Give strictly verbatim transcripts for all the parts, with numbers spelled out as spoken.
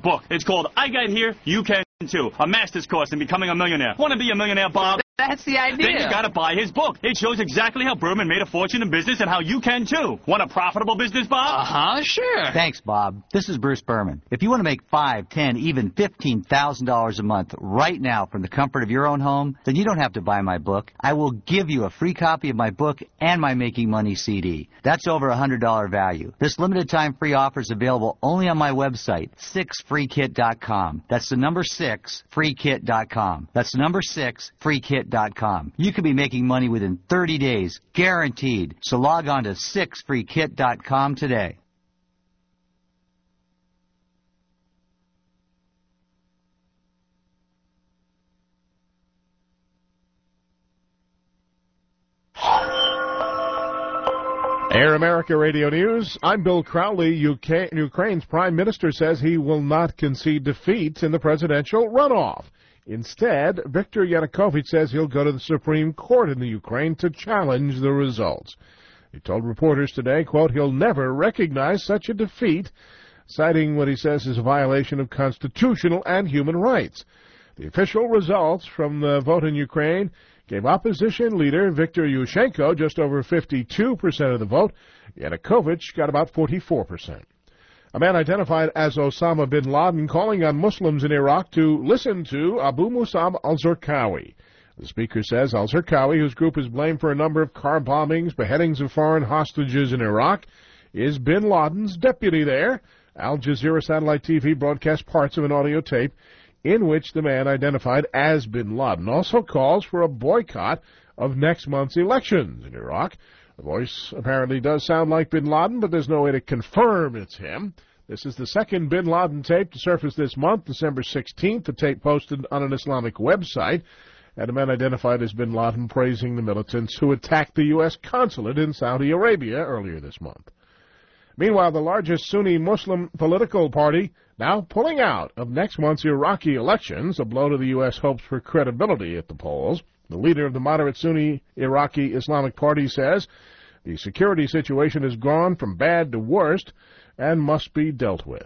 book. It's called I Got Here, You Can Too, a master's course in becoming a millionaire. Want to be a millionaire, Bob? That's the idea. Then you gotta buy his book. It shows exactly how Berman made a fortune in business and how you can too. Want a profitable business, Bob? Uh-huh, sure. Thanks, Bob. This is Bruce Berman. If you want to make five, ten, even fifteen thousand dollars a month right now from the comfort of your own home, then you don't have to buy my book. I will give you a free copy of my book and my Making Money C D. That's over a hundred dollar value. This limited time free offer is available only on my website, six free kit dot com. That's the number six free kit dot com. That's the number six free kit dot com. You could be making money within thirty days, guaranteed. So log on to six free kit dot com today. Air America Radio News. I'm Bill Crowley. U K, Ukraine's prime minister says he will not concede defeat in the presidential runoff. Instead, Viktor Yanukovych says he'll go to the Supreme Court in the Ukraine to challenge the results. He told reporters today, quote, he'll never recognize such a defeat, citing what he says is a violation of constitutional and human rights. The official results from the vote in Ukraine gave opposition leader Viktor Yushchenko just over fifty-two percent of the vote. Yanukovych got about forty-four percent. A man identified as Osama bin Laden calling on Muslims in Iraq to listen to Abu Musab al-Zarqawi. The speaker says al-Zarqawi, whose group is blamed for a number of car bombings, beheadings of foreign hostages in Iraq, is bin Laden's deputy there. Al Jazeera Satellite T V broadcast parts of an audio tape in which the man identified as bin Laden also calls for a boycott of next month's elections in Iraq. The voice apparently does sound like bin Laden, but there's no way to confirm it's him. This is the second bin Laden tape to surface this month, December sixteenth. The tape posted on an Islamic website, and a man identified as bin Laden praising the militants who attacked the U S consulate in Saudi Arabia earlier this month. Meanwhile, the largest Sunni Muslim political party now pulling out of next month's Iraqi elections, a blow to the U S hopes for credibility at the polls. The leader of the moderate Sunni Iraqi Islamic Party says the security situation has gone from bad to worst and must be dealt with.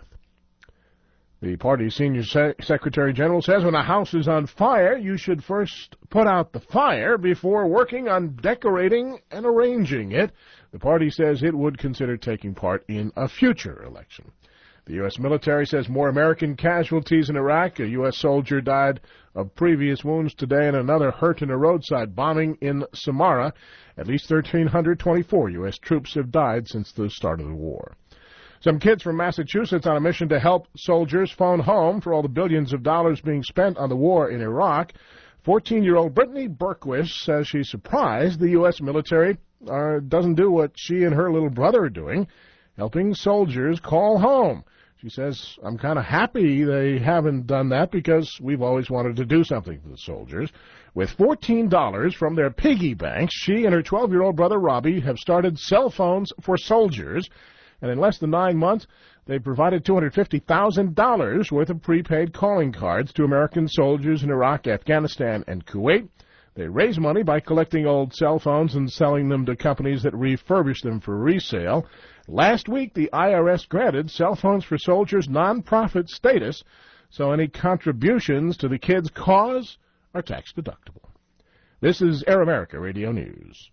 The party's senior se- secretary general says when a house is on fire, you should first put out the fire before working on decorating and arranging it. The party says it would consider taking part in a future election. The U S military says more American casualties in Iraq. A U S soldier died of previous wounds today and another hurt in a roadside bombing in Samara. At least one thousand three hundred twenty-four U S troops have died since the start of the war. Some kids from Massachusetts on a mission to help soldiers phone home for all the billions of dollars being spent on the war in Iraq. fourteen-year-old Brittany Berquist says she's surprised the U S military uh, doesn't do what she and her little brother are doing, helping soldiers call home. She says, I'm kind of happy they haven't done that because we've always wanted to do something for the soldiers. With fourteen dollars from their piggy banks, she and her twelve-year-old brother Robbie have started cell phones for soldiers. And in less than nine months, they provided two hundred fifty thousand dollars worth of prepaid calling cards to American soldiers in Iraq, Afghanistan, and Kuwait. They raise money by collecting old cell phones and selling them to companies that refurbish them for resale. Last week, the I R S granted Cell Phones for Soldiers nonprofit status, so any contributions to the kids' cause are tax-deductible. This is Air America Radio News.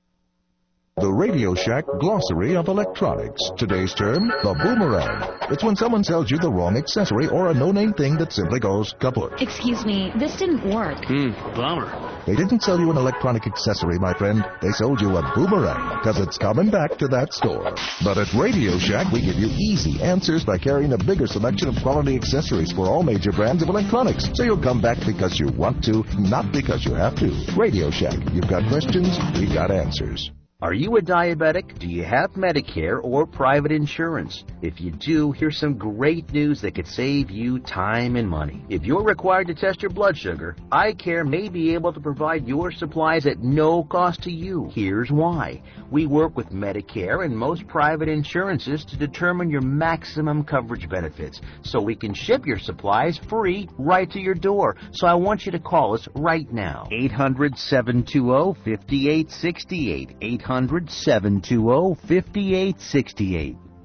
The Radio Shack Glossary of Electronics. Today's term, the boomerang. It's when someone sells you the wrong accessory or a no-name thing that simply goes kaput. Excuse me, this didn't work. Hmm, bummer. They didn't sell you an electronic accessory, my friend. They sold you a boomerang, because it's coming back to that store. But at Radio Shack, we give you easy answers by carrying a bigger selection of quality accessories for all major brands of electronics. So you'll come back because you want to, not because you have to. Radio Shack. You've got questions, we've got answers. Are you a diabetic? Do you have Medicare or private insurance? If you do, here's some great news that could save you time and money. If you're required to test your blood sugar, iCare may be able to provide your supplies at no cost to you. Here's why. We work with Medicare and most private insurances to determine your maximum coverage benefits, so we can ship your supplies free right to your door. So I want you to call us right now. eight hundred, seven two zero, five eight six eight. eight hundred, seven two zero, five eight six eight.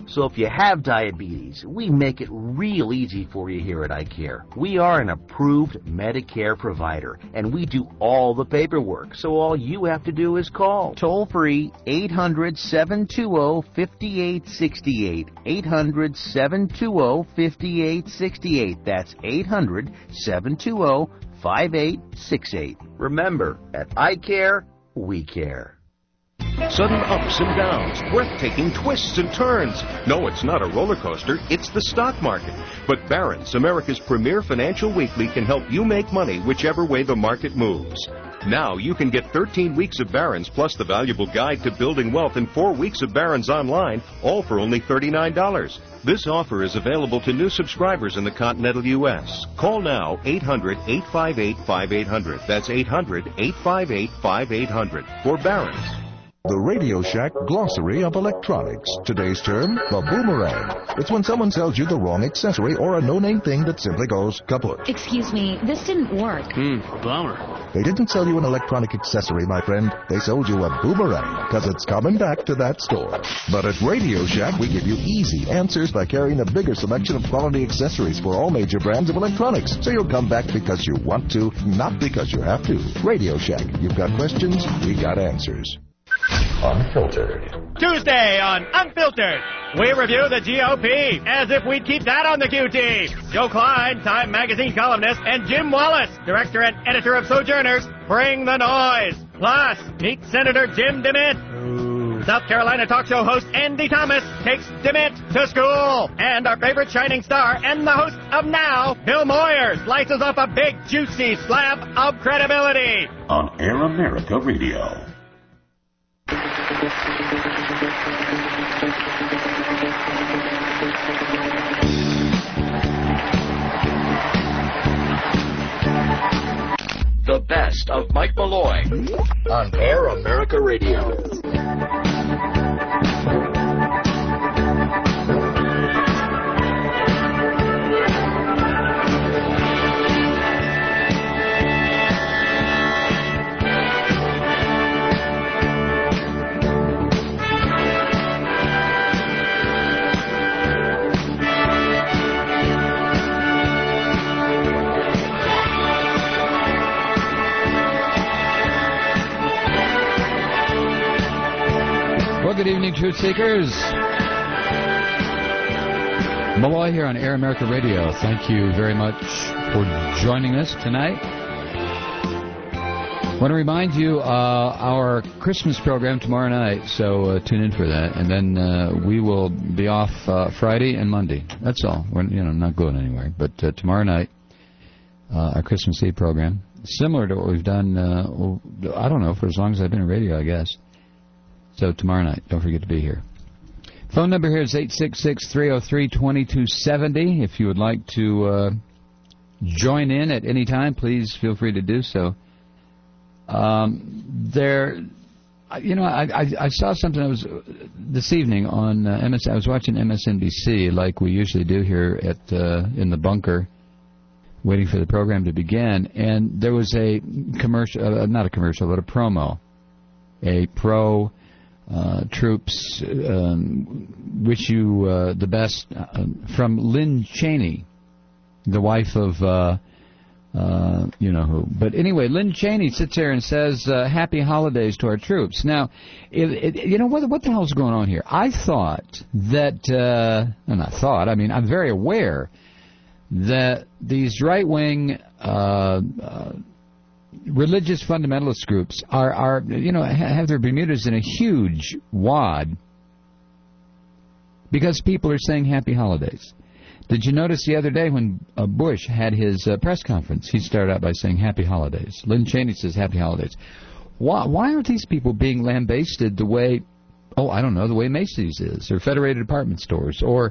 So if you have diabetes, we make it real easy for you here at iCare. We are an approved Medicare provider, and we do all the paperwork, so all you have to do is call. Toll free, eight hundred, seven two zero, five eight six eight. eight hundred, seven two zero, five eight six eight. That's eight hundred, seven two zero, five eight six eight. Remember, at iCare, we care. Sudden ups and downs, breathtaking twists and turns. No, it's not a roller coaster, it's the stock market. But Barron's, America's premier financial weekly, can help you make money whichever way the market moves. Now you can get thirteen weeks of Barron's plus the valuable guide to building wealth and four weeks of Barron's online, all for only thirty-nine dollars. This offer is available to new subscribers in the continental U S Call now, eight hundred, eight five eight, five eight zero zero. That's eight hundred, eight five eight, five eight zero zero for Barron's. The Radio Shack Glossary of Electronics. Today's term, the boomerang. It's when someone sells you the wrong accessory or a no-name thing that simply goes kaput. Excuse me, this didn't work. Hmm, bummer. They didn't sell you an electronic accessory, my friend. They sold you a boomerang, because it's coming back to that store. But at Radio Shack, we give you easy answers by carrying a bigger selection of quality accessories for all major brands of electronics. So you'll come back because you want to, not because you have to. Radio Shack. You've got questions, we got answers. Unfiltered. Tuesday on Unfiltered, we review the G O P as if we'd keep that on the Q T. Joe Klein, Time Magazine columnist, and Jim Wallace, director and editor of Sojourners, bring the noise. Plus, meet Senator Jim DeMint. Ooh. South Carolina talk show host Andy Thomas takes DeMint to school. And our favorite shining star and the host of Now, Bill Moyer, slices off a big, juicy slab of credibility. On Air America Radio. The best of Mike Malloy on Air America Radio. Good evening, Truth Seekers. Malloy here on Air America Radio. Thank you very much for joining us tonight. I want to remind you uh, our Christmas program tomorrow night, so uh, tune in for that. And then uh, we will be off uh, Friday and Monday. That's all. We're you know not going anywhere. But uh, tomorrow night, uh, our Christmas Eve program, similar to what we've done. Uh, I don't know for as long as I've been in radio, I guess. So tomorrow night, don't forget to be here. Phone number here is eight six six, three oh three, two two seven oh. If you would like to uh, join in at any time, please feel free to do so. Um, there, you know, I, I, I saw something that was this evening on uh, M S. I was watching M S N B C like we usually do here at uh, in the bunker, waiting for the program to begin, and there was a commercial, uh, not a commercial, but a promo, a pro. Uh, troops, um, wish you uh, the best uh, from Lynn Cheney, the wife of, uh, uh, you know who. But anyway, Lynn Cheney sits there and says, uh, happy holidays to our troops. Now, it, it, you know, what, what the hell's going on here? I thought that, uh, and I thought, I mean, I'm very aware that these right-wing uh, uh religious fundamentalist groups are, are, you know, have their Bermudas in a huge wad because people are saying happy holidays. Did you notice the other day when uh, Bush had his uh, press conference, he started out by saying happy holidays. Lynn Cheney says happy holidays. Why, why aren't these people being lambasted the way, oh, I don't know, the way Macy's is, or Federated Department Stores, or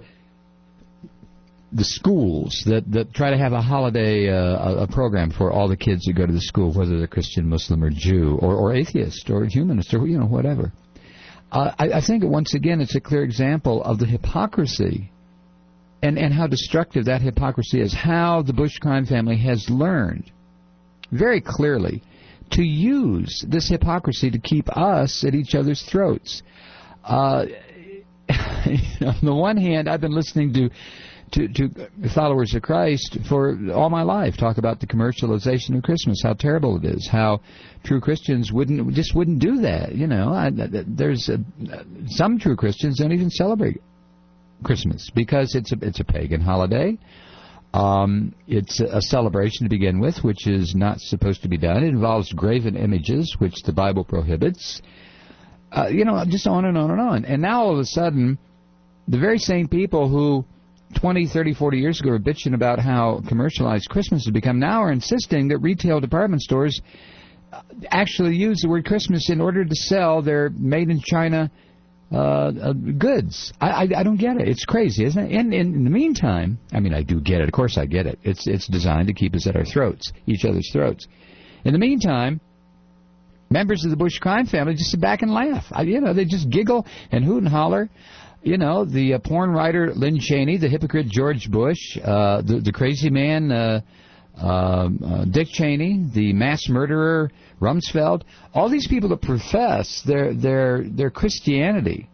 the schools that, that try to have a holiday uh, a program for all the kids that go to the school, whether they're Christian, Muslim, or Jew, or, or atheist, or humanist, or, you know, whatever. Uh, I, I think, once again, it's a clear example of the hypocrisy and, and how destructive that hypocrisy is, how the Bush crime family has learned very clearly to use this hypocrisy to keep us at each other's throats. Uh, on the one hand, I've been listening to, to, to followers of Christ for all my life talk about the commercialization of Christmas, how terrible it is, how true Christians wouldn't just wouldn't do that. You know, I, there's a, some true Christians don't even celebrate Christmas because it's a it's a pagan holiday. Um, it's a celebration to begin with, which is not supposed to be done. It involves graven images, which the Bible prohibits. Uh, you know, just on and on and on. And now all of a sudden, the very same people who twenty, thirty, forty years ago were bitching about how commercialized Christmas has become now are insisting that retail department stores actually use the word Christmas in order to sell their made-in-China uh, uh, goods. I, I, I don't get it. It's crazy, isn't it? And, and in the meantime, I mean, I do get it. Of course I get it. It's, it's designed to keep us at our throats, each other's throats. In the meantime, members of the Bush crime family just sit back and laugh. I, you know, they just giggle and hoot and holler. You know, the uh, porn writer Lynn Cheney, the hypocrite George Bush, uh, the, the crazy man uh, uh, uh, Dick Cheney, the mass murderer Rumsfeld, all these people that profess their their their Christianity,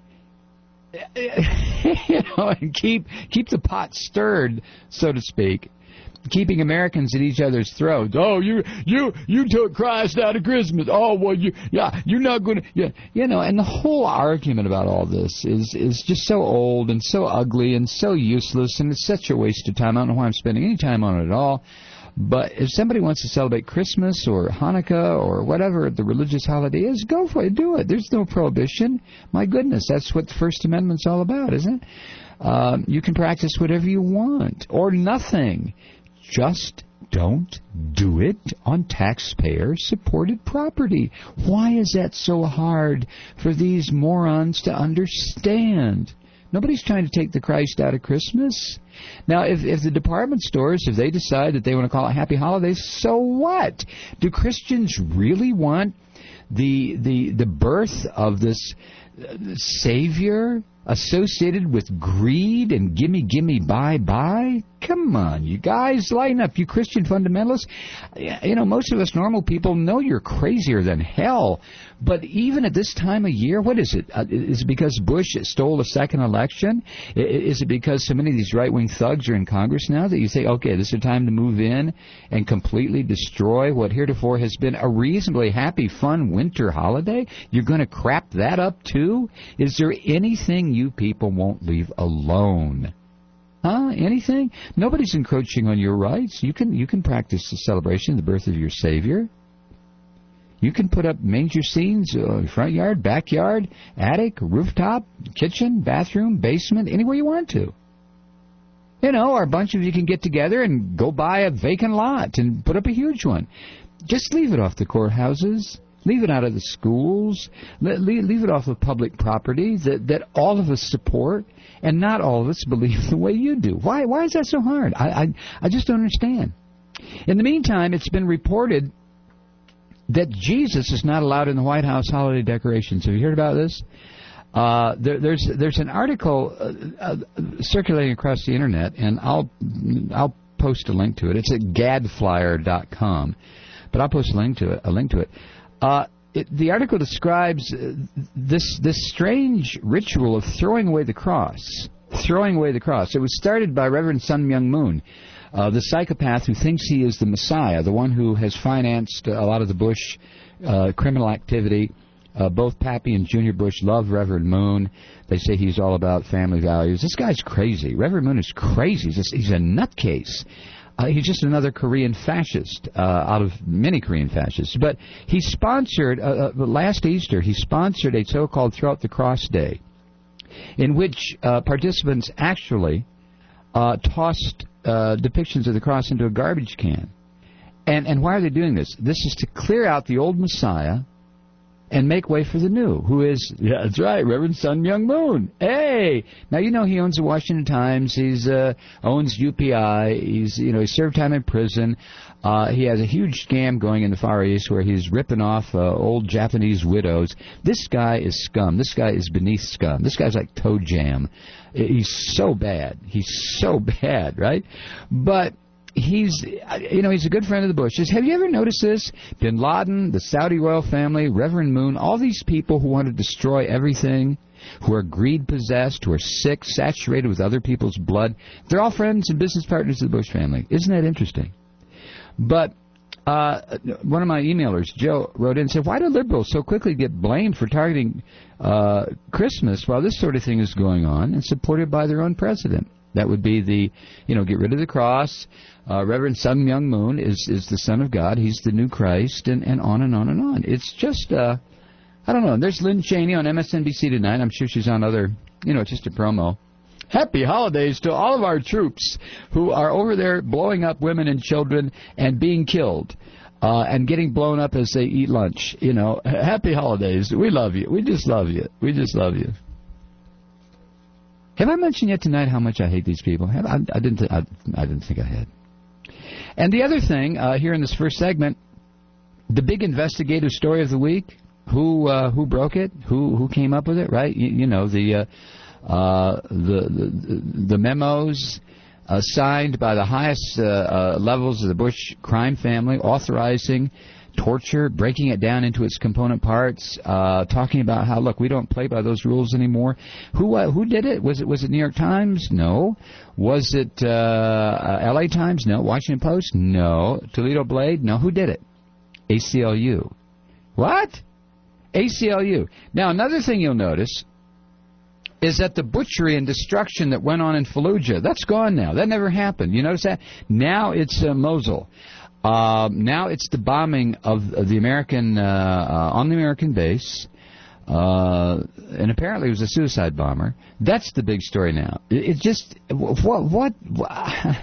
you know, and keep keep the pot stirred, so to speak, keeping Americans at each other's throats. Oh, you you you took Christ out of Christmas. Oh, well, you yeah, you're not going to, yeah, you know. And the whole argument about all this is is just so old and so ugly and so useless, and it's such a waste of time. I don't know why I'm spending any time on it at all. But if somebody wants to celebrate Christmas or Hanukkah or whatever the religious holiday is, go for it. Do it. There's no prohibition. My goodness, that's what the First Amendment's all about, isn't it? Um, you can practice whatever you want or nothing. Just don't do it on taxpayer-supported property. Why is that so hard for these morons to understand? Nobody's trying to take the Christ out of Christmas. Now, if, if the department stores, if they decide that they want to call it Happy Holidays, so what? Do Christians really want the the the birth of this Savior associated with greed and gimme, gimme, bye, bye? Come on, you guys, lighten up. You Christian fundamentalists, you know, most of us normal people know you're crazier than hell. But even at this time of year, what is it? Uh, is it because Bush stole a second election? Is it because so many of these right-wing thugs are in Congress now that you say, okay, this is a time to move in and completely destroy what heretofore has been a reasonably happy, fun winter holiday? You're going to crap that up too? Is there anything you people won't leave alone? Huh? Anything? Nobody's encroaching on your rights. You can you can practice the celebration of the birth of your Savior. You can put up manger scenes, uh, front yard, backyard, attic, rooftop, kitchen, bathroom, basement, anywhere you want to. You know, or a bunch of you can get together and go buy a vacant lot and put up a huge one. Just leave it off the courthouses. Leave it out of the schools. Leave, leave it off of public property that, that all of us support, and not all of us believe the way you do. Why Why is that so hard? I, I, I just don't understand. In the meantime, it's been reported that Jesus is not allowed in the White House holiday decorations. Have you heard about this? Uh, there, there's there's an article uh, uh, circulating across the internet, and I'll I'll post a link to it. It's at gadflyer dot com, but I'll post a link to it. A link to it. Uh, it, the article describes uh, this this strange ritual of throwing away the cross. Throwing away the cross. It was started by Reverend Sun Myung Moon, uh, the psychopath who thinks he is the Messiah, the one who has financed a lot of the Bush uh, criminal activity. Uh, both Pappy and Junior Bush love Reverend Moon. They say he's all about family values. This guy's crazy. Reverend Moon is crazy. He's, just, he's a nutcase. Uh, he's just another Korean fascist uh, out of many Korean fascists. But he sponsored, uh, uh, last Easter, he sponsored a so-called Throw Out the Cross Day, in which uh, participants actually uh, tossed uh, depictions of the cross into a garbage can. And, and why are they doing this? This is to clear out the old Messiah and make way for the new, who is, yeah, that's right, Reverend Sun Myung Moon. Hey! Now, you know, he owns the Washington Times. He's uh, owns U P I. He's, you know, he served time in prison. Uh, he has a huge scam going in the Far East where he's ripping off uh, old Japanese widows. This guy is scum. This guy is beneath scum. This guy's like Toe Jam. He's so bad. He's so bad, right? But he's, you know, he's a good friend of the Bushes. Have you ever noticed this? Bin Laden, the Saudi royal family, Reverend Moon, all these people who want to destroy everything, who are greed-possessed, who are sick, saturated with other people's blood. They're all friends and business partners of the Bush family. Isn't that interesting? But uh, one of my emailers, Joe, wrote in and said, why do liberals so quickly get blamed for targeting uh, Christmas while this sort of thing is going on and supported by their own president? That would be the, you know, get rid of the cross. Uh, Reverend Sun Myung Moon is, is the Son of God. He's the new Christ, and, and on and on and on. It's just, uh, I don't know. And there's Lynn Cheney on M S N B C tonight. I'm sure she's on other, you know, just a promo. Happy holidays to all of our troops who are over there blowing up women and children and being killed uh, and getting blown up as they eat lunch. You know, happy holidays. We love you. We just love you. We just love you. Have I mentioned yet tonight how much I hate these people? Have I, I didn't. Th- I, I didn't think I had. And the other thing uh, here in this first segment, the big investigative story of the week. Who uh, who broke it? Who who came up with it? Right? You, you know the. Uh, Uh, the, the the memos uh, signed by the highest uh, uh, levels of the Bush crime family, authorizing torture, breaking it down into its component parts, uh, talking about how, look, we don't play by those rules anymore. Who uh, who did it? Was it was it New York Times? No. Was it uh, L A Times? No. Washington Post? No. Toledo Blade? No. Who did it? A C L U. What? A C L U. Now, another thing you'll notice is that the butchery and destruction that went on in Fallujah, that's gone now. That never happened. You notice that? Now it's uh, Mosul. Uh, now it's the bombing of, of the American, uh, uh, on the American base, uh, and apparently it was a suicide bomber. That's the big story now. It, it just, what, what, what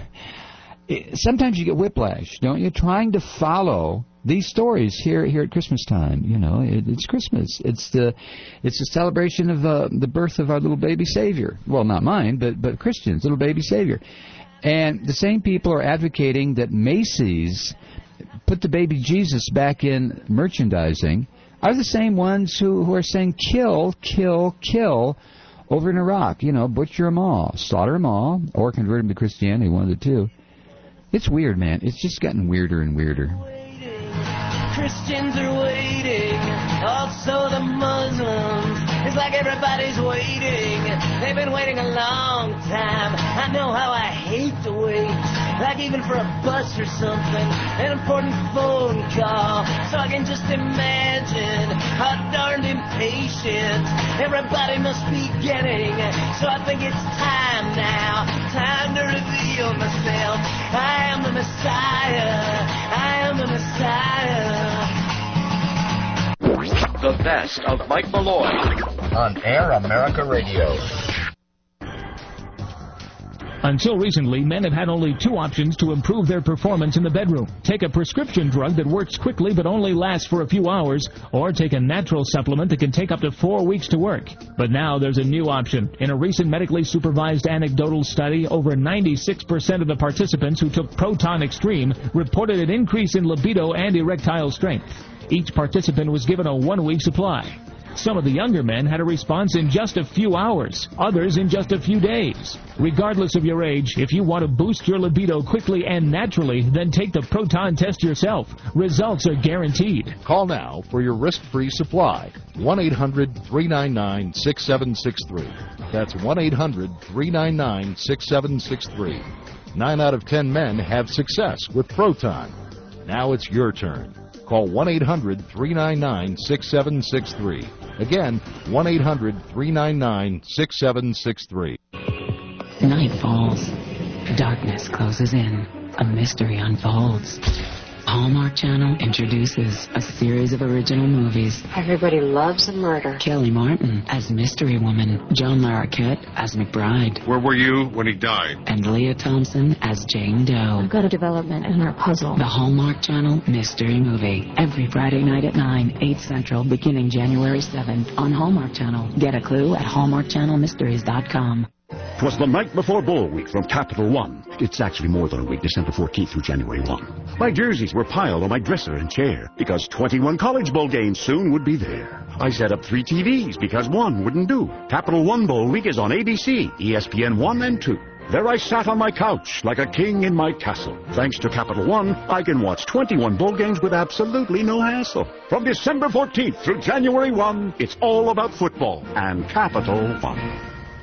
it, sometimes you get whiplash, don't you? Trying to follow these stories here here at Christmas time. You know, it, it's Christmas. It's the it's the celebration of uh, the birth of our little baby Savior. Well, not mine, but but Christians, little baby Savior. And the same people are advocating that Macy's put the baby Jesus back in merchandising are the same ones who, who are saying kill, kill, kill over in Iraq. You know, butcher them all, slaughter them all, or convert them to Christianity, one of the two. It's weird, man. It's just gotten weirder and weirder. Christians are waiting, also the Muslims. It's like everybody's waiting. They've been waiting a long time. I know how I hate to wait, like even for a bus or something, an important phone call. So I can just imagine how darned impatient everybody must be getting. So I think it's time now, time to reveal myself. I am the Messiah. I am the Messiah. The best of Mike Malloy on Air America Radio. Until recently, men have had only two options to improve their performance in the bedroom. Take a prescription drug that works quickly but only lasts for a few hours, or take a natural supplement that can take up to four weeks to work. But now there's a new option. In a recent medically supervised anecdotal study, over ninety-six percent of the participants who took Proton Extreme reported an increase in libido and erectile strength. Each participant was given a one-week supply. Some of the younger men had a response in just a few hours, others in just a few days. Regardless of your age, if you want to boost your libido quickly and naturally, then take the Proton test yourself. Results are guaranteed. Call now for your risk-free supply. one eight hundred three nine nine six seven six three. That's one eight hundred three nine nine six seven six three. Nine out of ten men have success with Proton. Now it's your turn. Call one eight hundred three nine nine six seven six three. Again, one eight hundred three nine nine six seven six three. Night falls. Darkness closes in. A mystery unfolds. Hallmark Channel introduces a series of original movies. Everybody loves a murder. Kelly Martin as Mystery Woman, John Larroquette as McBride. Where were you when he died? And Leah Thompson as Jane Doe. We've got a development in our puzzle. The Hallmark Channel Mystery Movie. Every Friday night at nine, eight Central, beginning January seventh on Hallmark Channel. Get a clue at hallmark channel mysteries dot com. 'Twas the night before Bull Week from Capital One. It's actually more than a week, December fourteenth through January first. My jerseys were piled on my dresser and chair because twenty-one College Bowl games soon would be there. I set up three T Vs because one wouldn't do. Capital One Bowl Week is on A B C, E S P N one and two. There I sat on my couch like a king in my castle. Thanks to Capital One, I can watch twenty-one bowl games with absolutely no hassle. From December fourteenth through January first, it's all about football and Capital One.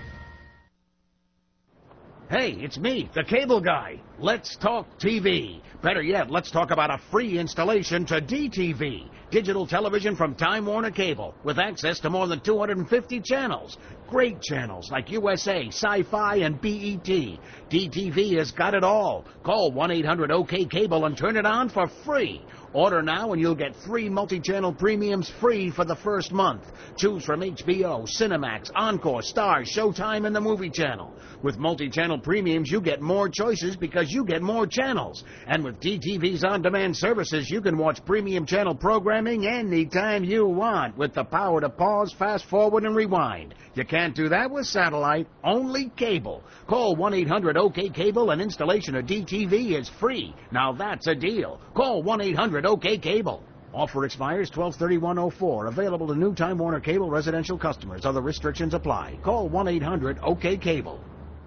Hey, it's me, the cable guy. Let's talk T V. Better yet, let's talk about a free installation to D T V, digital television from Time Warner Cable, with access to more than two hundred fifty channels. Great channels like U S A, Sci-Fi, and B E T. D T V has got it all. Call one eight hundred O K Cable and turn it on for free. Order now and you'll get three multi-channel premiums free for the first month. Choose from H B O, Cinemax, Encore, Stars, Showtime, and the Movie Channel. With multi-channel premiums, you get more choices because you get more channels. And with D T V's on-demand services, you can watch premium channel programming anytime you want with the power to pause, fast forward, and rewind. You can't do that with satellite, only cable. Call one eight hundred O K Cable and installation of D T V is free. Now that's a deal. Call one eight hundred O K Cable. Offer expires twelve thirty-one oh four. Available to new Time Warner Cable residential customers. Other restrictions apply. Call one eight hundred O K Cable.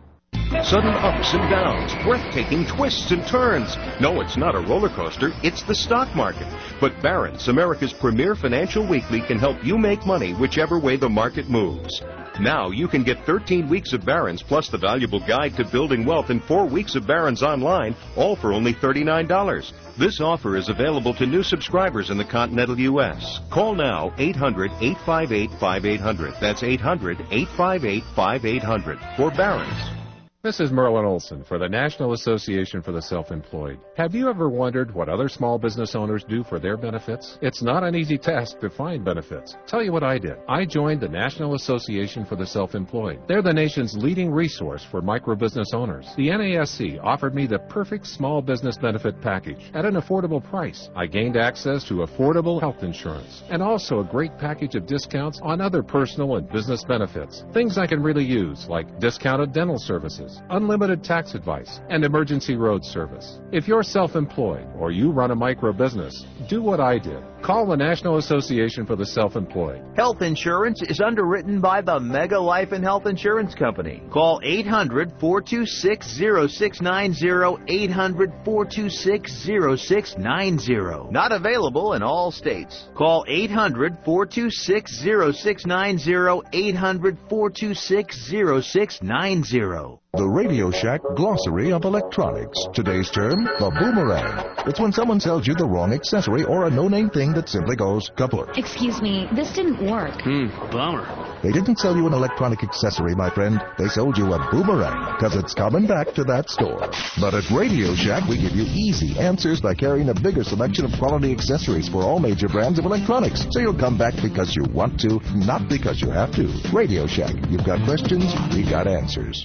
Sudden ups and downs, breathtaking twists and turns. No, it's not a roller coaster, it's the stock market. But Barron's, America's premier financial weekly, can help you make money whichever way the market moves. Now you can get thirteen weeks of Barron's plus the valuable guide to building wealth and four weeks of Barron's online, all for only thirty-nine dollars. This offer is available to new subscribers in the continental U S. Call now, eight hundred, eight five eight, five eight hundred. That's eight hundred, eight five eight, five eight hundred for Barron's. This is Merlin Olson for the National Association for the Self-Employed. Have you ever wondered what other small business owners do for their benefits? It's not an easy task to find benefits. Tell you what I did. I joined the National Association for the Self-Employed. They're the nation's leading resource for micro-business owners. The N A S C offered me the perfect small business benefit package at an affordable price. I gained access to affordable health insurance and also a great package of discounts on other personal and business benefits. Things I can really use, like discounted dental services, unlimited tax advice, and emergency road service. If you're self-employed or you run a micro business, do what I did. Call the National Association for the Self-Employed. Health insurance is underwritten by the Mega Life and Health Insurance Company. Call eight hundred, four two six, zero six nine zero, eight hundred, four two six, zero six nine zero. Not available in all states. Call eight hundred, four two six, zero six nine zero, eight hundred, four two six, zero six nine zero. The Radio Shack Glossary of Electronics. Today's term, the boomerang. It's when someone sells you the wrong accessory or a no-name thing that simply goes kaput. Excuse me, this didn't work. Hmm, bummer. They didn't sell you an electronic accessory, my friend. They sold you a boomerang, because it's coming back to that store. But at Radio Shack, we give you easy answers by carrying a bigger selection of quality accessories for all major brands of electronics. So you'll come back because you want to, not because you have to. Radio Shack. You've got questions, we got answers.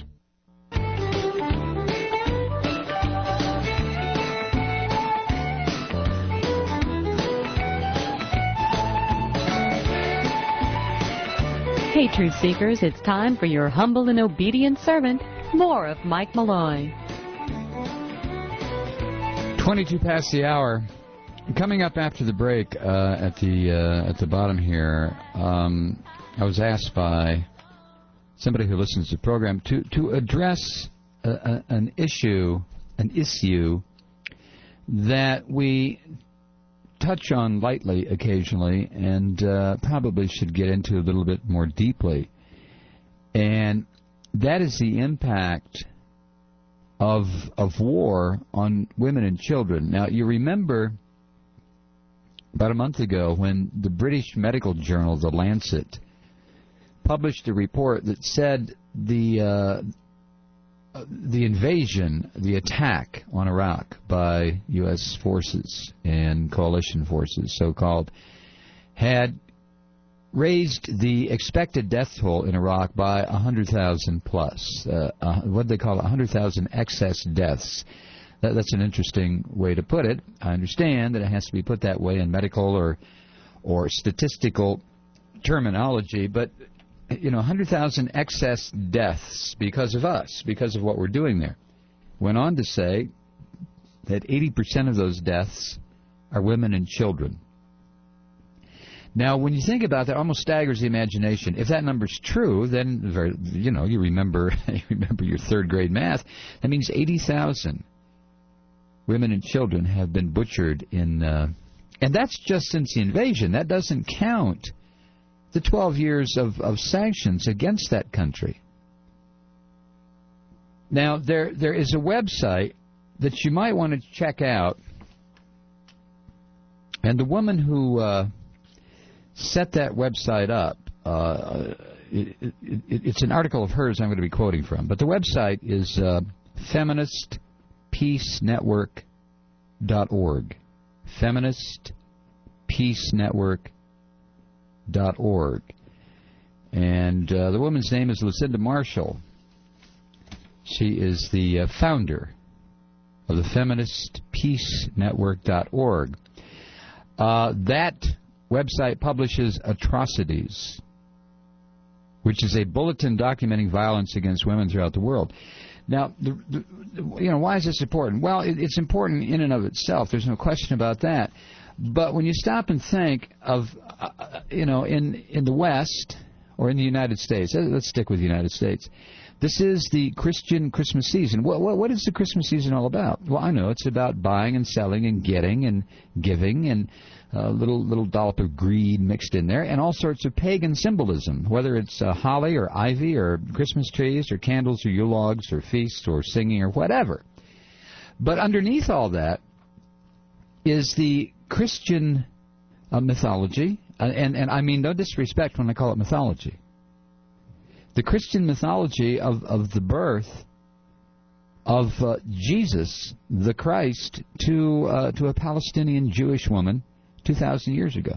Hey, Truth Seekers, it's time for your humble and obedient servant, more of Mike Malloy. twenty-two past the hour. Coming up after the break, uh, at the uh, at the bottom here, um, I was asked by somebody who listens to the program to, to address a, a, an issue, an issue that we touch on lightly occasionally and uh, probably should get into a little bit more deeply. And that is the impact of of war on women and children. Now, you remember about a month ago when the British medical journal, The Lancet, published a report that said the uh, the invasion, the attack on Iraq by U S forces and coalition forces, so-called, had raised the expected death toll in Iraq by one hundred thousand plus. Uh, uh, what do they call it? one hundred thousand excess deaths. That, that's an interesting way to put it. I understand that it has to be put that way in medical or or statistical terminology, but you know, one hundred thousand excess deaths because of us, because of what we're doing there. Went on to say that eighty percent of those deaths are women and children. Now, when you think about that, it almost staggers the imagination. If that number's true, then, very, you know, you remember you remember your third grade math. That means eighty thousand women and children have been butchered in, uh, and that's just since the invasion. That doesn't count the twelve years of, of sanctions against that country. Now, there there is a website that you might want to check out, and the woman who uh, set that website up, uh, it, it, it, it's an article of hers I'm going to be quoting from, but the website is uh, feminist peace network dot org. feminist peace network dot org. And uh, the woman's name is Lucinda Marshall. She is the uh, founder of the feminist peace network dot org. Uh, that website publishes Atrocities, which is a bulletin documenting violence against women throughout the world. Now, the, the, you know, why is this important? Well, it, it's important in and of itself. There's no question about that. But when you stop and think of, uh, you know, in, in the West or in the United States, let's stick with the United States, this is the Christian Christmas season. What, what, what is the Christmas season all about? Well, I know it's about buying and selling and getting and giving and a little little dollop of greed mixed in there, and all sorts of pagan symbolism, whether it's uh, holly or ivy or Christmas trees or candles or Yule logs or feasts or singing or whatever. But underneath all that is the Christian uh, mythology, uh, and, and I mean no disrespect when I call it mythology. The Christian mythology of, of the birth of uh, Jesus, the Christ, to uh, to a Palestinian Jewish woman two thousand years ago.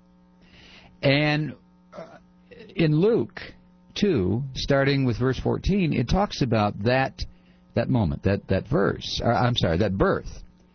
And uh, in Luke two, starting with verse fourteen, it talks about that that moment, that, that verse, or, I'm sorry, that birth.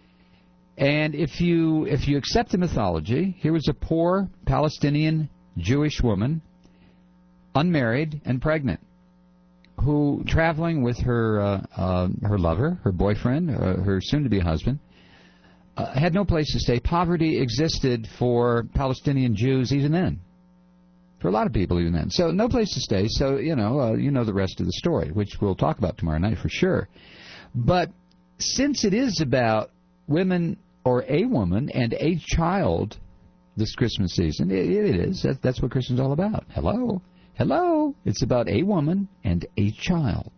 And if you if you accept the mythology, here was a poor Palestinian Jewish woman, unmarried and pregnant, who, traveling with her uh, uh, her lover, her boyfriend, uh, her soon-to-be husband, uh, had no place to stay. Poverty existed for Palestinian Jews even then, for a lot of people even then. So no place to stay. So you know, uh, you know the rest of the story, which we'll talk about tomorrow night for sure. But since it is about women or a woman and a child this Christmas season, it, it is. That, that's what Christmas is all about. Hello. Hello, it's about a woman and a child.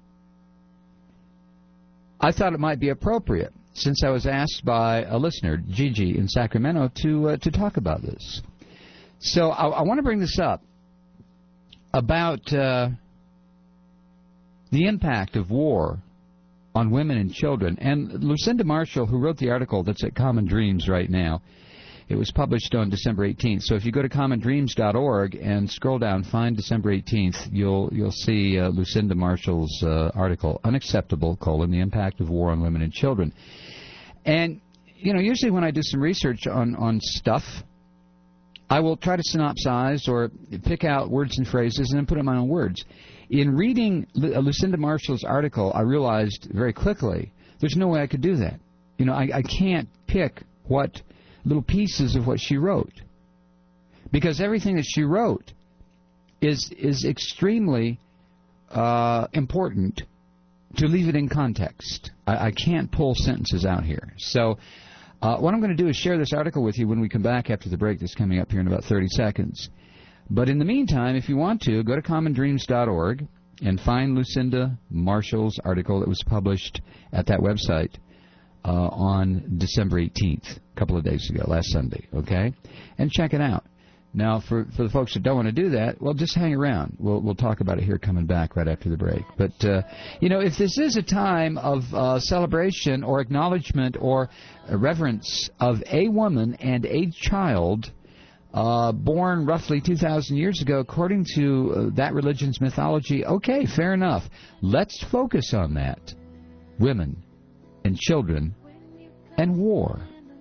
I thought it might be appropriate, since I was asked by a listener, Gigi in Sacramento, to uh, to talk about this. So I, I want to bring this up about uh, the impact of war on women and children. And Lucinda Marshall, who wrote the article that's at Common Dreams right now, it was published on December eighteenth. So if you go to common dreams dot org and scroll down, find December eighteenth, you'll you'll see uh, Lucinda Marshall's uh, article, Unacceptable, colon, the impact of war on women and children. And, you know, usually when I do some research on, on stuff, I will try to synopsize or pick out words and phrases and then put it in my own words. In reading Lu- Lucinda Marshall's article, I realized very quickly there's no way I could do that. You know, I, I can't pick what little pieces of what she wrote, because everything that she wrote is is extremely uh, important to leave it in context. I, I can't pull sentences out here. So uh, what I'm going to do is share this article with you when we come back after the break that's coming up here in about thirty seconds. But in the meantime, if you want to, go to common dreams dot org and find Lucinda Marshall's article that was published at that website Uh, on December eighteenth, a couple of days ago, last Sunday, okay? And check it out. Now, for, for the folks that don't want to do that, well, just hang around. We'll we'll talk about it here coming back right after the break. But, uh, you know, if this is a time of uh, celebration or acknowledgement or reverence of a woman and a child uh, born roughly two thousand years ago, according to uh, that religion's mythology, okay, fair enough. Let's focus on that. Women and children and war.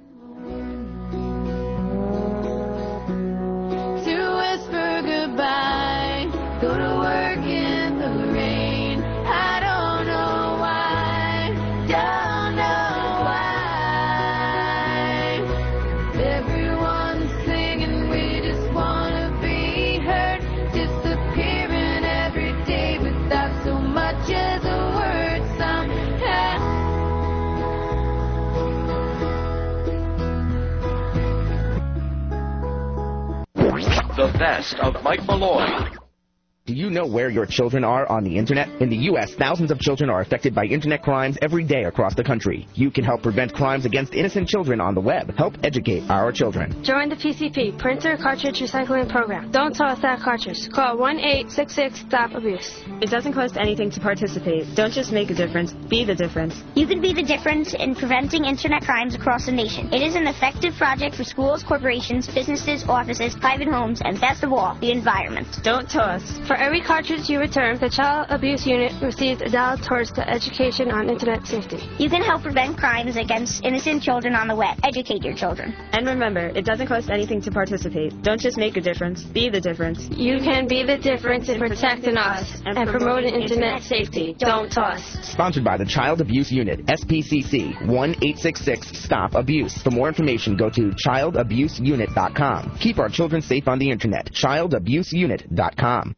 To whisper goodbye, go to work in the rain. I don't know why, don't know why. Everyone's singing, we just best of Mike Malloy. Do you know where your children are on the Internet? In the U S, thousands of children are affected by Internet crimes every day across the country. You can help prevent crimes against innocent children on the web. Help educate our children. Join the P C P, Printer Cartridge Recycling Program. Don't toss that cartridge. Call one eight six six stop abuse. It doesn't cost anything to participate. Don't just make a difference, be the difference. You can be the difference in preventing Internet crimes across the nation. It is an effective project for schools, corporations, businesses, offices, private homes, and best of all, the environment. Don't toss. For every cartridge you return, the Child Abuse Unit receives a dollar towards the education on Internet safety. You can help prevent crimes against innocent children on the web. Educate your children. And remember, it doesn't cost anything to participate. Don't just make a difference, be the difference. You can be the difference in protecting us and, and promoting Internet safety. Don't toss. Sponsored by the Child Abuse Unit, S P C C, one eight six six stop abuse. For more information, go to child abuse unit dot com. Keep our children safe on the Internet. child abuse unit dot com.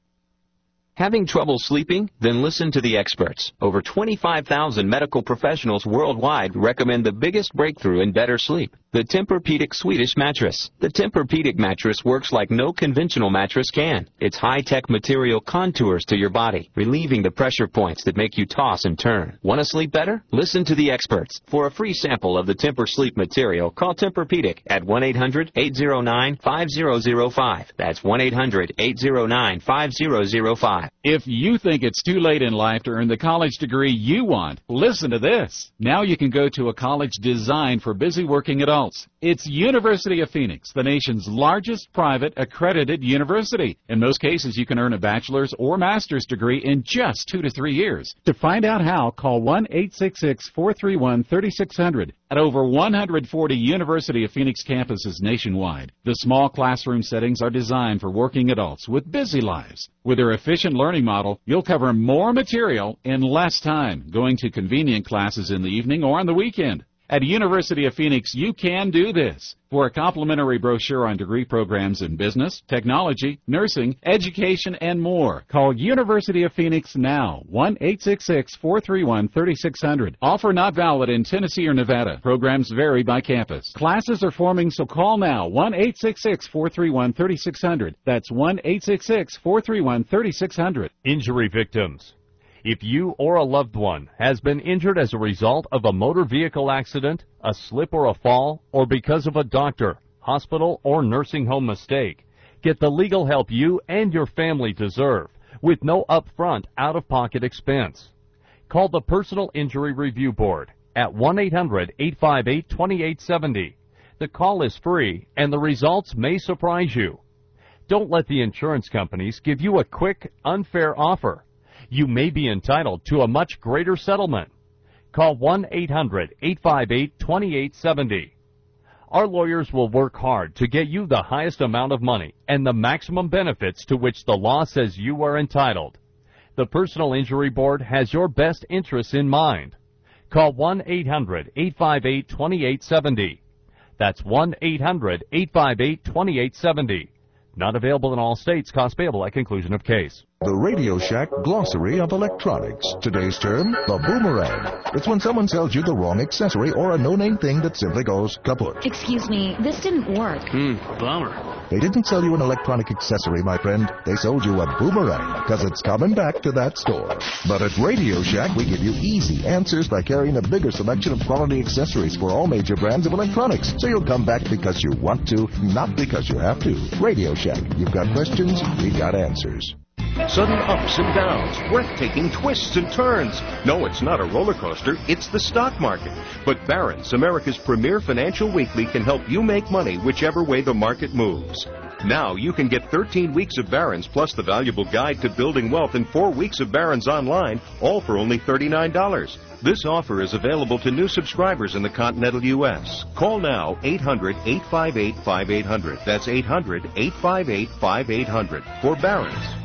Having trouble sleeping? Then listen to the experts. Over twenty-five thousand medical professionals worldwide recommend the biggest breakthrough in better sleep, the Tempur-Pedic Swedish mattress. The Tempur-Pedic mattress works like no conventional mattress can. Its high-tech material contours to your body, relieving the pressure points that make you toss and turn. Want to sleep better? Listen to the experts. For a free sample of the Tempur sleep material, call Tempur-Pedic at one eight hundred eight zero nine five zero zero five. That's one eight hundred eight zero nine five zero zero five. If you think it's too late in life to earn the college degree you want, listen to this. Now you can go to a college designed for busy working adults. It's University of Phoenix, the nation's largest private accredited university. In most cases, you can earn a bachelor's or master's degree in just two to three years. To find out how, call one eight six six four three one three six zero zero at over one hundred forty University of Phoenix campuses nationwide. The small classroom settings are designed for working adults with busy lives. With their efficient learning model, you'll cover more material in less time, going to convenient classes in the evening or on the weekend. At University of Phoenix, you can do this. For a complimentary brochure on degree programs in business, technology, nursing, education, and more, call University of Phoenix now, one eight six six four three one three six zero zero. Offer not valid in Tennessee or Nevada. Programs vary by campus. Classes are forming, so call now, one eight six six four three one three six zero zero. That's one eight six six four three one three six zero zero. Injury victims. If you or a loved one has been injured as a result of a motor vehicle accident, a slip or a fall, or because of a doctor, hospital, or nursing home mistake, get the legal help you and your family deserve with no upfront, out-of-pocket expense. Call the Personal Injury Review Board at one eight hundred eight five eight two eight seven zero. The call is free, and the results may surprise you. Don't let the insurance companies give you a quick, unfair offer. You may be entitled to a much greater settlement. Call one eight hundred eight five eight two eight seven zero. Our lawyers will work hard to get you the highest amount of money and the maximum benefits to which the law says you are entitled. The Personal Injury Board has your best interests in mind. Call one eight hundred eight five eight two eight seven zero. That's one eight hundred eight five eight two eight seven zero. Not available in all states. Cost payable at conclusion of case. The Radio Shack Glossary of Electronics. Today's term, the boomerang. It's when someone sells you the wrong accessory or a no-name thing that simply goes kaput. Excuse me, this didn't work. Hmm, bummer. They didn't sell you an electronic accessory, my friend. They sold you a boomerang, because it's coming back to that store. But at Radio Shack, we give you easy answers by carrying a bigger selection of quality accessories for all major brands of electronics. So you'll come back because you want to, not because you have to. Radio Shack. You've got questions, we've got answers. Sudden ups and downs, breathtaking twists and turns. No, it's not a roller coaster, it's the stock market. But Barron's, America's premier financial weekly, can help you make money whichever way the market moves. Now you can get thirteen weeks of Barron's plus the valuable guide to building wealth and four weeks of Barron's online, all for only thirty-nine dollars. This offer is available to new subscribers in the continental U S. Call now, eight hundred eight five eight five eight zero zero. That's eight hundred eight five eight five eight zero zero for Barron's.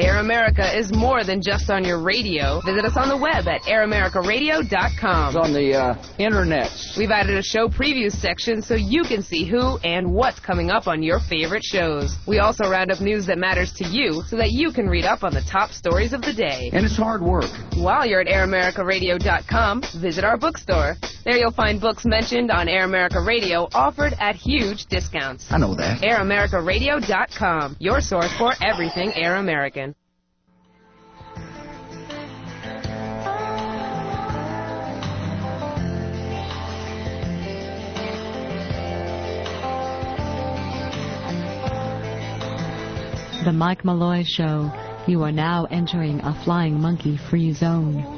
Air America is more than just on your radio. Visit us on the web at air america radio dot com. It's on the uh, internet. We've added a show previews section so you can see who and what's coming up on your favorite shows. We also round up news that matters to you so that you can read up on the top stories of the day. And it's hard work. While you're at air america radio dot com, visit our bookstore. There you'll find books mentioned on Air America Radio offered at huge discounts. I know that. air america radio dot com, your source for everything Air American. The Mike Malloy Show. You are now entering a flying monkey free zone.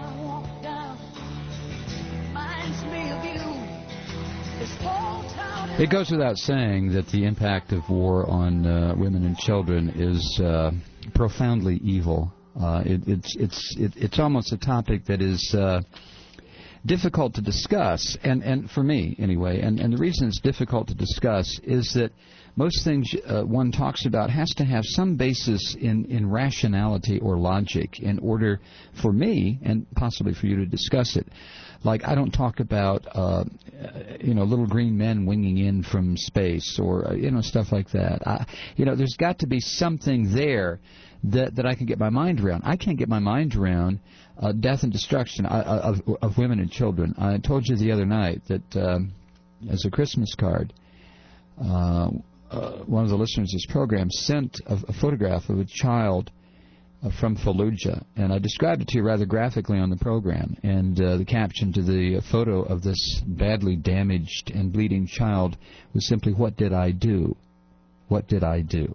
It goes without saying that the impact of war on uh, women and children is uh, profoundly evil. Uh, it, it's it's it, it's almost a topic that is uh, difficult to discuss, and, and for me anyway. And, and the reason it's difficult to discuss is that most things uh, one talks about has to have some basis in, in rationality or logic in order for me and possibly for you to discuss it. Like, I don't talk about, uh, you know, little green men winging in from space or, uh, you know, stuff like that. I, you know, there's got to be something there that, that I can get my mind around. I can't get my mind around uh, death and destruction of, of, of women and children. I told you the other night that um, as a Christmas card, uh, uh, one of the listeners of this program sent a, a photograph of a child Uh, from Fallujah, and I described it to you rather graphically on the program, and uh, the caption to the uh, photo of this badly damaged and bleeding child was simply, "What did I do? What did I do?"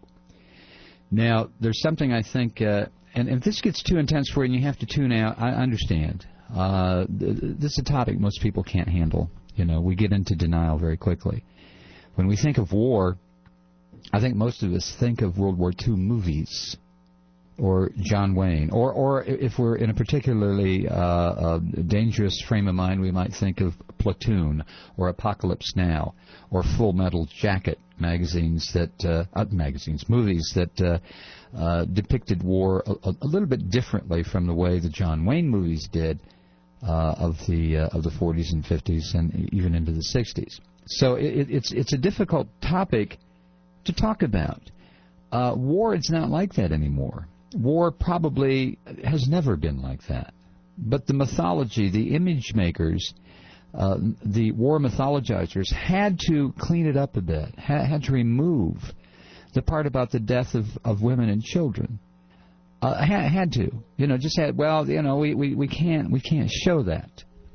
Now, there's something I think, uh, and if this gets too intense for you and you have to tune out, I understand. Uh, th- this is a topic most people can't handle. You know, we get into denial very quickly. When we think of war, I think most of us think of World War Two movies, or John Wayne, or or if we're in a particularly uh, uh, dangerous frame of mind, we might think of Platoon, or Apocalypse Now, or Full Metal Jacket magazines that uh, uh, magazines, movies that uh, uh, depicted war a, a little bit differently from the way the John Wayne movies did uh, of the uh, of the forties and fifties and even into the sixties. So it, it's it's a difficult topic to talk about. Uh, war is not like that anymore. War probably has never been like that. But the mythology, the image makers, uh, the war mythologizers had to clean it up a bit, ha- had to remove the part about the death of, of women and children. Uh, ha- had to. You know, just had, well, you know, we, we, we can't we can't show that.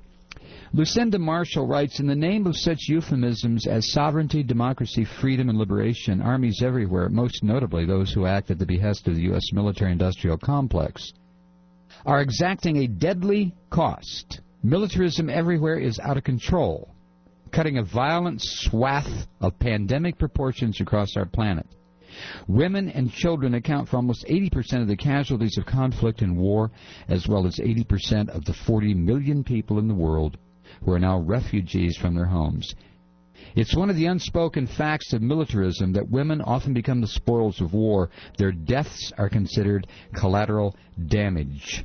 Lucinda Marshall writes, in the name of such euphemisms as sovereignty, democracy, freedom, and liberation, armies everywhere, most notably those who act at the behest of the U S military-industrial complex, are exacting a deadly cost. Militarism everywhere is out of control, cutting a violent swath of pandemic proportions across our planet. Women and children account for almost eighty percent of the casualties of conflict and war, as well as eighty percent of the forty million people in the world who are now refugees from their homes. It's one of the unspoken facts of militarism that women often become the spoils of war. Their deaths are considered collateral damage.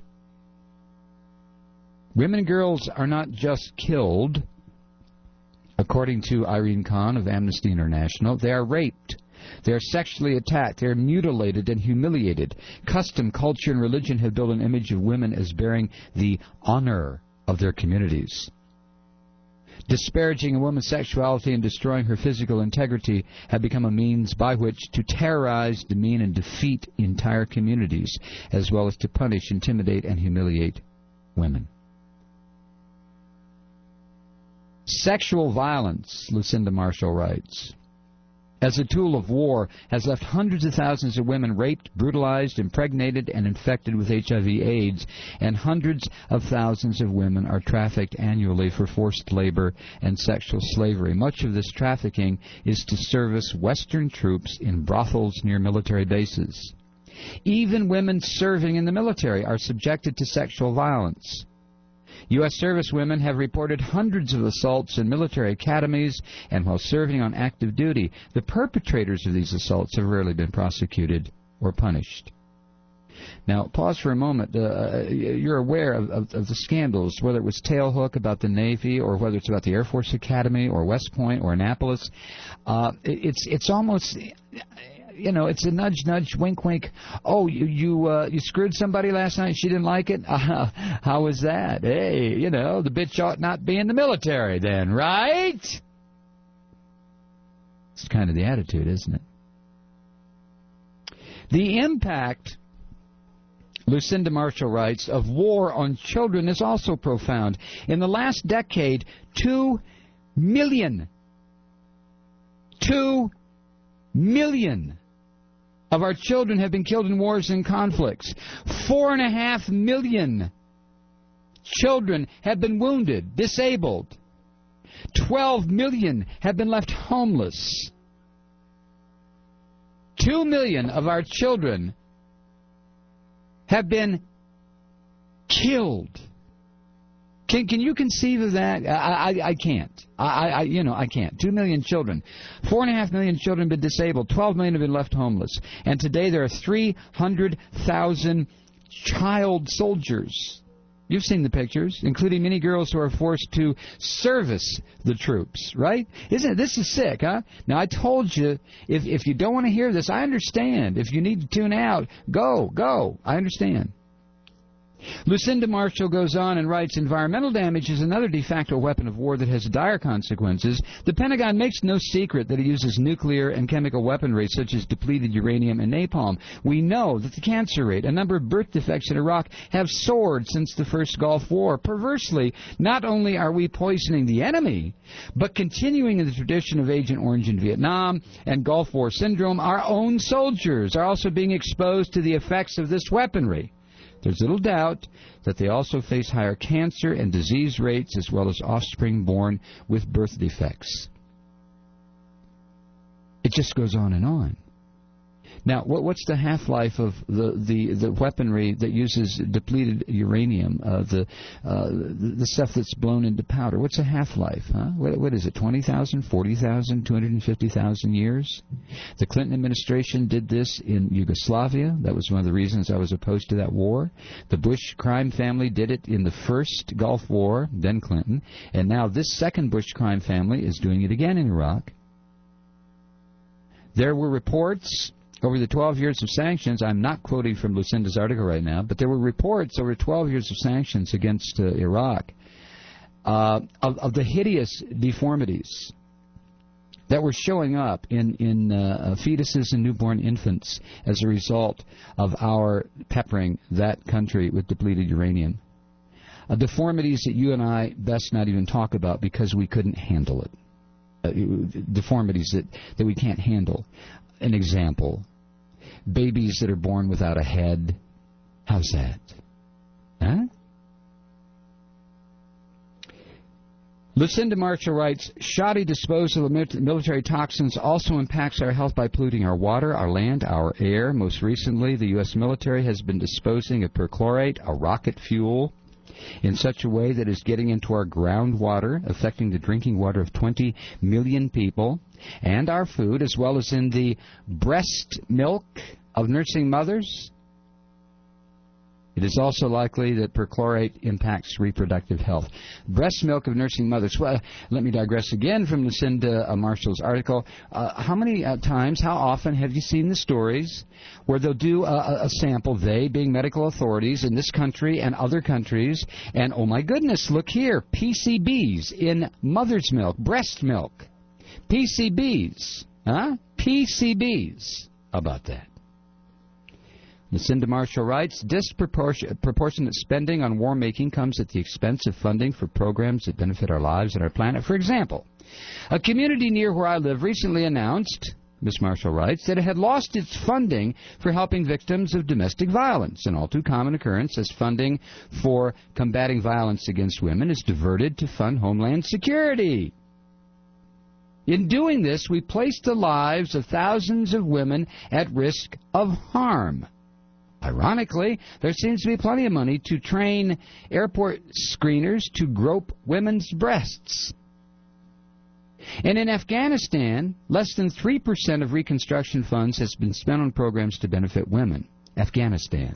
Women and girls are not just killed, according to Irene Khan of Amnesty International. They are raped. They are sexually attacked. They are mutilated and humiliated. Custom, culture, and religion have built an image of women as bearing the honor of their communities. Disparaging a woman's sexuality and destroying her physical integrity have become a means by which to terrorize, demean, and defeat entire communities, as well as to punish, intimidate, and humiliate women. Sexual violence, Lucinda Marshall writes, as a tool of war, has left hundreds of thousands of women raped, brutalized, impregnated, and infected with H I V AIDS, and hundreds of thousands of women are trafficked annually for forced labor and sexual slavery. Much of this trafficking is to service Western troops in brothels near military bases. Even women serving in the military are subjected to sexual violence. U S servicewomen have reported hundreds of assaults in military academies and while serving on active duty. The perpetrators of these assaults have rarely been prosecuted or punished. Now, pause for a moment. Uh, you're aware of, of, of the scandals, whether it was Tailhook about the Navy or whether it's about the Air Force Academy or West Point or Annapolis. Uh, it, it's it's almost, you know, it's a nudge, nudge, wink, wink. Oh, you you, uh, you screwed somebody last night, she didn't like it? Uh, how was that? Hey, you know, the bitch ought not be in the military then, right? It's kind of the attitude, isn't it? The impact, Lucinda Marshall writes, of war on children is also profound. In the last decade, two million, two million of our children have been killed in wars and conflicts. Four and a half million children have been wounded, disabled. Twelve million have been left homeless. Two million of our children have been killed. Can can you conceive of that? I I, I can't. I, I you know I can't. Two million children, four and a half million children have been disabled. Twelve million have been left homeless, and today there are three hundred thousand child soldiers. You've seen the pictures, including many girls who are forced to service the troops, right? Isn't it? This is sick, huh? Now, I told you, if if you don't want to hear this, I understand. If you need to tune out, go, go. I understand. Lucinda Marshall goes on and writes, environmental damage is another de facto weapon of war that has dire consequences. The Pentagon makes no secret that it uses nuclear and chemical weaponry such as depleted uranium and napalm. We know that the cancer rate, a number of birth defects in Iraq have soared since the first Gulf War. Perversely, not only are we poisoning the enemy, but continuing in the tradition of Agent Orange in Vietnam and Gulf War syndrome, our own soldiers are also being exposed to the effects of this weaponry. There's little doubt that they also face higher cancer and disease rates as well as offspring born with birth defects. It just goes on and on. Now, what, what's the half-life of the, the, the weaponry that uses depleted uranium, uh, the, uh, the the stuff that's blown into powder? What's the half-life? Huh? What, what is it, twenty thousand, forty thousand, two hundred fifty thousand years? The Clinton administration did this in Yugoslavia. That was one of the reasons I was opposed to that war. The Bush crime family did it in the first Gulf War, then Clinton. And now this second Bush crime family is doing it again in Iraq. There were reports over the twelve years of sanctions, I'm not quoting from Lucinda's article right now, but there were reports over twelve years of sanctions against uh, Iraq uh, of, of the hideous deformities that were showing up in, in uh, fetuses and newborn infants as a result of our peppering that country with depleted uranium. Uh, deformities that you and I best not even talk about because we couldn't handle it. Uh, deformities that, that we can't handle. An example, babies that are born without a head. How's that? Huh? Lucinda Marshall writes, shoddy disposal of military toxins also impacts our health by polluting our water, our land, our air. Most recently, the U S military has been disposing of perchlorate, a rocket fuel, in such a way that is getting into our groundwater, affecting the drinking water of twenty million people, and our food, as well as in the breast milk of nursing mothers. It is also likely that perchlorate impacts reproductive health. Breast milk of nursing mothers. Well, let me digress again from Lucinda Marshall's article. Uh, how many uh, times, how often have you seen the stories where they'll do a, a sample, they being medical authorities in this country and other countries, and oh my goodness, look here, P C Bs in mother's milk, breast milk. P C Bs, huh? P C Bs. How about that? Lucinda Marshall writes, disproportionate spending on war making comes at the expense of funding for programs that benefit our lives and our planet. For example, a community near where I live recently announced, Miz Marshall writes, that it had lost its funding for helping victims of domestic violence, an all too common occurrence as funding for combating violence against women is diverted to fund Homeland Security. In doing this, we place the lives of thousands of women at risk of harm. Ironically, there seems to be plenty of money to train airport screeners to grope women's breasts. And in Afghanistan, less than three percent of reconstruction funds has been spent on programs to benefit women. Afghanistan.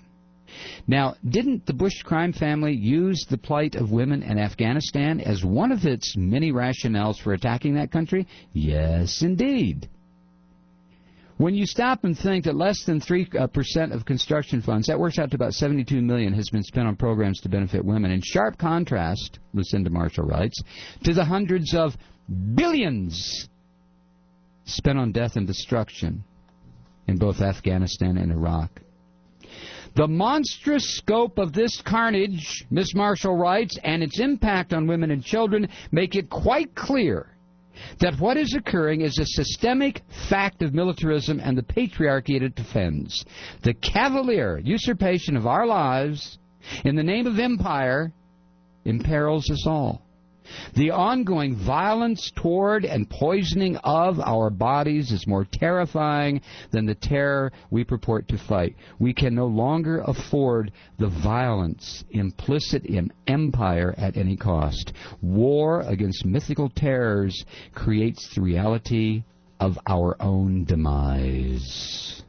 Now, didn't the Bush crime family use the plight of women in Afghanistan as one of its many rationales for attacking that country? Yes, indeed. When you stop and think that less than three percent of construction funds, that works out to about seventy-two million dollars, has been spent on programs to benefit women, in sharp contrast, Lucinda Marshall writes, to the hundreds of billions spent on death and destruction in both Afghanistan and Iraq. The monstrous scope of this carnage, Miss Marshall writes, and its impact on women and children make it quite clear that what is occurring is a systemic fact of militarism and the patriarchy it defends. The cavalier usurpation of our lives in the name of empire imperils us all. The ongoing violence toward and poisoning of our bodies is more terrifying than the terror we purport to fight. We can no longer afford the violence implicit in empire at any cost. War against mythical terrors creates the reality of our own demise.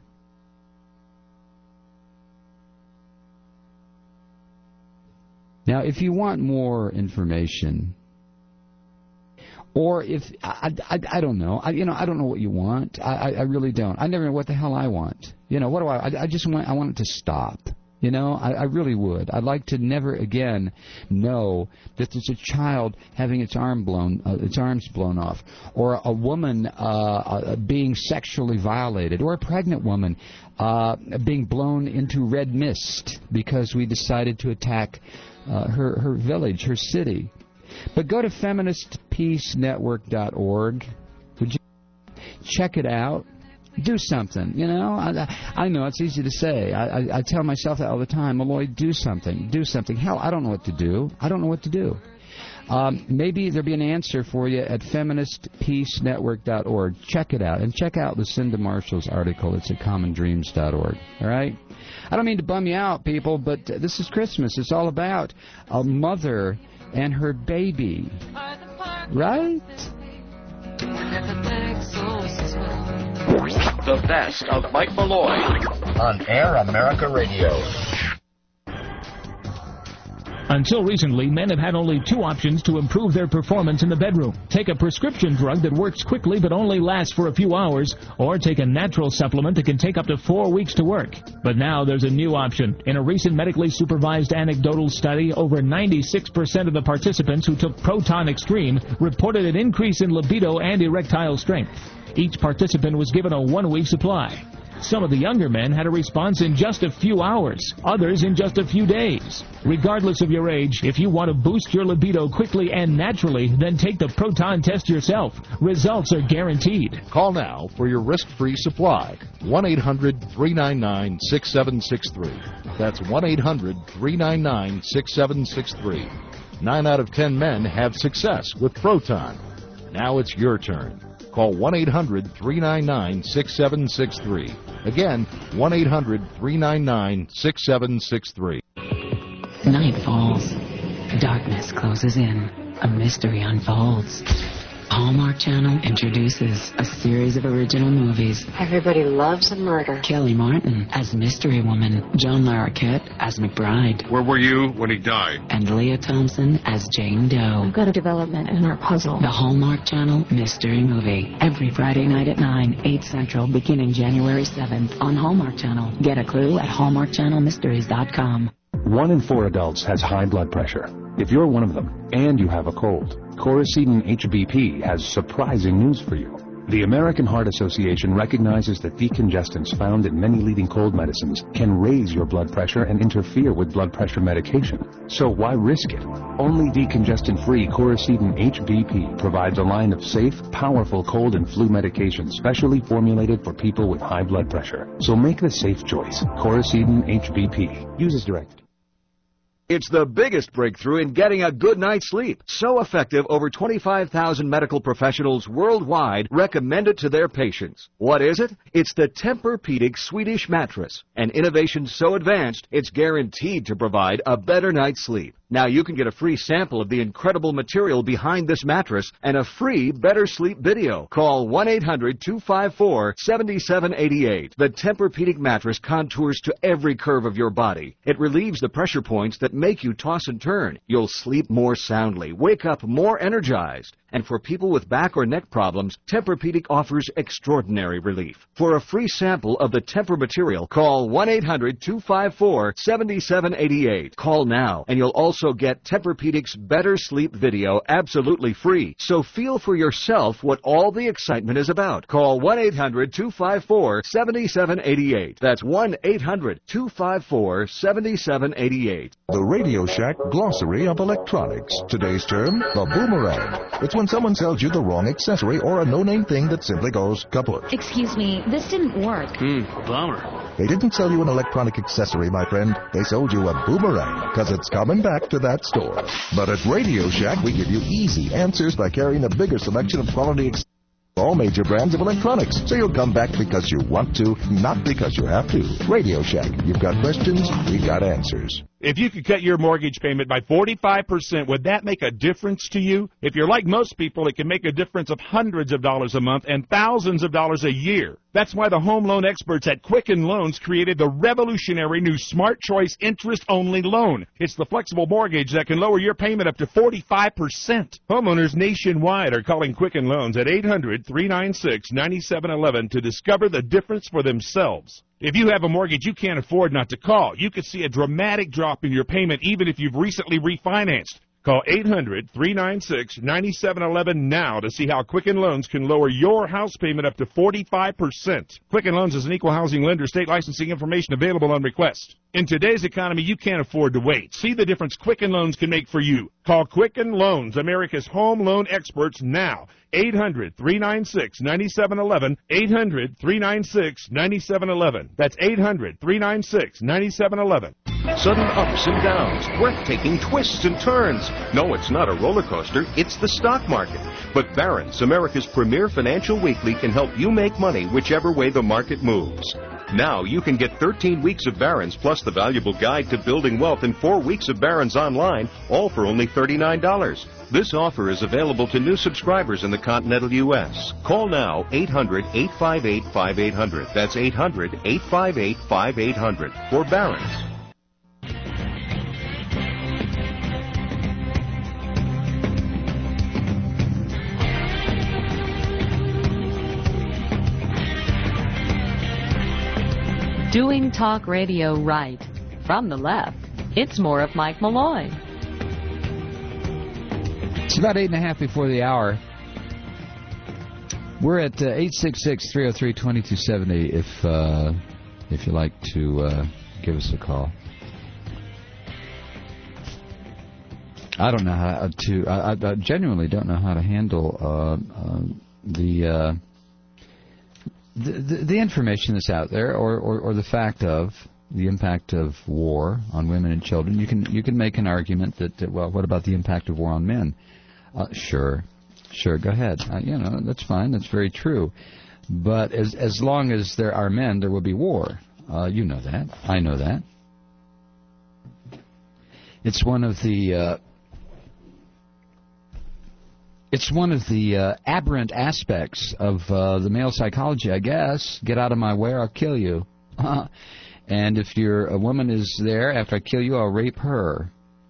Now, if you want more information, or if, I, I, I don't know, I, you know, I don't know what you want. I, I really don't. I never know what the hell I want. You know, what do I, I, I just want, I want it to stop. You know, I, I really would. I'd like to never again know that there's a child having its arm blown, uh, its arms blown off, or a woman uh, uh, being sexually violated, or a pregnant woman uh, being blown into red mist because we decided to attack uh, her, her village, her city. But go to feminist peace network dot org. Would you check it out? Do something, you know. I, I know it's easy to say. I, I, I tell myself that all the time. Malloy, do something. Do something. Hell, I don't know what to do. I don't know what to do. Um, maybe there'll be an answer for you at feminist peace network dot org. Check it out. And check out Lucinda Marshall's article. It's at common dreams dot org. All right? I don't mean to bum you out, people, but uh, this is Christmas. It's all about a mother and her baby. Right? The best of Mike Malloy on Air America Radio. Until recently, men have had only two options to improve their performance in the bedroom. Take a prescription drug that works quickly but only lasts for a few hours, or take a natural supplement that can take up to four weeks to work. But now there's a new option. In a recent medically supervised anecdotal study, over ninety-six percent of the participants who took Proton Extreme reported an increase in libido and erectile strength. Each participant was given a one-week supply. Some of the younger men had a response in just a few hours, others in just a few days. Regardless of your age, if you want to boost your libido quickly and naturally, then take the Proton test yourself. Results are guaranteed. Call now for your risk-free supply. one eight hundred three nine nine six seven six three. That's one eight hundred three nine nine six seven six three. Nine out of ten men have success with Proton. Now it's your turn. Call one eight hundred three nine nine six seven six three. Again, one eight hundred three nine nine six seven six three. Night falls. Darkness closes in. A mystery unfolds. Hallmark Channel introduces a series of original movies. Everybody loves a murder. Kelly Martin as Mystery Woman, John Larroquette as McBride. Where were you when he died? And Leah Thompson as Jane Doe. We've got a development in our puzzle. The Hallmark Channel Mystery Movie. Every Friday night at nine, eight Central, beginning January seventh on Hallmark Channel. Get a clue at hallmark channel mysteries dot com. One in four adults has high blood pressure. If you're one of them and you have a cold, Coracidin H B P has surprising news for you. The American Heart Association recognizes that decongestants found in many leading cold medicines can raise your blood pressure and interfere with blood pressure medication. So why risk it? Only decongestant-free Coracidin H B P provides a line of safe, powerful cold and flu medications specially formulated for people with high blood pressure. So make the safe choice. Coracidin H B P. Use as directed. It's the biggest breakthrough in getting a good night's sleep. So effective, over twenty-five thousand medical professionals worldwide recommend it to their patients. What is it? It's the Tempur-Pedic Swedish mattress, an innovation so advanced it's guaranteed to provide a better night's sleep. Now you can get a free sample of the incredible material behind this mattress and a free Better Sleep video. Call one eight hundred two five four seven seven eight eight. The Tempur-Pedic mattress contours to every curve of your body. It relieves the pressure points that make you toss and turn. You'll sleep more soundly, wake up more energized. And for people with back or neck problems, Tempur-Pedic offers extraordinary relief. For a free sample of the Tempur material, call one eight hundred two five four seven seven eight eight. Call now, and you'll also get Tempur-Pedic's Better Sleep video absolutely free. So feel for yourself what all the excitement is about. Call one eight hundred two five four seven seven eight eight. That's one eight hundred two five four seven seven eight eight. The Radio Shack Glossary of Electronics. Today's term, the boomerang. It's when someone sells you the wrong accessory or a no-name thing that simply goes kaput. Excuse me, this didn't work. Hmm, bummer. They didn't sell you an electronic accessory, my friend. They sold you a boomerang, because it's coming back to that store. But at Radio Shack, we give you easy answers by carrying a bigger selection of quality accessories. All major brands of electronics, so you'll come back because you want to, not because you have to. Radio Shack, you've got questions, we've got answers. If you could cut your mortgage payment by forty-five percent, would that make a difference to you? If you're like most people, it can make a difference of hundreds of dollars a month and thousands of dollars a year. That's why the home loan experts at Quicken Loans created the revolutionary new Smart Choice interest-only loan. It's the flexible mortgage that can lower your payment up to forty-five percent. Homeowners nationwide are calling Quicken Loans at eight hundred three nine six nine seven one one to discover the difference for themselves. If you have a mortgage you can't afford not to call, you could see a dramatic drop in your payment even if you've recently refinanced. Call eight hundred three nine six nine seven one one now to see how Quicken Loans can lower your house payment up to forty-five percent. Quicken Loans is an equal housing lender. State licensing information available on request. In today's economy, you can't afford to wait. See the difference Quicken Loans can make for you. Call Quicken Loans, America's home loan experts, now. eight hundred three nine six nine seven one one, eight hundred three nine six nine seven one one. That's eight hundred three nine six nine seven one one. Sudden ups and downs, breathtaking twists and turns. No, it's not a roller coaster, it's the stock market. But Barron's, America's premier financial weekly, can help you make money whichever way the market moves. Now you can get thirteen weeks of Barron's plus the valuable guide to building wealth and four weeks of Barron's online, all for only thirty-nine dollars. This offer is available to new subscribers in the continental U S. Call now, eight hundred eight five eight five eight zero zero. That's eight hundred eight five eight five eight zero zero for Barron's. Doing talk radio right. From the left, it's more of Mike Malloy. It's about eight and a half before the hour. We're at uh, eight six six, three oh three, two two seven oh if, uh, if you'd like to uh, give us a call. I don't know how to, I, I genuinely don't know how to handle uh, uh, the... Uh, The, the, the information that's out there, or, or, or the fact of the impact of war on women and children, you can you can make an argument that, that well, what about the impact of war on men? Uh, sure, sure, go ahead. Uh, you know, that's fine. That's very true. But as as long as there are men, there will be war. Uh, you know that. I know that. It's one of the. Uh, It's one of the uh, aberrant aspects of uh, the male psychology, I guess. Get out of my way or I'll kill you. And if you're, a woman is there, after I kill you, I'll rape her.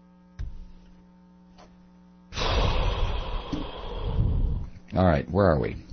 All right, where are we?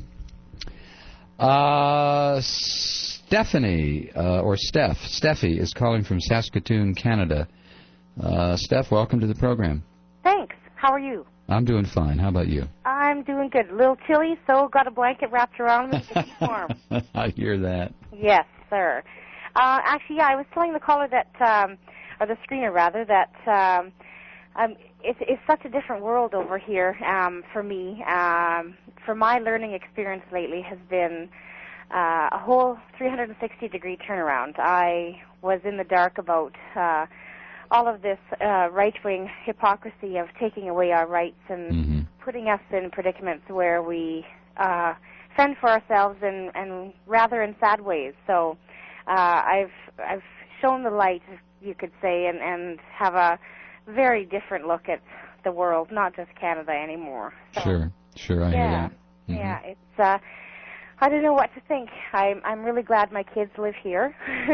Uh, Stephanie, uh, or Steph, Steffi is calling from Saskatoon, Canada. Uh, Steph, welcome to the program. Thanks. How are you? I'm doing fine. How about you? I'm doing good. A little chilly, so got a blanket wrapped around me to keep warm. I hear that. Yes, sir. Uh, actually, yeah, I was telling the caller that, um, or the screener rather, that um, um, it's, it's such a different world over here um, for me. Um, for my learning experience lately has been uh, a whole three hundred sixty degree turnaround. I was in the dark about uh, all of this uh, right-wing hypocrisy of taking away our rights and mm-hmm. putting us in predicaments where we uh, fend for ourselves in, in rather in sad ways. So uh, I've I've shown the light, you could say, and, and have a very different look at the world, not just Canada anymore. So, sure, sure, I yeah, hear that. Mm-hmm. Yeah, it's, uh, I don't know what to think. I'm, I'm really glad my kids live here,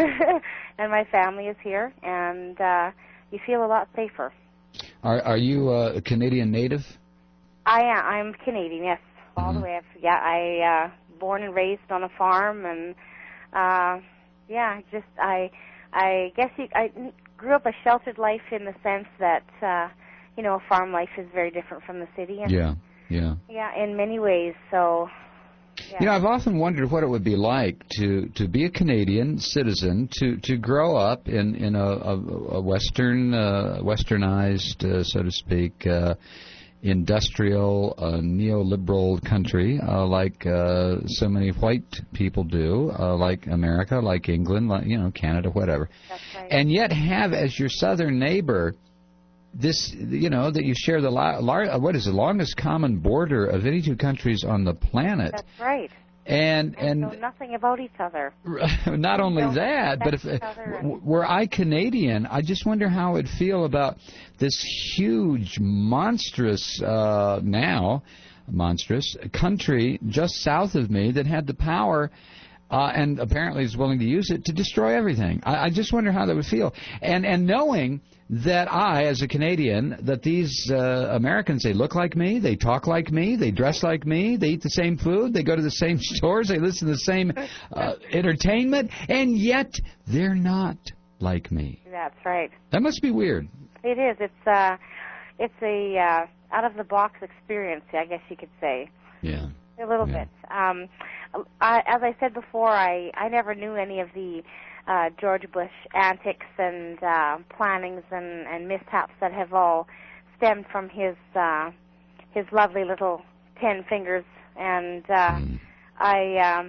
and my family is here, and uh, you feel a lot safer. Are, are you uh, a Canadian native? I am. I'm Canadian, yes, all mm-hmm. the way up. Yeah, I uh, born and raised on a farm, and uh, yeah, just I, I guess you, I grew up a sheltered life in the sense that uh, you know, farm life is very different from the city. And, yeah, yeah. Yeah, in many ways. So. Yeah. You know, I've often wondered what it would be like to, to be a Canadian citizen, to, to grow up in, in a, a, a Western, uh, westernized, uh, so to speak, uh, industrial, uh, neoliberal country, uh, like uh, so many white people do, uh, like America, like England, like, you know, Canada, whatever. That's right. And yet have as your southern neighbor this, you know, that you share the la- lar- what is the longest common border of any two countries on the planet. That's right. And and, and know nothing about each other. Not only that, but if uh, w- were I Canadian, I just wonder how I'd feel about this huge, monstrous uh, now, monstrous country just south of me that had the power. Uh, and apparently is willing to use it to destroy everything. I, I just wonder how that would feel. And and knowing that I, as a Canadian, that these uh, Americans, they look like me, they talk like me, they dress like me, they eat the same food, they go to the same stores, they listen to the same uh, entertainment, and yet they're not like me. That's right. That must be weird. It is. It's uh, it's a uh, out-of-the-box experience, I guess you could say. Yeah. A little yeah. bit. Um, I, as I said before, I, I never knew any of the uh, George Bush antics and uh, plannings and, and mishaps that have all stemmed from his uh, his lovely little ten fingers. And uh, mm. I um,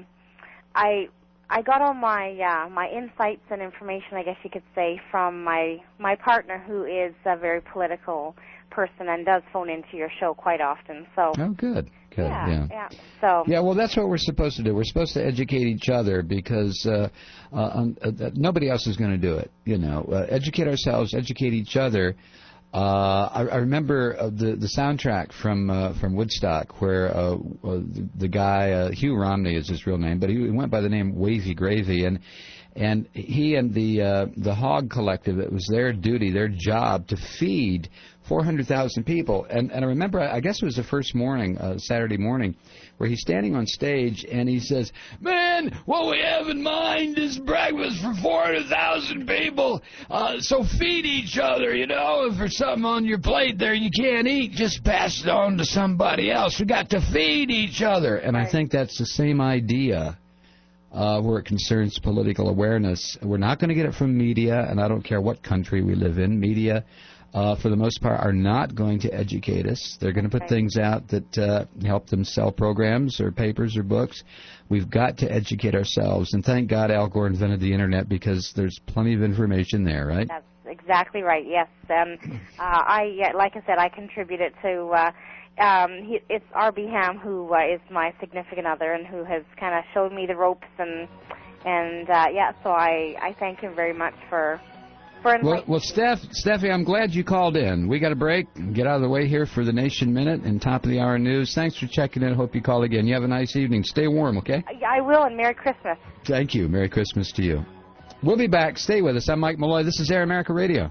I I got all my uh, my insights and information, I guess you could say, from my my partner, who is a very political person and does phone into your show quite often. So oh, good. Good. Yeah, yeah, yeah. So yeah, well, that's what we're supposed to do. We're supposed to educate each other because uh, uh, uh, nobody else is going to do it. You know, uh, educate ourselves, educate each other. Uh, I, I remember uh, the the soundtrack from uh, from Woodstock, where uh, uh, the, the guy uh, Hugh Romney is his real name, but he went by the name Wavy Gravy, and and he and the uh, the Hog Collective, it was their duty, their job to feed four hundred thousand people. And, and I remember, I guess it was the first morning, uh, Saturday morning, where he's standing on stage and he says, man, what we have in mind is breakfast for four hundred thousand people. Uh, so feed each other, you know. If there's something on your plate there you can't eat, just pass it on to somebody else. We got to feed each other. And I think that's the same idea. Uh, where it concerns political awareness. We're not going to get it from media, and I don't care what country we live in. Media, uh, for the most part, are not going to educate us. They're going to put things out that uh, help them sell programs or papers or books. We've got to educate ourselves, and thank God Al Gore invented the Internet, because there's plenty of information there, right? That's exactly right, yes. And uh, I, yeah, like I said, I contributed to... Uh, Um, he, it's Arby Ham, who uh, is my significant other and who has kind of showed me the ropes, and and uh, yeah, so I, I thank him very much for for inviting well, well, Steph, Steffi, I'm glad you called in. We got a break. Get out of the way here for the Nation Minute and Top of the Hour News. Thanks for checking in. Hope you call again. You have a nice evening. Stay warm, okay? I will, and Merry Christmas. Thank you. Merry Christmas to you. We'll be back. Stay with us. I'm Mike Malloy. This is Air America Radio.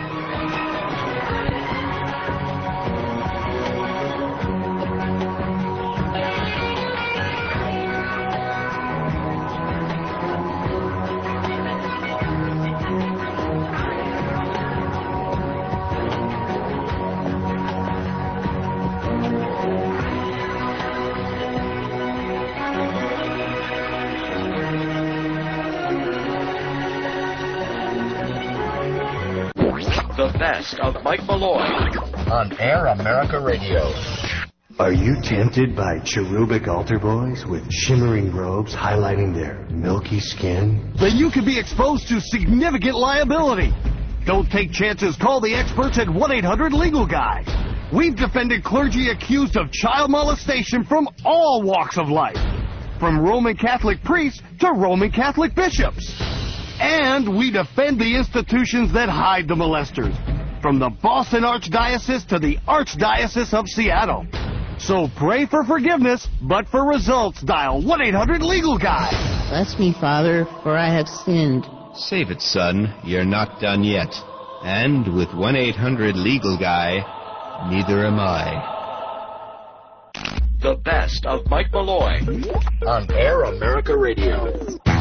The best of Mike Malloy on Air America Radio. Are you tempted by cherubic altar boys with shimmering robes highlighting their milky skin? Then you could be exposed to significant liability. Don't take chances. Call the experts at one eight hundred legal guy. We've defended clergy accused of child molestation from all walks of life, from Roman Catholic priests to Roman Catholic bishops. And we defend the institutions that hide the molesters. from the Boston Archdiocese to the Archdiocese of Seattle. So pray for forgiveness, but for results, dial one eight hundred legal guy. Bless me, Father, for I have sinned. Save it, son. You're not done yet. And with one eight hundred legal guy, neither am I. The best of Mike Malloy on Air America Radio.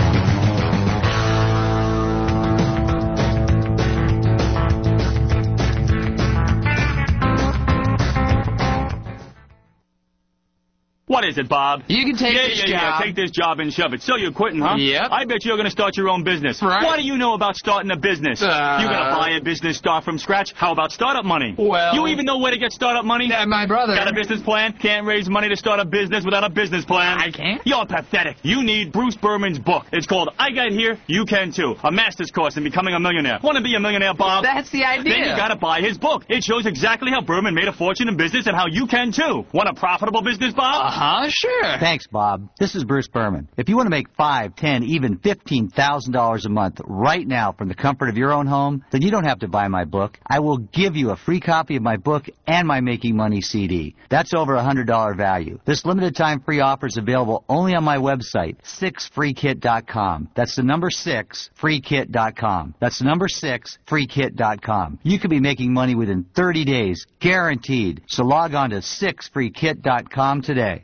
What is it, Bob? You can take yeah, this yeah, job. Yeah, take this job and shove it. So you're quitting, huh? Yep. I bet you're going to start your own business. Right. What do you know about starting a business? Uh, you're going to buy a business, start from scratch? How about startup money? Well... You even know where to get startup money? Uh, my brother... Got a business plan? Can't raise money to start a business without a business plan? I can't. You're pathetic. You need Bruce Berman's book. It's called I Got Here, You Can Too. A master's course in becoming a millionaire. Want to be a millionaire, Bob? That's the idea. Then you got to buy his book. It shows exactly how Berman made a fortune in business and how you can, too. Want a profitable business, Bob? Uh-huh, sure. Thanks, Bob. This is Bruce Berman. If you want to make five, ten, even fifteen thousand dollars a month right now from the comfort of your own home, then you don't have to buy my book. I will give you a free copy of my book and my Making Money C D. That's over a one hundred dollars value. This limited time free offer is available only on my website, six free kit dot com. That's the number six, free kit dot com. That's the number six, free kit dot com. You could be making money within thirty days, guaranteed. So log on to six free kit dot com today.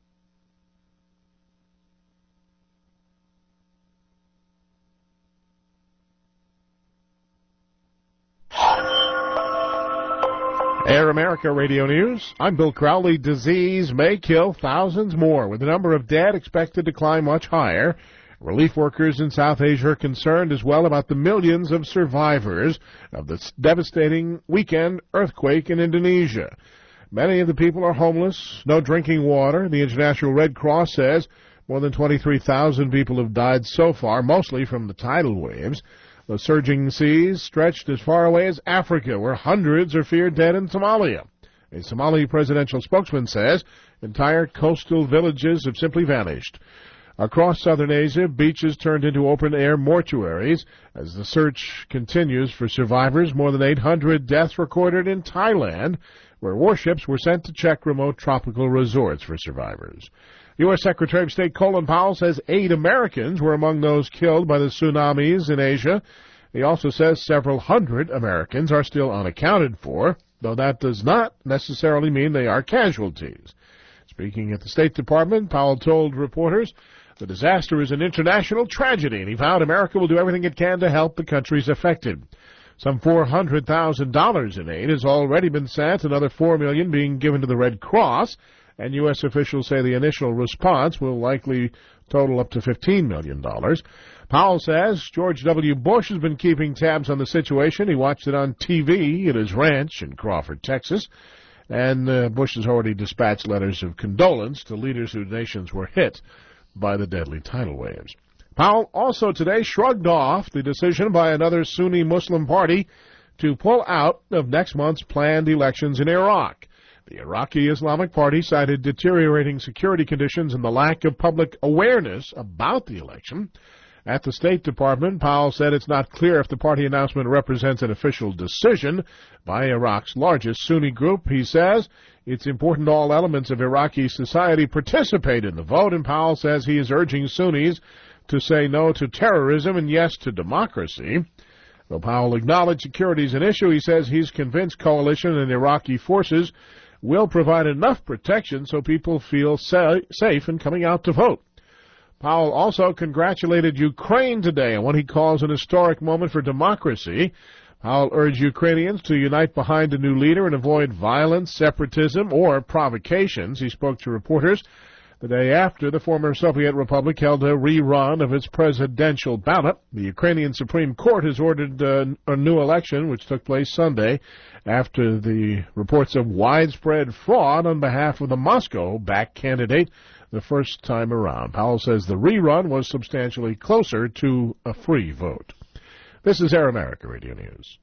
Air America Radio News. I'm Bill Crowley. Disease may kill thousands more, with the number of dead expected to climb much higher. Relief workers in South Asia are concerned as well about the millions of survivors of the devastating weekend earthquake in Indonesia. Many of the people are homeless, no drinking water. The International Red Cross says more than twenty-three thousand people have died so far, mostly from the tidal waves. The surging seas stretched as far away as Africa, where hundreds are feared dead in Somalia. A Somali presidential spokesman says entire coastal villages have simply vanished. Across southern Asia, beaches turned into open-air mortuaries as the search continues for survivors. More than eight hundred deaths recorded in Thailand, where warships were sent to check remote tropical resorts for survivors. U S Secretary of State Colin Powell says eight Americans were among those killed by the tsunamis in Asia. He also says several hundred Americans are still unaccounted for, though that does not necessarily mean they are casualties. Speaking at the State Department, Powell told reporters the disaster is an international tragedy, and he vowed America will do everything it can to help the countries affected. Some four hundred thousand dollars in aid has already been sent, another four million dollars being given to the Red Cross, and U S officials say the initial response will likely total up to fifteen million dollars. Powell says George W. Bush has been keeping tabs on the situation. He watched it on T V at his ranch in Crawford, Texas, and uh, Bush has already dispatched letters of condolence to leaders whose nations were hit by the deadly tidal waves. Powell also today shrugged off the decision by another Sunni Muslim party to pull out of next month's planned elections in Iraq. The Iraqi Islamic Party cited deteriorating security conditions and the lack of public awareness about the election. At the State Department, Powell said it's not clear if the party announcement represents an official decision by Iraq's largest Sunni group. He says it's important all elements of Iraqi society participate in the vote, and Powell says he is urging Sunnis to say no to terrorism and yes to democracy. Though Powell acknowledged security is an issue, he says he's convinced coalition and Iraqi forces will provide enough protection so people feel sa- safe in coming out to vote. Powell also congratulated Ukraine today on what he calls an historic moment for democracy. Powell urged Ukrainians to unite behind a new leader and avoid violence, separatism, or provocations. He spoke to reporters the day after the former Soviet republic held a rerun of its presidential ballot. The Ukrainian Supreme Court has ordered uh, a new election, which took place Sunday, after the reports of widespread fraud on behalf of the Moscow-backed candidate the first time around. Powell says the rerun was substantially closer to a free vote. This is Air America Radio News.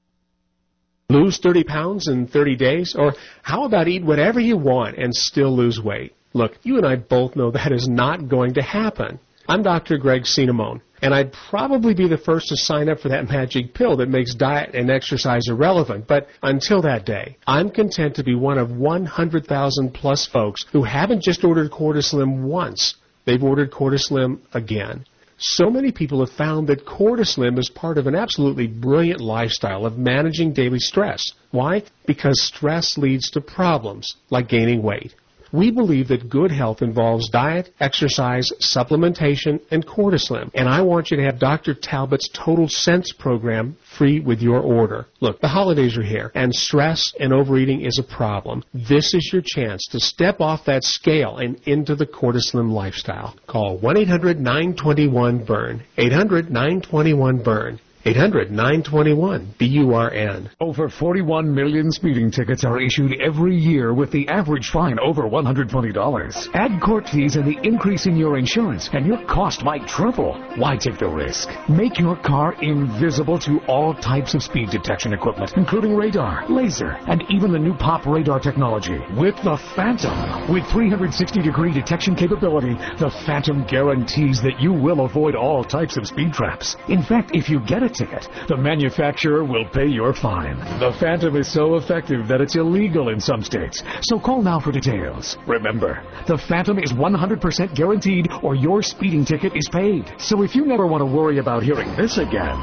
Lose thirty pounds in thirty days? Or how about eat whatever you want and still lose weight? Look, you and I both know that is not going to happen. I'm Doctor Greg Cinnamone, and I'd probably be the first to sign up for that magic pill that makes diet and exercise irrelevant. But until that day, I'm content to be one of one hundred thousand plus folks who haven't just ordered Cortislim once. They've ordered Cortislim again. So many people have found that Cortislim is part of an absolutely brilliant lifestyle of managing daily stress. Why? Because stress leads to problems like gaining weight. We believe that good health involves diet, exercise, supplementation, and Cortislim. And I want you to have Doctor Talbot's Total Sense program free with your order. Look, the holidays are here, and stress and overeating is a problem. This is your chance to step off that scale and into the Cortislim lifestyle. Call one eight hundred nine two one burn, eight hundred nine two one burn. eight hundred nine two one B U R N. Over forty-one million speeding tickets are issued every year with the average fine over one hundred twenty dollars. Add court fees and the increase in your insurance, and your cost might triple. Why take the risk? Make your car invisible to all types of speed detection equipment, including radar, laser, and even the new pop radar technology. With the Phantom, with three hundred sixty degree detection capability, the Phantom guarantees that you will avoid all types of speed traps. In fact, if you get a ticket, the manufacturer will pay your fine. The Phantom is so effective that it's illegal in some states. So call now for details. Remember, the Phantom is one hundred percent guaranteed or your speeding ticket is paid. So if you never want to worry about hearing this again,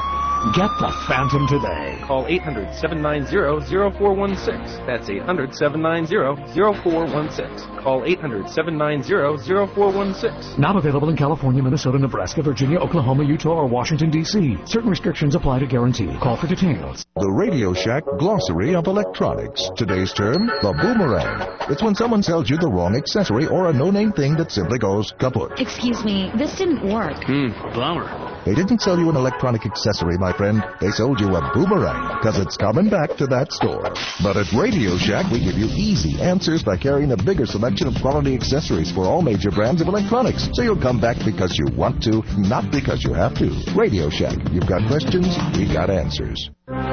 get the Phantom today. Call eight hundred seven nine zero zero four one six. That's eight hundred seven nine zero zero four one six. Call eight hundred seven nine zero zero four one six. Not available in California, Minnesota, Nebraska, Virginia, Oklahoma, Utah, or Washington, D C Certain restrictions apply to guarantee. Call for details. The Radio Shack Glossary of Electronics. Today's term, the boomerang. It's when someone sells you the wrong accessory or a no-name thing that simply goes kaput. Excuse me, this didn't work. Hmm, bummer. They didn't sell you an electronic accessory, my friend. They sold you a boomerang, because it's coming back to that store. But at Radio Shack, we give you easy answers by carrying a bigger selection of quality accessories for all major brands of electronics. So you'll come back because you want to, not because you have to. Radio Shack. You've got questions, we got answers.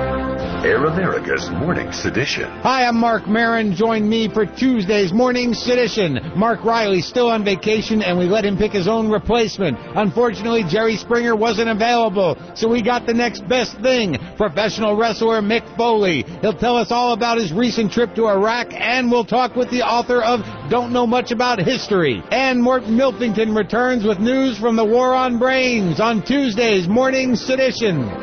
Air America's Morning Sedition. Hi, I'm Mark Maron. Join me for Tuesday's Morning Sedition. Mark Riley's still on vacation, and we let him pick his own replacement. Unfortunately, Jerry Springer wasn't available, so we got the next best thing, professional wrestler Mick Foley. He'll tell us all about his recent trip to Iraq, and we'll talk with the author of Don't Know Much About History. And Mort Miltington returns with news from the War on Brains on Tuesday's Morning Sedition.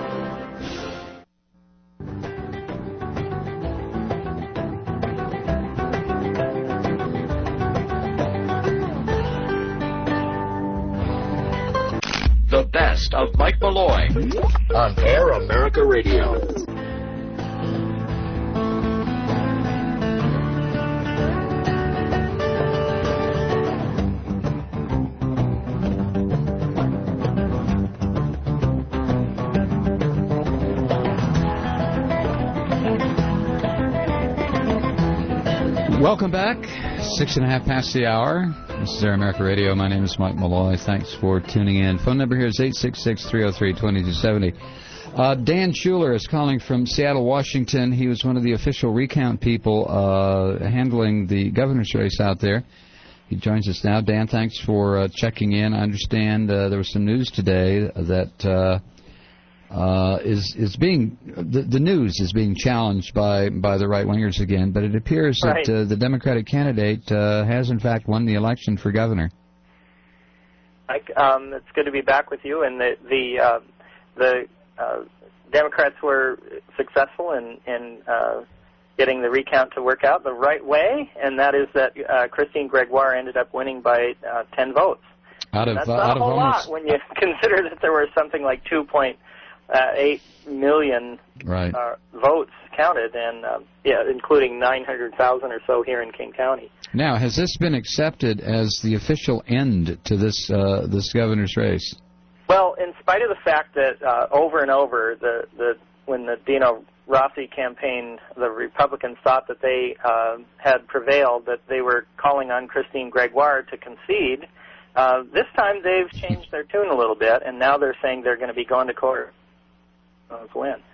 The best of Mike Malloy on Air America Radio. Welcome back. Six and a half past the hour. This is Air America Radio. My name is Mike Malloy. Thanks for tuning in. Phone number here is eight six six, three oh three, two two seven zero. Uh, Dan Schuler is calling from Seattle, Washington. He was one of the official recount people uh, handling the governor's race out there. He joins us now. Dan, thanks for uh, checking in. I understand uh, there was some news today that uh, uh, is is being the, the news is being challenged by by the right wingers again, but it appears right. that uh, the Democratic candidate uh, has in fact won the election for governor. Mike, um, it's good to be back with you. And the the uh, the uh, Democrats were successful in in uh, getting the recount to work out the right way, and that is that uh, Christine Gregoire ended up winning by uh, ten votes. Out of That's uh, not out a of whole almost lot when you consider that there were something like two point eight million right. uh, votes counted, and uh, yeah, including nine hundred thousand or so here in King County. Now, has this been accepted as the official end to this uh, this governor's race? Well, in spite of the fact that uh, over and over, the, the when the Dino Rossi campaign, the Republicans thought that they uh, had prevailed, that they were calling on Christine Gregoire to concede. Uh, this time they've changed their tune a little bit, and now they're saying they're going to be going to court. Win.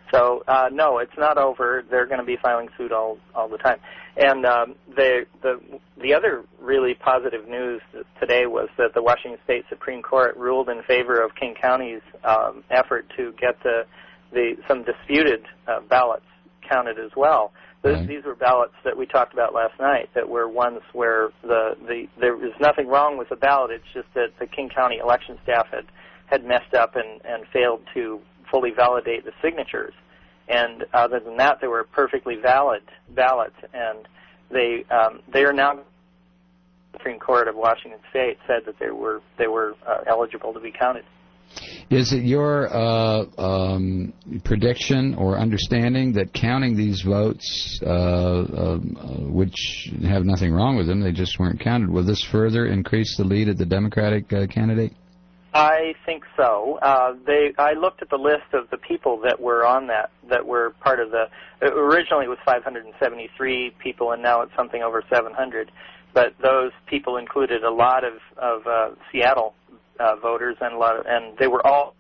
So uh, no, it's not over. They're going to be filing suit all all the time. And um, the the the other really positive news today was that the Washington State Supreme Court ruled in favor of King County's um, effort to get the the some disputed uh, ballots counted as well. These, right. these were ballots that we talked about last night that were ones where the, the there was nothing wrong with the ballot. It's just that the King County election staff had had messed up and, and failed to fully validate the signatures. And other than that, they were perfectly valid ballots. And they um, they are now, the Supreme Court of Washington State said that they were they were uh, eligible to be counted. Is it your uh, um, prediction or understanding that counting these votes, uh, uh, which have nothing wrong with them, they just weren't counted, will this further increase the lead of the Democratic uh, candidate? I think so. Uh, they. I looked at the list of the people that were on that, that were part of the. Originally, it was five hundred seventy-three people, and now it's something over seven hundred. But those people included a lot of of uh, Seattle uh, voters, and a lot of, and they were all.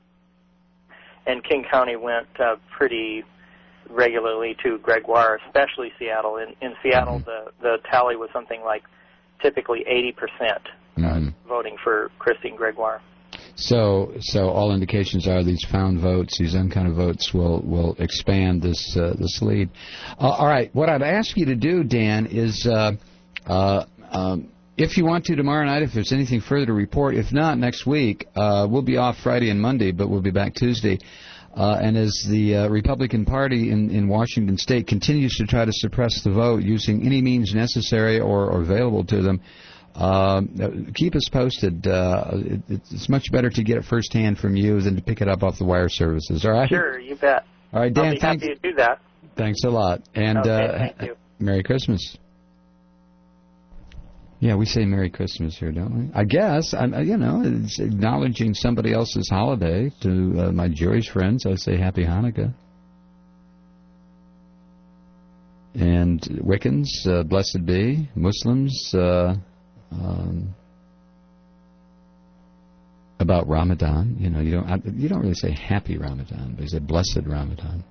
And King County went uh, pretty regularly to Gregoire, especially Seattle. In in Seattle, the the tally was something like typically eighty percent mm-hmm. voting for Christine Gregoire. So, so all indications are these found votes, these uncounted votes, will will expand this uh, this lead. Uh, all right, what I'd ask you to do, Dan, is uh, uh, um, if you want to tomorrow night, if there's anything further to report. If not, next week uh, we'll be off Friday and Monday, but we'll be back Tuesday. Uh, and as the uh, Republican Party in, in Washington State continues to try to suppress the vote using any means necessary or, or available to them. Uh, keep us posted. Uh, it, it's much better to get it firsthand from you than to pick it up off the wire services. All right? Sure, you bet. All right, Dan. I'll be thanks. happy to do that. Thanks a lot. And okay, uh, thank you. Merry Christmas. Yeah, we say Merry Christmas here, don't we? I guess. I'm, you know, it's acknowledging somebody else's holiday. To uh, my Jewish friends, I say Happy Hanukkah. And Wiccans, uh, blessed be. Muslims. Uh, Um, about Ramadan, you know, you don't you don't really say Happy Ramadan, but you say Blessed Ramadan.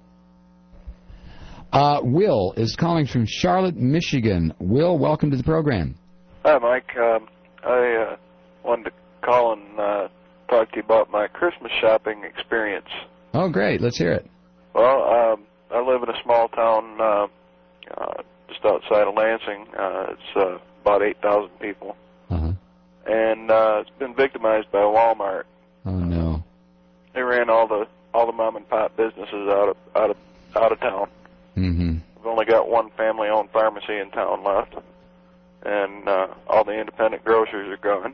Uh, Will is calling from Charlotte, Michigan. Will, welcome to the program. Hi, Mike. Um, I uh, wanted to call and uh, talk to you about my Christmas shopping experience. Oh, great. Let's hear it. Well, um, I live in a small town uh, uh, just outside of Lansing. Uh, it's uh, about eight thousand people. Uh-huh. And uh, it's been victimized by Walmart. Oh, no. They ran all the all the mom and pop businesses out of out of out of town. Mm-hmm. We've only got one family-owned pharmacy in town left, and uh, all the independent grocers are gone.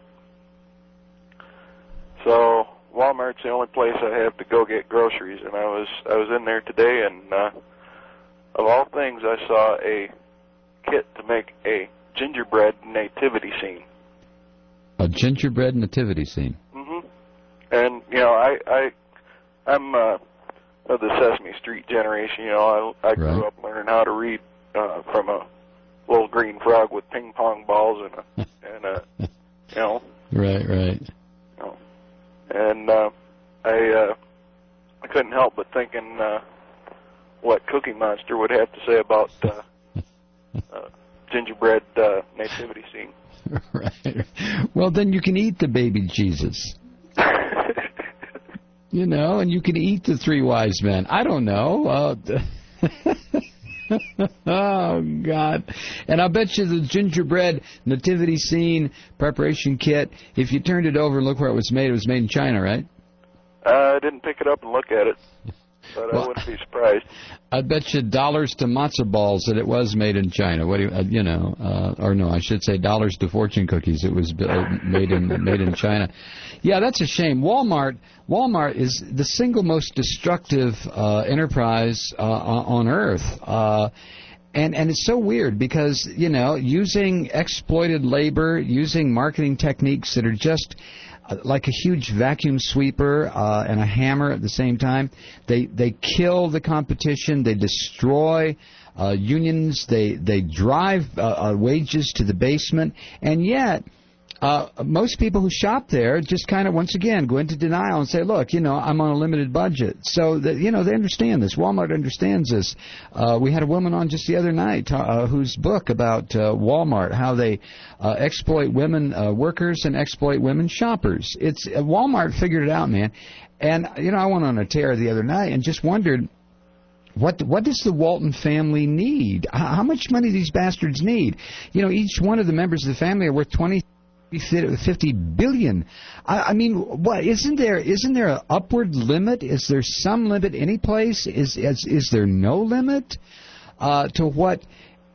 So Walmart's the only place I have to go get groceries, and I was I was in there today, and uh, of all things, I saw a kit to make a gingerbread nativity scene. A gingerbread nativity scene. Mm-hmm. And you know, I I I'm uh, of the Sesame Street generation. You know, I I grew right. up learning how to read uh, from a little green frog with ping pong balls and a and a you know. Right, right. You know, and uh, I uh, I couldn't help but thinking uh, what Cookie Monster would have to say about uh, uh, gingerbread uh, nativity scene. Right. Well, then you can eat the baby Jesus. You know, and you can eat the three wise men. I don't know. Uh, oh, God. And I'll bet you the gingerbread nativity scene preparation kit, if you turned it over and look where it was made, it was made in China, right? Uh, I didn't pick it up and look at it, but well, I wouldn't be surprised. I bet you dollars to matzo balls that it was made in China. What do you, uh, you know, uh, or no, I should say dollars to fortune cookies. It was made in made in China. Yeah, that's a shame. Walmart, Walmart is the single most destructive uh, enterprise uh, on earth. Uh, And and it's so weird because, you know, using exploited labor, using marketing techniques that are just like a huge vacuum sweeper uh, and a hammer at the same time. They they kill the competition. They destroy uh, unions. They they drive uh, uh, wages to the basement. And yet, Uh, most people who shop there just kind of, once again, go into denial and say, look, you know, I'm on a limited budget. So, that, you know, they understand this. Walmart understands this. Uh, we had a woman on just the other night uh, whose book about uh, Walmart, how they uh, exploit women uh, workers and exploit women shoppers. It's uh, Walmart figured it out, man. And, you know, I went on a tear the other night and just wondered, What what does the Walton family need? How much money do these bastards need? You know, each one of the members of the family are worth twenty, fifty billion. I, I mean, what isn't there? Isn't there an upward limit? Is there some limit any place? Is is is there no limit uh, to what?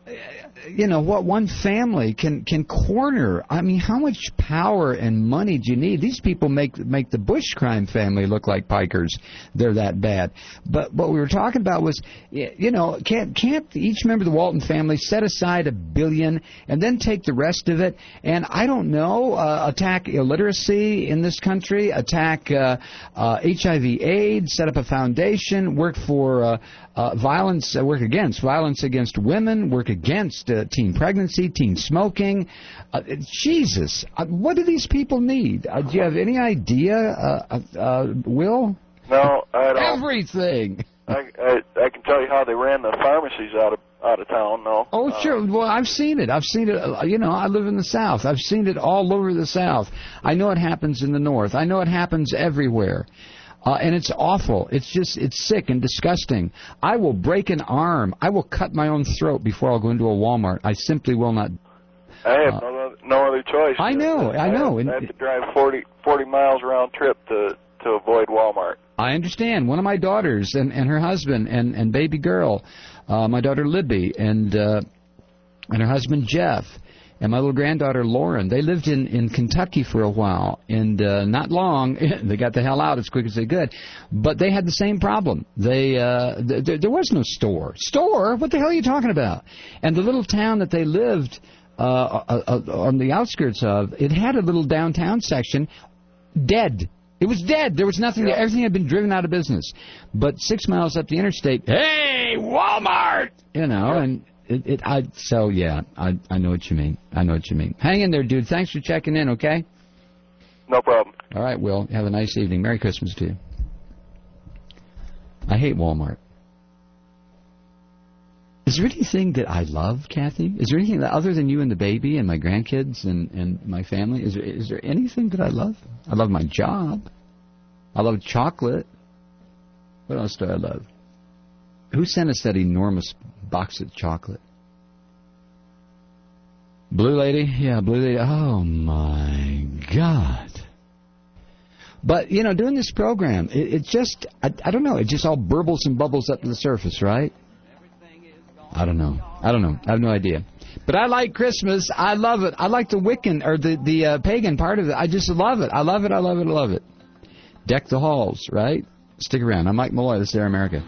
You know, what one family can can corner. I mean, how much power and money do you need? These people make make the Bush crime family look like pikers. They're that bad. But what we were talking about was, you know, can't can't each member of the Walton family set aside a billion and then take the rest of it and, I don't know, uh, attack illiteracy in this country, attack uh, uh, H I V AIDS, set up a foundation, work for uh, uh, violence, uh, work against violence against women, work against Uh, teen pregnancy, teen smoking. Uh, Jesus, uh, what do these people need? Uh, do you have any idea, uh, uh, Will? No, I don't. Everything. I, I I can tell you how they ran the pharmacies out of out of town. No. Oh, uh, sure. Well, I've seen it. I've seen it. Uh, you know, I live in the South. I've seen it all over the South. I know it happens in the North. I know it happens everywhere. Uh, and it's awful. It's just, it's sick and disgusting. I will break an arm. I will cut my own throat before I'll go into a Walmart. I simply will not. I have uh, no, no other choice. I know, I, I know. I have, I have to drive forty, forty miles round trip to, to avoid Walmart. I understand. One of my daughters and, and her husband and, and baby girl, uh, my daughter Libby, and, uh, and her husband Jeff, and my little granddaughter, Lauren, they lived in, in Kentucky for a while, and uh, not long, they got the hell out as quick as they could, but they had the same problem. They uh, th- th- there was no store. Store? What the hell are you talking about? And the little town that they lived uh, uh, uh, on the outskirts of, it had a little downtown section, dead. It was dead. There was nothing there. Everything had been driven out of business. But six miles up the interstate, hey, Walmart! You know, and... It, it, I, so, yeah, I, I know what you mean. I know what you mean. Hang in there, dude. Thanks for checking in, okay? No problem. All right, Will. Have a nice evening. Merry Christmas to you. I hate Walmart. Is there anything that I love, Kathy? Is there anything that, other than you and the baby and my grandkids and, and my family, is there, is there anything that I love? I love my job. I love chocolate. What else do I love? Who sent us that enormous box of chocolate? Blue Lady? Yeah, Blue Lady. Oh, my God. But, you know, doing this program, it, it just, I, I don't know, it just all burbles and bubbles up to the surface, right? I don't know. I don't know. I have no idea. But I like Christmas. I love it. I like the Wiccan, or the, the uh, pagan part of it. I just love it. I love it. I love it. I love it. Deck the halls, right? Stick around. I'm Mike Malloy. This is Air America.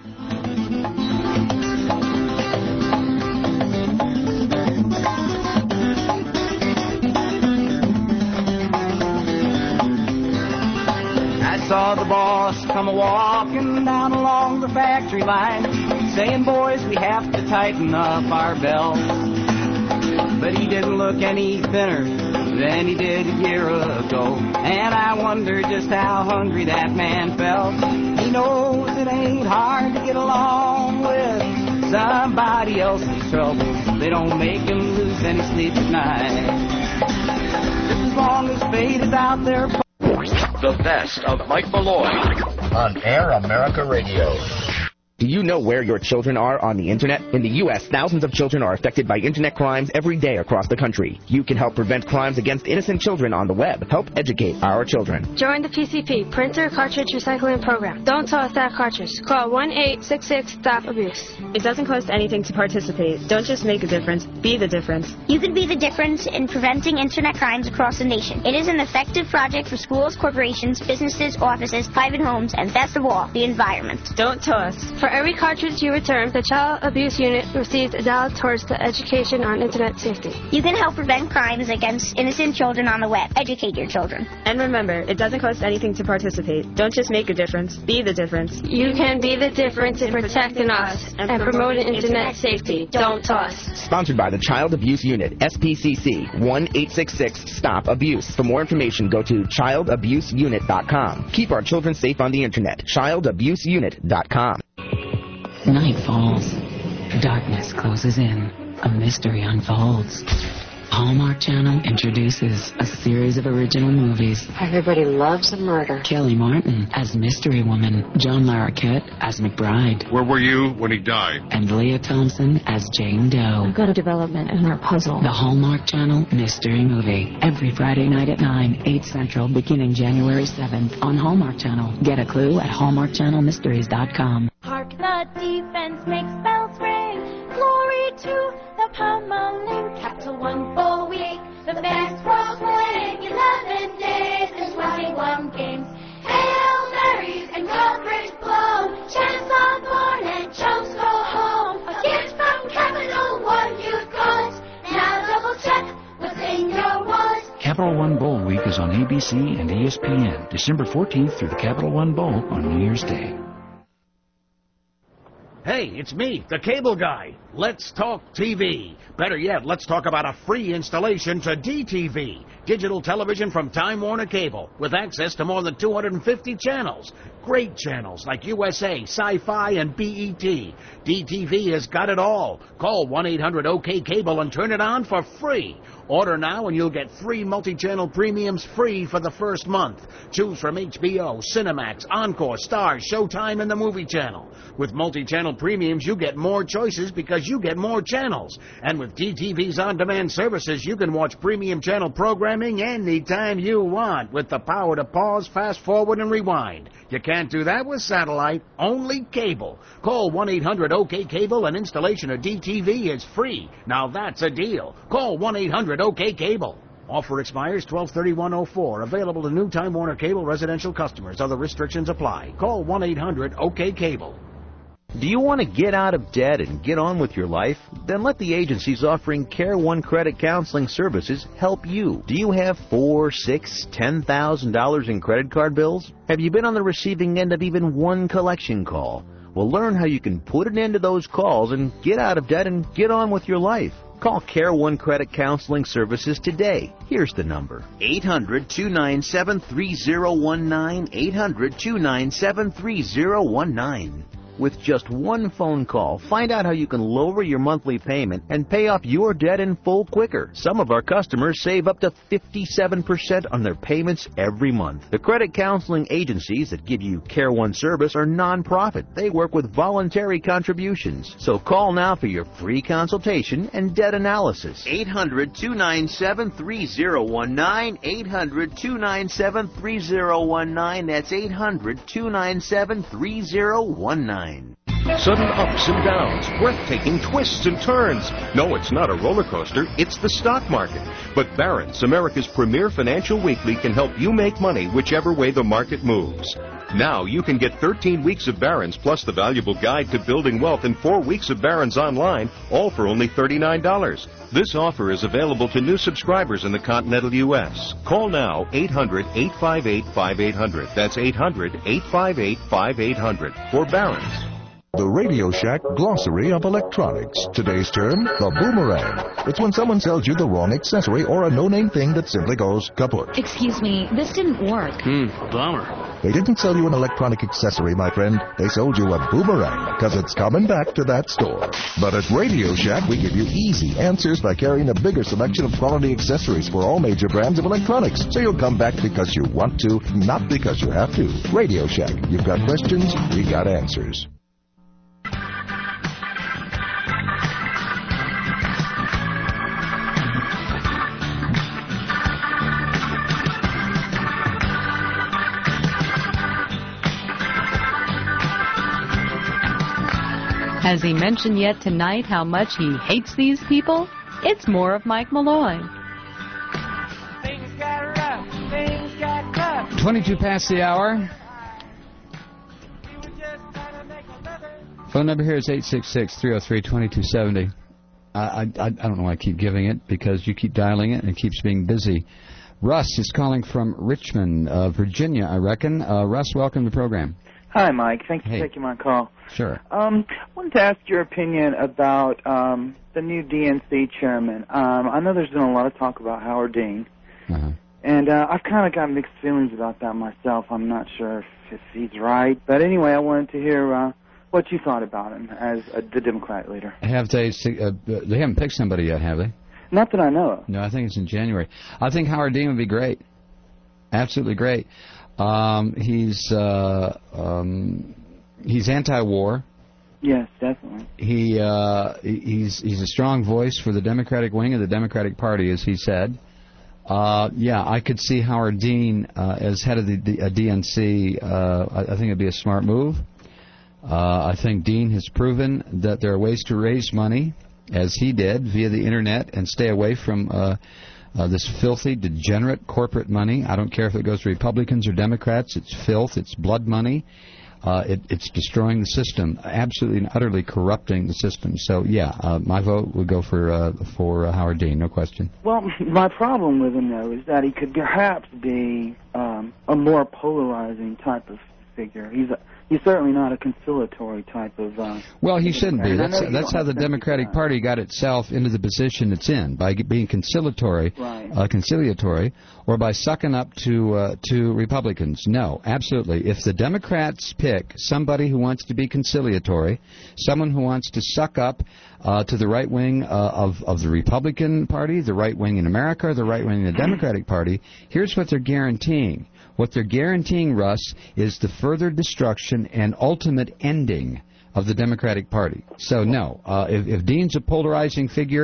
Saw the boss come a-walking down along the factory line, saying, boys, we have to tighten up our belts. But he didn't look any thinner than he did a year ago, and I wonder just how hungry that man felt. He knows it ain't hard to get along with somebody else's troubles. They don't make him lose any sleep at night. Just as long as fate is out there. The best of Mike Malloy on Air America Radio. Do you know where your children are on the Internet? In the U S, thousands of children are affected by Internet crimes every day across the country. You can help prevent crimes against innocent children on the web. Help educate our children. Join the P C P, Printer Cartridge Recycling Program. Don't toss that cartridge. Call one eight six six stop abuse. It doesn't cost anything to participate. Don't just make a difference. Be the difference. You can be the difference in preventing Internet crimes across the nation. It is an effective project for schools, corporations, businesses, offices, private homes, and best of all, the environment. Don't toss. For every cartridge you return, the Child Abuse Unit receives a dollar towards the education on Internet safety. You can help prevent crimes against innocent children on the web. Educate your children. And remember, it doesn't cost anything to participate. Don't just make a difference, be the difference. You can be the difference in protecting us and promoting Internet safety. Don't toss. Sponsored by the Child Abuse Unit, S P C C, one eight six six stop abuse. For more information, go to child abuse unit dot com. Keep our children safe on the Internet. child abuse unit dot com. Night falls. Darkness closes in. A mystery unfolds. Hallmark Channel introduces a series of original movies. Everybody loves a murder. Kelly Martin as Mystery Woman, John Larroquette as McBride. Where were you when he died? And Leah Thompson as Jane Doe. We've got a development in our puzzle. The Hallmark Channel Mystery Movie. Every Friday night at nine, eight Central, beginning January seventh on Hallmark Channel. Get a clue at hallmark channel mysteries dot com. Hark the defense makes bells ring. Glory to the Palmolive Capital One full week. The best pros playing eleven days and twenty-one games. Hail Marys and coverage blown. Chance on born and chumps go home. A gift from Capital One you've got. Now double check what's in your wallet. Capital One Bowl Week is on A B C and E S P N, December fourteenth through the Capital One Bowl on New Year's Day. Hey, it's me, the cable guy. Let's talk T V. Better yet, let's talk about a free installation to D T V, digital television from Time Warner Cable, with access to more than two hundred fifty channels. Great channels like U S A, Sci-Fi, and B E T. D T V has got it all. Call one eight hundred O K Cable and turn it on for free. Order now and you'll get three multi-channel premiums free for the first month. Choose from H B O, Cinemax, Encore, Starz, Showtime, and the Movie Channel. With multi-channel premiums, you get more choices because you get more channels. And with D T V's on-demand services, you can watch premium channel programming anytime you want with the power to pause, fast forward, and rewind. You can't do that with satellite, only cable. Call one eight hundred O K Cable and installation of D T V is free. Now that's a deal. Call one eight hundred O K Cable. Offer expires twelve thirty-one oh four. Available to new Time Warner Cable residential customers. Other restrictions apply. Call one eight hundred O K Cable. Do you want to get out of debt and get on with your life? Then let the agencies offering Care One Credit Counseling Services help you. Do you have four, six, ten thousand dollars in credit card bills? Have you been on the receiving end of even one collection call? Well, learn how you can put an end to those calls and get out of debt and get on with your life. Call Care One Credit Counseling Services today. Here's the number. eight hundred, two nine seven, three oh one nine. eight hundred, two nine seven, three oh one nine. With just one phone call, find out how you can lower your monthly payment and pay off your debt in full quicker. Some of our customers save up to fifty-seven percent on their payments every month. The credit counseling agencies that give you Care One service are non-profit. They work with voluntary contributions. So call now for your free consultation and debt analysis. eight hundred, two nine seven, three oh one nine. eight hundred, two nine seven, three oh one nine. That's eight hundred, two nine seven, three oh one nine. Sudden ups and downs, breathtaking twists and turns. No, it's not a roller coaster, it's the stock market. But Barron's, America's premier financial weekly, can help you make money whichever way the market moves. Now you can get thirteen weeks of Barron's plus the valuable guide to building wealth and four weeks of Barron's online, all for only thirty-nine dollars. This offer is available to new subscribers in the continental U S. Call now, eight hundred, eight five eight, five eight hundred. That's eight hundred, eight five eight, five eight hundred for Barron's. The Radio Shack Glossary of Electronics. Today's term, the boomerang. It's when someone sells you the wrong accessory or a no-name thing that simply goes kaput. Excuse me, this didn't work. Hmm, bummer. They didn't sell you an electronic accessory, my friend. They sold you a boomerang, because it's coming back to that store. But at Radio Shack, we give you easy answers by carrying a bigger selection of quality accessories for all major brands of electronics. So you'll come back because you want to, not because you have to. Radio Shack. You've got questions, we got answers. Has he mentioned yet tonight how much he hates these people? It's more of Mike Malloy. Things got rough, things got tough. twenty-two past the hour. Phone number here is eight six six, three oh three, two two seven oh. I, I, I don't know why I keep giving it, because you keep dialing it and it keeps being busy. Russ is calling from Richmond, uh, Virginia, I reckon. Uh, Russ, welcome to the program. Hi, Mike. Thanks Hey. for taking my call. Sure. Um, I wanted to ask your opinion about um, the new D N C chairman. Um, I know there's been a lot of talk about Howard Dean, Uh-huh. and uh, I've kind of got mixed feelings about that myself. I'm not sure if, if he's right. But anyway, I wanted to hear uh, what you thought about him as uh, the Democrat leader. Have they, uh, they haven't picked somebody yet, have they? Not that I know of. No, I think it's in January. I think Howard Dean would be great. Absolutely great. Um, he's uh, um, he's anti-war. Yes, definitely. He uh, he's he's a strong voice for the Democratic wing of the Democratic Party, as he said. Uh, yeah, I could see Howard Dean uh, as head of the D- uh, D N C. Uh, I, I think it'd be a smart move. Uh, I think Dean has proven that there are ways to raise money, as he did, via the Internet, and stay away from uh, uh, this filthy, degenerate corporate money. I don't care if it goes to Republicans or Democrats. It's filth. It's blood money. Uh, it, it's destroying the system, absolutely and utterly corrupting the system. So, yeah, uh, my vote would go for uh, for uh, Howard Dean, no question. Well, my problem with him, though, is that he could perhaps be um, a more polarizing type of figure. He's a, he's certainly not a conciliatory type of... Uh, well, he shouldn't be. Democrat. That's that's how the Democratic Party got itself into the position it's in, by being conciliatory, Right. uh, conciliatory, or by sucking up to uh, to Republicans. No, absolutely. If the Democrats pick somebody who wants to be conciliatory, someone who wants to suck up uh, to the right wing uh, of, of the Republican Party, the right wing in America, the right wing in the Democratic Party, here's what they're guaranteeing. What they're guaranteeing, Russ, is the further destruction and ultimate ending of the Democratic Party. So, no, uh, if, if Dean's a polarizing figure,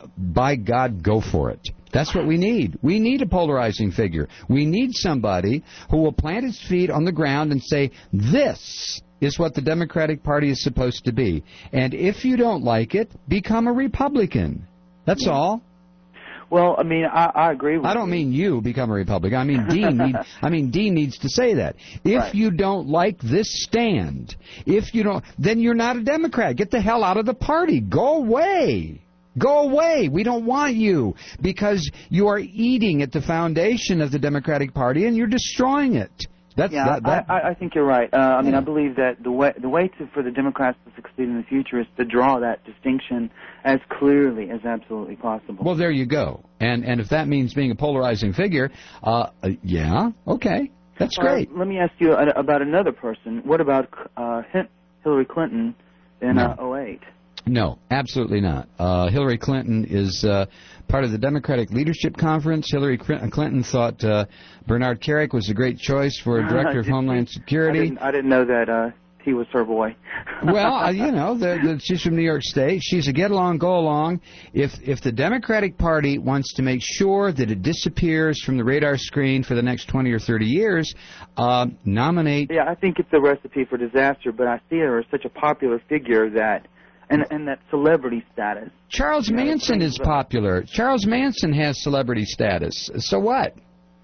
by God, go for it. That's what we need. We need a polarizing figure. We need somebody who will plant his feet on the ground and say, this is what the Democratic Party is supposed to be. And if you don't like it, become a Republican. That's all. Well, I mean, I, I agree with I don't you. mean you become a Republican. I mean Dean. Need, I mean Dean needs to say that. If Right. you don't like this stand, if you don't, then you're not a Democrat. Get the hell out of the party. Go away. Go away. We don't want you because you are eating at the foundation of the Democratic Party and you're destroying it. That's, yeah, that, that, I, I think you're right. Uh, I mean, Yeah. I believe that the way the way to, for the Democrats to succeed in the future is to draw that distinction as clearly as absolutely possible. Well, there you go. And and if that means being a polarizing figure, uh, uh, yeah, okay, that's great. Uh, let me ask you a, about another person. What about uh, Hin- Hillary Clinton in No. uh, oh eight? No, absolutely not. Uh, Hillary Clinton is uh, part of the Democratic Leadership Conference. Hillary Clinton thought uh, Bernard Kerik was a great choice for Director of Did Homeland she? Security. I didn't, I didn't know that uh, he was her boy. Well, uh, you know, the, the, she's from New York State. She's a get along, go along. If if the Democratic Party wants to make sure that it disappears from the radar screen for the next twenty or thirty years, uh, nominate. Yeah, I think it's a recipe for disaster, but I see her as such a popular figure that, and, and that celebrity status. Charles You know, Manson things is like- popular. Charles Manson has celebrity status. So what?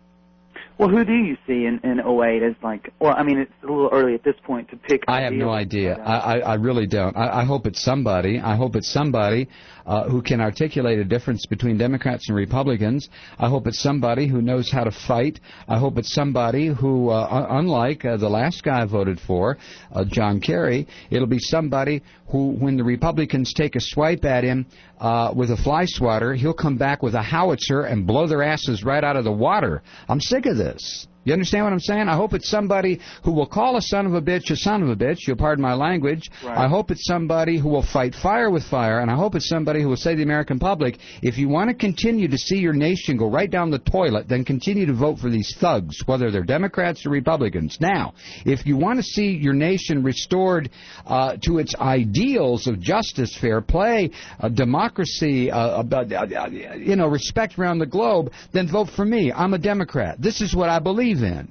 Well, who do you see in, in oh eight as like, well, I mean, it's a little early at this point to pick. I have no ideals, idea. but, uh, I, I, I really don't. I, I hope it's somebody. I hope it's somebody uh, who can articulate a difference between Democrats and Republicans. I hope it's somebody who knows how to fight. I hope it's somebody who, uh, un- unlike uh, the last guy I voted for, uh, John Kerry, it'll be somebody who, when the Republicans take a swipe at him uh, with a fly swatter, he'll come back with a howitzer and blow their asses right out of the water. I'm sick of this. You understand what I'm saying? I hope it's somebody who will call a son of a bitch a son of a bitch. You'll pardon my language. Right. I hope it's somebody who will fight fire with fire, and I hope it's somebody who will say to the American public, if you want to continue to see your nation go right down the toilet, then continue to vote for these thugs, whether they're Democrats or Republicans. Now, if you want to see your nation restored uh, to its ideals of justice, fair play, uh, democracy, uh, uh, uh, you know, respect around the globe, then vote for me. I'm a Democrat. This is what I believe in.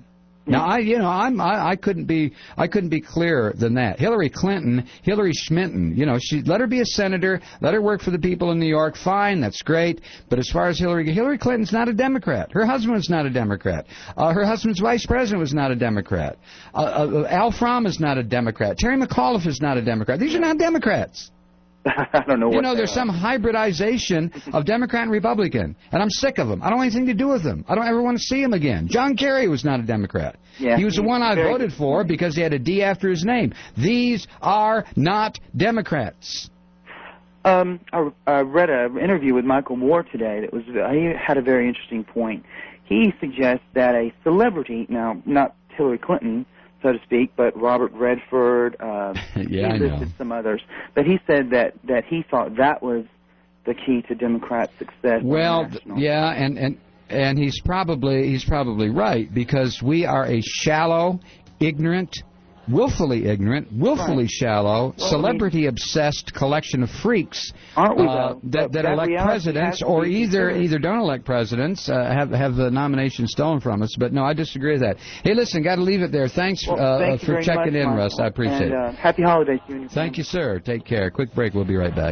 Now, I, you know, I'm, I, I couldn't be, I couldn't be clearer than that. Hillary Clinton, Hillary Schminton, you know, she let her be a senator, let her work for the people in New York. Fine, that's great. But as far as Hillary, Hillary Clinton's not a Democrat. Her husband was not a Democrat. Uh, her husband's vice president was not a Democrat. Uh, uh, Al Fromm is not a Democrat. Terry McAuliffe is not a Democrat. These are not Democrats. I don't know what You know, they there's are. some hybridization of Democrat and Republican, and I'm sick of them. I don't want anything to do with them. I don't ever want to see him again. John Kerry was not a Democrat. Yeah, he was the he's one I very voted good. for because he had a D after his name. These are not Democrats. Um, I, I read an interview with Michael Moore today that was, he had a very interesting point. He suggests that a celebrity, now not Hillary Clinton, so to speak, but Robert Redford, uh, Yeah, I he listed know. some others. But he said that, that he thought that was the key to Democrat success. Well, international. yeah, and, and and he's probably he's probably right, because we are a shallow, ignorant, willfully ignorant, willfully Right. shallow, Well, celebrity-obsessed collection of freaks Aren't we, uh, though? that, But that that elect reality presidents, has to or be either considered. either don't elect presidents, uh, have have the nomination stolen from us. But no, I disagree with that. Hey, listen, got to leave it there. Thanks Well, uh, thank you for very checking much, in, Michael. Russ. I appreciate and, it. uh, happy holidays to you and your Thank you, sir. Take care. Quick break. We'll be right back.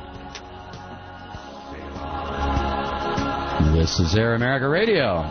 This is Air America Radio.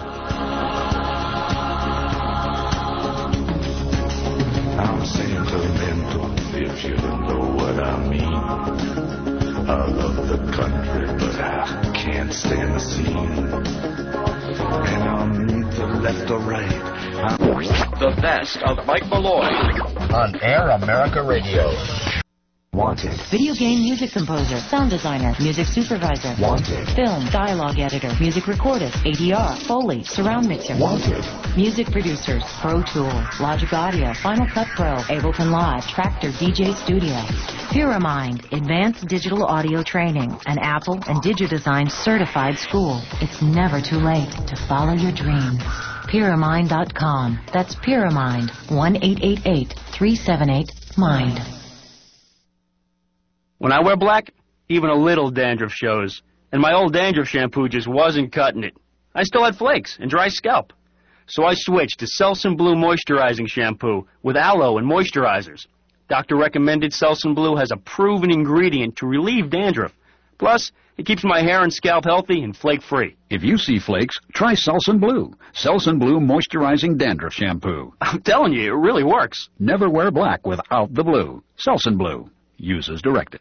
I'm sentimental, if you know what I mean. I love the country, but I can't stand the scene. And I'm neither left or right. I'm The best of Mike Malloy on Air America Radio. Wanted. Video game music composer, sound designer, music supervisor. Wanted. Film, dialogue editor, music recordist, A D R, Foley, surround mixer. Wanted. Music producers, Pro Tool, Logic Audio, Final Cut Pro, Ableton Live, Tractor D J Studio. Puramind, advanced digital audio training, an Apple and DigiDesign certified school. It's never too late to follow your dreams. Puramind dot com. That's Puramind. one eight eight eight, three seven eight, MIND. When I wear black, even a little dandruff shows. And my old dandruff shampoo just wasn't cutting it. I still had flakes and dry scalp. So I switched to Selsun Blue Moisturizing Shampoo with aloe and moisturizers. Doctor recommended Selsun Blue has a proven ingredient to relieve dandruff. Plus, it keeps my hair and scalp healthy and flake-free. If you see flakes, try Selsun Blue. Selsun Blue Moisturizing Dandruff Shampoo. I'm telling you, it really works. Never wear black without the blue. Selsun Blue. Use as directed.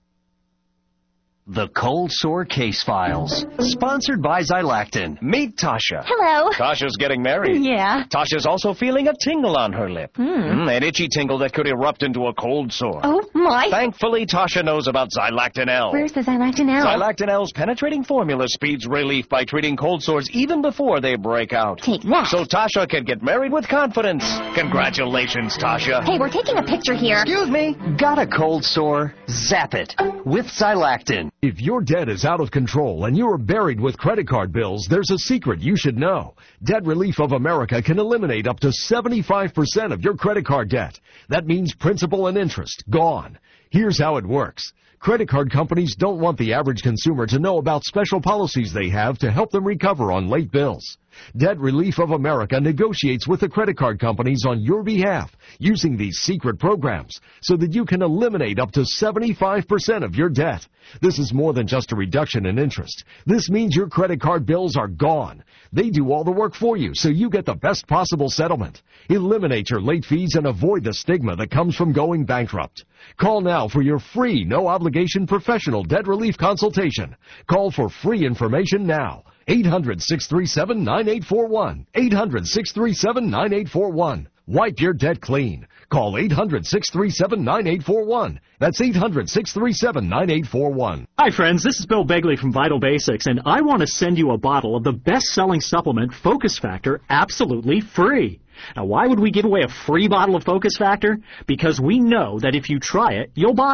The Cold Sore Case Files. Sponsored by Xylactin. Meet Tasha. Hello. Tasha's getting married. Yeah. Tasha's also feeling a tingle on her lip. Hmm. Mm, an itchy tingle that could erupt into a cold sore. Oh, my. Thankfully, Tasha knows about Xylactin L. Where's the Xylactin L? Xylactin L's penetrating formula speeds relief by treating cold sores even before they break out. Take that. So Tasha can get married with confidence. Congratulations, Tasha. Hey, we're taking a picture here. Excuse me. Got a cold sore? Zap it with Xylactin. If your debt is out of control and you are buried with credit card bills, there's a secret you should know. Debt Relief of America can eliminate up to seventy-five percent of your credit card debt. That means principal and interest gone. Here's how it works. Credit card companies don't want the average consumer to know about special policies they have to help them recover on late bills. Debt Relief of America negotiates with the credit card companies on your behalf using these secret programs so that you can eliminate up to seventy-five percent of your debt. This is more than just a reduction in interest. This means your credit card bills are gone. They do all the work for you so you get the best possible settlement. Eliminate your late fees and avoid the stigma that comes from going bankrupt. Call now for your free, no-obligation professional debt relief consultation. Call for free information now. eight hundred, six three seven, nine eight four one. eight hundred, six three seven, nine eight four one. Wipe your debt clean. Call eight hundred, six three seven, nine eight four one. That's eight hundred, six three seven, nine eight four one. Hi, friends. This is Bill Begley from Vital Basics, and I want to send you a bottle of the best-selling supplement, Focus Factor, absolutely free. Now, why would we give away a free bottle of Focus Factor? Because we know that if you try it, you'll buy it.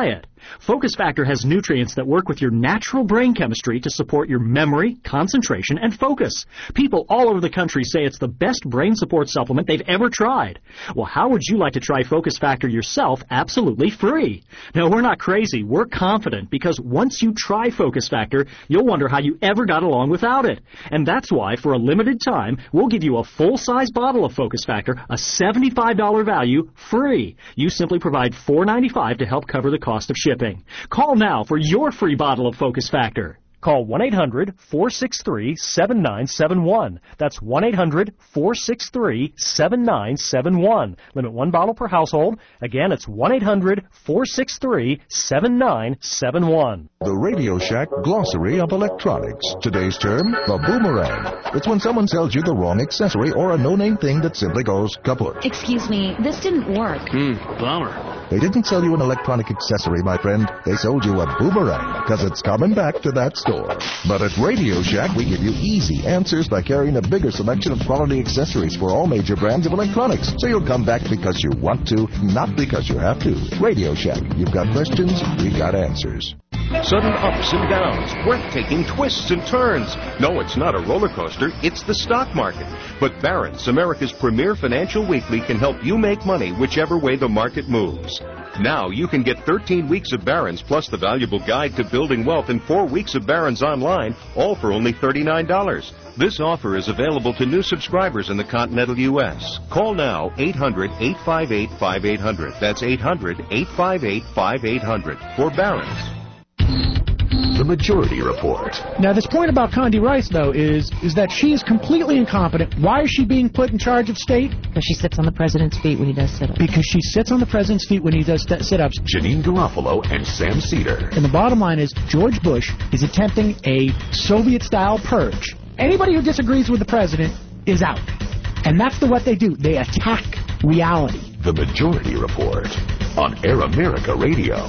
Focus Factor has nutrients that work with your natural brain chemistry to support your memory, concentration, and focus. People all over the country say it's the best brain support supplement they've ever tried. Well, how would you like to try Focus Factor yourself absolutely free? No, we're not crazy. We're confident because once you try Focus Factor, you'll wonder how you ever got along without it. And that's why, for a limited time, we'll give you a full-size bottle of Focus Factor, a seventy-five dollars value, free. You simply provide four dollars and ninety-five cents to help cover the cost of shipping. Call now for your free bottle of Focus Factor. Call one eight hundred, four six three, seven nine seven one. That's one eight hundred, four six three, seven nine seven one. Limit one bottle per household. Again, it's one eight hundred, four six three, seven nine seven one. The Radio Shack Glossary of Electronics. Today's term, the boomerang. It's when someone sells you the wrong accessory or a no-name thing that simply goes kaput. Excuse me, this didn't work. Hmm, bummer. They didn't sell you an electronic accessory, my friend. They sold you a boomerang, because it's coming back to that store. But at Radio Shack, we give you easy answers by carrying a bigger selection of quality accessories for all major brands of electronics. So you'll come back because you want to, not because you have to. Radio Shack. You've got questions, we've got answers. Sudden ups and downs, breathtaking twists and turns. No, it's not a roller coaster, it's the stock market. But Barron's, America's premier financial weekly, can help you make money whichever way the market moves. Now you can get thirteen weeks of Barron's plus the valuable guide to building wealth and four weeks of Barron's online, all for only thirty-nine dollars. This offer is available to new subscribers in the continental U S. Call now, eight hundred, eight five eight, five eight hundred. That's eight hundred, eight five eight, five eight hundred for Barron's. The Majority Report. Now, this point about Condi Rice, though, is is that she is completely incompetent. Why is she being put in charge of state? Because she sits on the president's feet when he does sit-ups. Because she sits on the president's feet when he does st- sit-ups. Janine Garofalo and Sam Cedar. And the bottom line is, George Bush is attempting a Soviet-style purge. Anybody who disagrees with the president is out. And that's the what they do. They attack reality. The Majority Report on Air America Radio.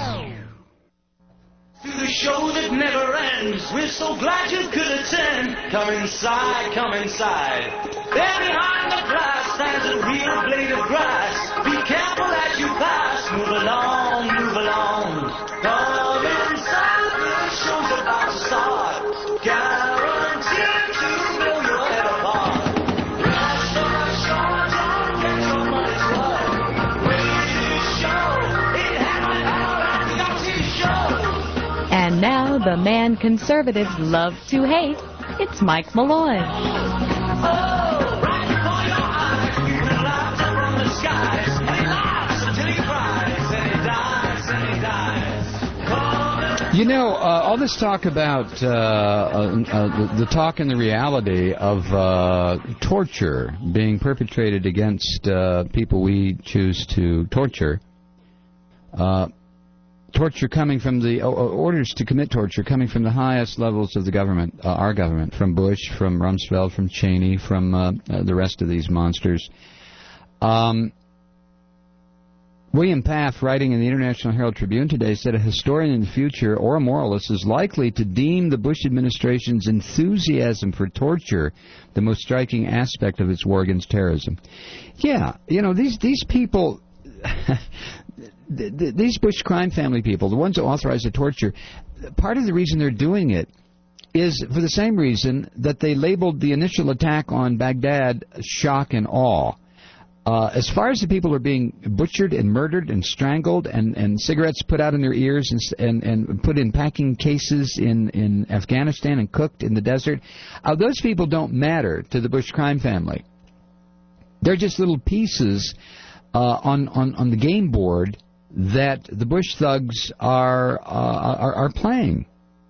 The show that never ends. We're so glad you could attend. Come inside, come inside. There behind the glass stands a real blade of grass. Be careful as you pass. Move along, move along. Come inside, the show's about to start. Guaranteed to fill your head apart. Last of the show, don't get your money's worth. Wait show, it had my power at the Aussie show. And now, the man conservatives love to hate, it's Mike Malloy. You know, uh, all this talk about uh, uh, uh, the, the talk and the reality of uh, torture being perpetrated against uh, people we choose to torture, uh, torture coming from the uh, orders to commit torture coming from the highest levels of the government, uh, our government, from Bush, from Rumsfeld, from Cheney, from uh, uh, the rest of these monsters. Um, William Paff, writing in the International Herald Tribune today, said a historian in the future or a moralist is likely to deem the Bush administration's enthusiasm for torture the most striking aspect of its war against terrorism. Yeah, you know, these these people, these Bush crime family people, the ones who authorize the torture, part of the reason they're doing it is for the same reason that they labeled the initial attack on Baghdad shock and awe. Uh, as far as the people are being butchered and murdered and strangled and, and cigarettes put out in their ears and, and, and put in packing cases in, in Afghanistan and cooked in the desert, uh, those people don't matter to the Bush crime family. They're just little pieces uh, on, on, on the game board that the Bush thugs are, uh, are, are playing.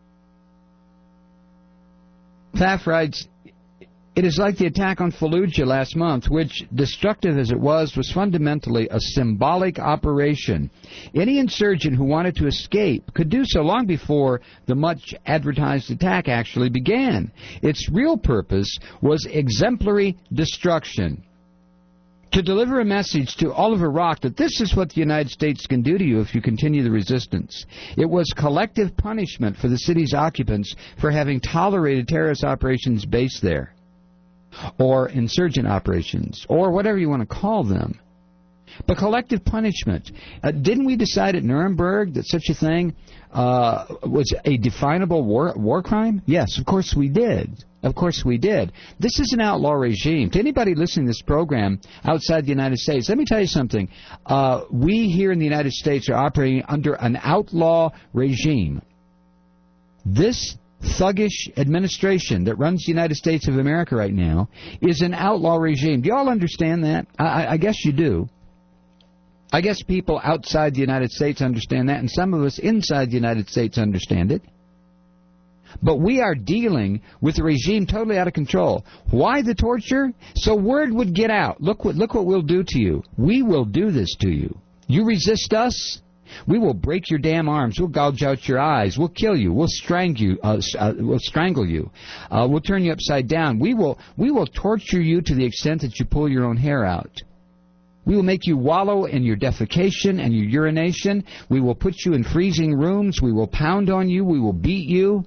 Pfaff writes, it is like the attack on Fallujah last month, which, destructive as it was, was fundamentally a symbolic operation. Any insurgent who wanted to escape could do so long before the much-advertised attack actually began. Its real purpose was exemplary destruction. To deliver a message to all of Iraq that this is what the United States can do to you if you continue the resistance. It was collective punishment for the city's occupants for having tolerated terrorist operations based there, or insurgent operations, or whatever you want to call them. But collective punishment. Uh, didn't we decide at Nuremberg that such a thing uh, was a definable war, war crime? Yes, of course we did. Of course we did. This is an outlaw regime. To anybody listening to this program outside the United States, let me tell you something. Uh, we here in the United States are operating under an outlaw regime. This thuggish administration that runs the United States of America right now is an outlaw regime. Do you all understand that? I, I guess you do. I guess people outside the United States understand that, and some of us inside the United States understand it. But we are dealing with a regime totally out of control. Why the torture? So word would get out. Look what look what we'll do to you. We will do this to you. You resist us, we will break your damn arms. We'll gouge out your eyes. We'll kill you. We'll strangle you. Uh, uh, we'll strangle you. Uh, we'll turn you upside down. We will we will torture you to the extent that you pull your own hair out. We will make you wallow in your defecation and your urination. We will put you in freezing rooms. We will pound on you. We will beat you.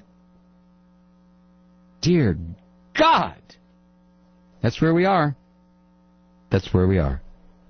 Dear God, that's where we are. That's where we are.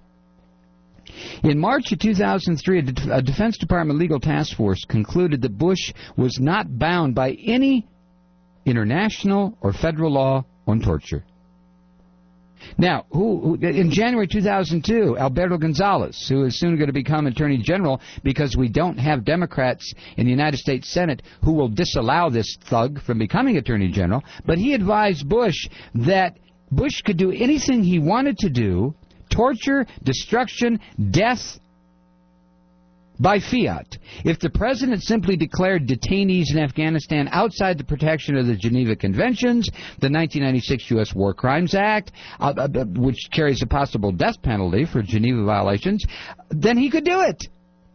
In March of two thousand three, a, De- a Defense Department legal task force concluded that Bush was not bound by any international or federal law on torture. Now, who, who, in January two thousand two, Alberto Gonzales, who is soon going to become Attorney General because we don't have Democrats in the United States Senate who will disallow this thug from becoming Attorney General, but he advised Bush that Bush could do anything he wanted to do, torture, destruction, death, by fiat. If the president simply declared detainees in Afghanistan outside the protection of the Geneva Conventions, the nineteen ninety-six U S War Crimes Act, uh, uh, which carries a possible death penalty for Geneva violations, then he could do it.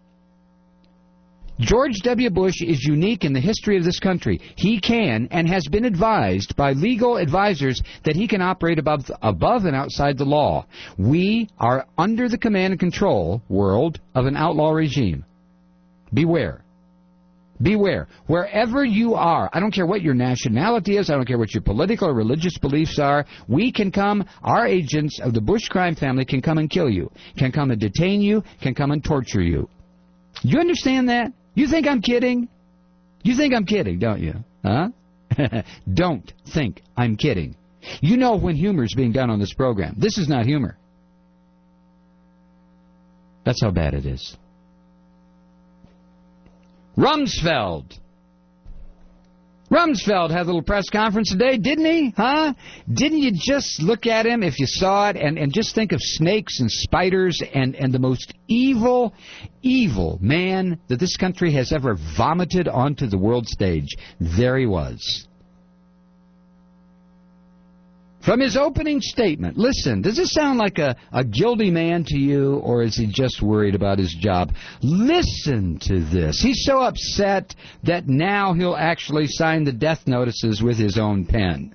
George W. Bush is unique in the history of this country. He can and has been advised by legal advisors that he can operate above, above and outside the law. We are under the command and control, world, of an outlaw regime. Beware. Beware. Wherever you are, I don't care what your nationality is, I don't care what your political or religious beliefs are, we can come, our agents of the Bush crime family can come and kill you, can come and detain you, can come and torture you. You understand that? You think I'm kidding? You think I'm kidding, don't you? Huh? Don't think I'm kidding. You know when humor is being done on this program. This is not humor. That's how bad it is. Rumsfeld. Rumsfeld had a little press conference today, didn't he? Huh? Didn't you just look at him if you saw it and, and just think of snakes and spiders and, and the most evil, evil man that this country has ever vomited onto the world stage? There he was. From his opening statement, listen, does this sound like a, a guilty man to you, or is he just worried about his job? Listen to this. He's so upset that now he'll actually sign the death notices with his own pen.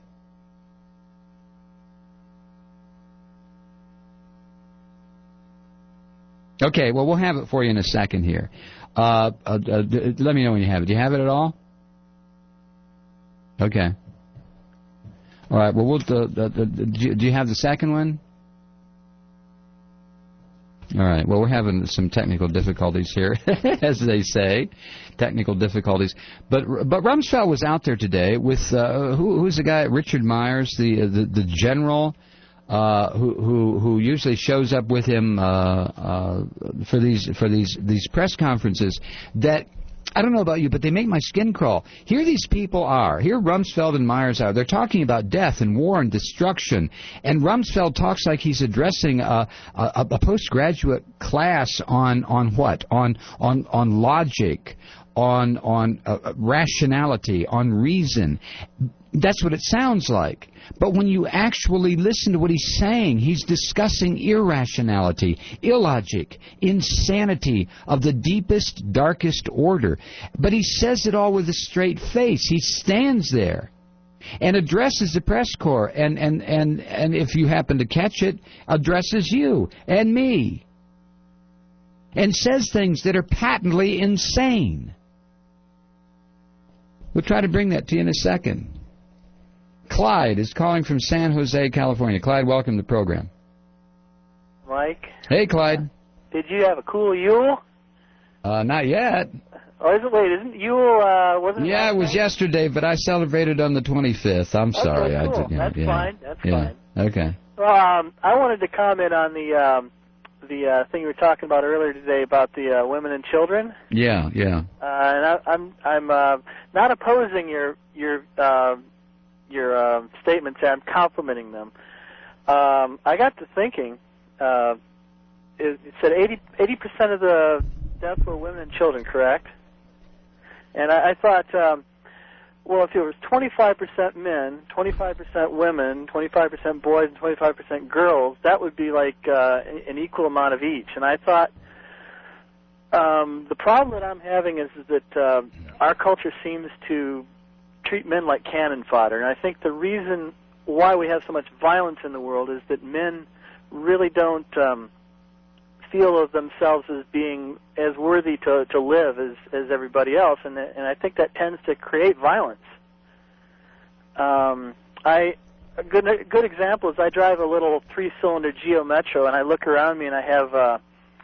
Okay, well, we'll have it for you in a second here. Uh, uh, uh, let me know when you have it. Do you have it at all? Okay. All right, well, we'll, uh, uh, uh, do you have the second one? All right, well, we're having some technical difficulties here, as they say, technical difficulties. But but Rumsfeld was out there today with, uh, who, who's the guy, Richard Myers, the, uh, the, the general, uh, who, who, who usually shows up with him uh, uh, for these, for these, these press conferences that, I don't know about you, but they make my skin crawl. Here these people are. Here Rumsfeld and Myers are. They're talking about death and war and destruction. And Rumsfeld talks like he's addressing a, a, a postgraduate class on, on what? On, on, on logic, on, on uh, rationality, on reason. That's what it sounds like. But when you actually listen to what he's saying, he's discussing irrationality, illogic, insanity of the deepest, darkest order. But he says it all with a straight face. He stands there and addresses the press corps, and, and, and, and if you happen to catch it, addresses you and me, and says things that are patently insane. We'll try to bring that to you in a second. Clyde is calling from San Jose, California. Clyde, welcome to the program. Mike? Hey, Clyde. Did you have a cool Yule? Uh, not yet. Oh, isn't wait? Isn't Yule? Uh, wasn't Yeah, it was night? yesterday, but I celebrated on the twenty-fifth. I'm Okay, sorry. cool. I did, yeah, That's yeah, fine. That's yeah. fine. Okay. Well, um, I wanted to comment on the um, the uh, thing you were talking about earlier today about the uh, women and children. Yeah, yeah. Uh, and I, I'm I'm uh, not opposing your your uh, your uh, statements. I'm complimenting them. Um, I got to thinking. Uh, it, it said eighty percent of the deaths were women and children, correct? And I, I thought, um, well, if it was twenty-five percent men, twenty-five percent women, twenty-five percent boys, and twenty-five percent girls, that would be like uh, an equal amount of each. And I thought um, the problem that I'm having is that uh, our culture seems to treat men like cannon fodder. And I think the reason why we have so much violence in the world is that men really don't um, feel of themselves as being as worthy to, to live as, as everybody else, and, and I think that tends to create violence. Um, I a good a good example is I drive a little three-cylinder Geo Metro, and I look around me and I have uh,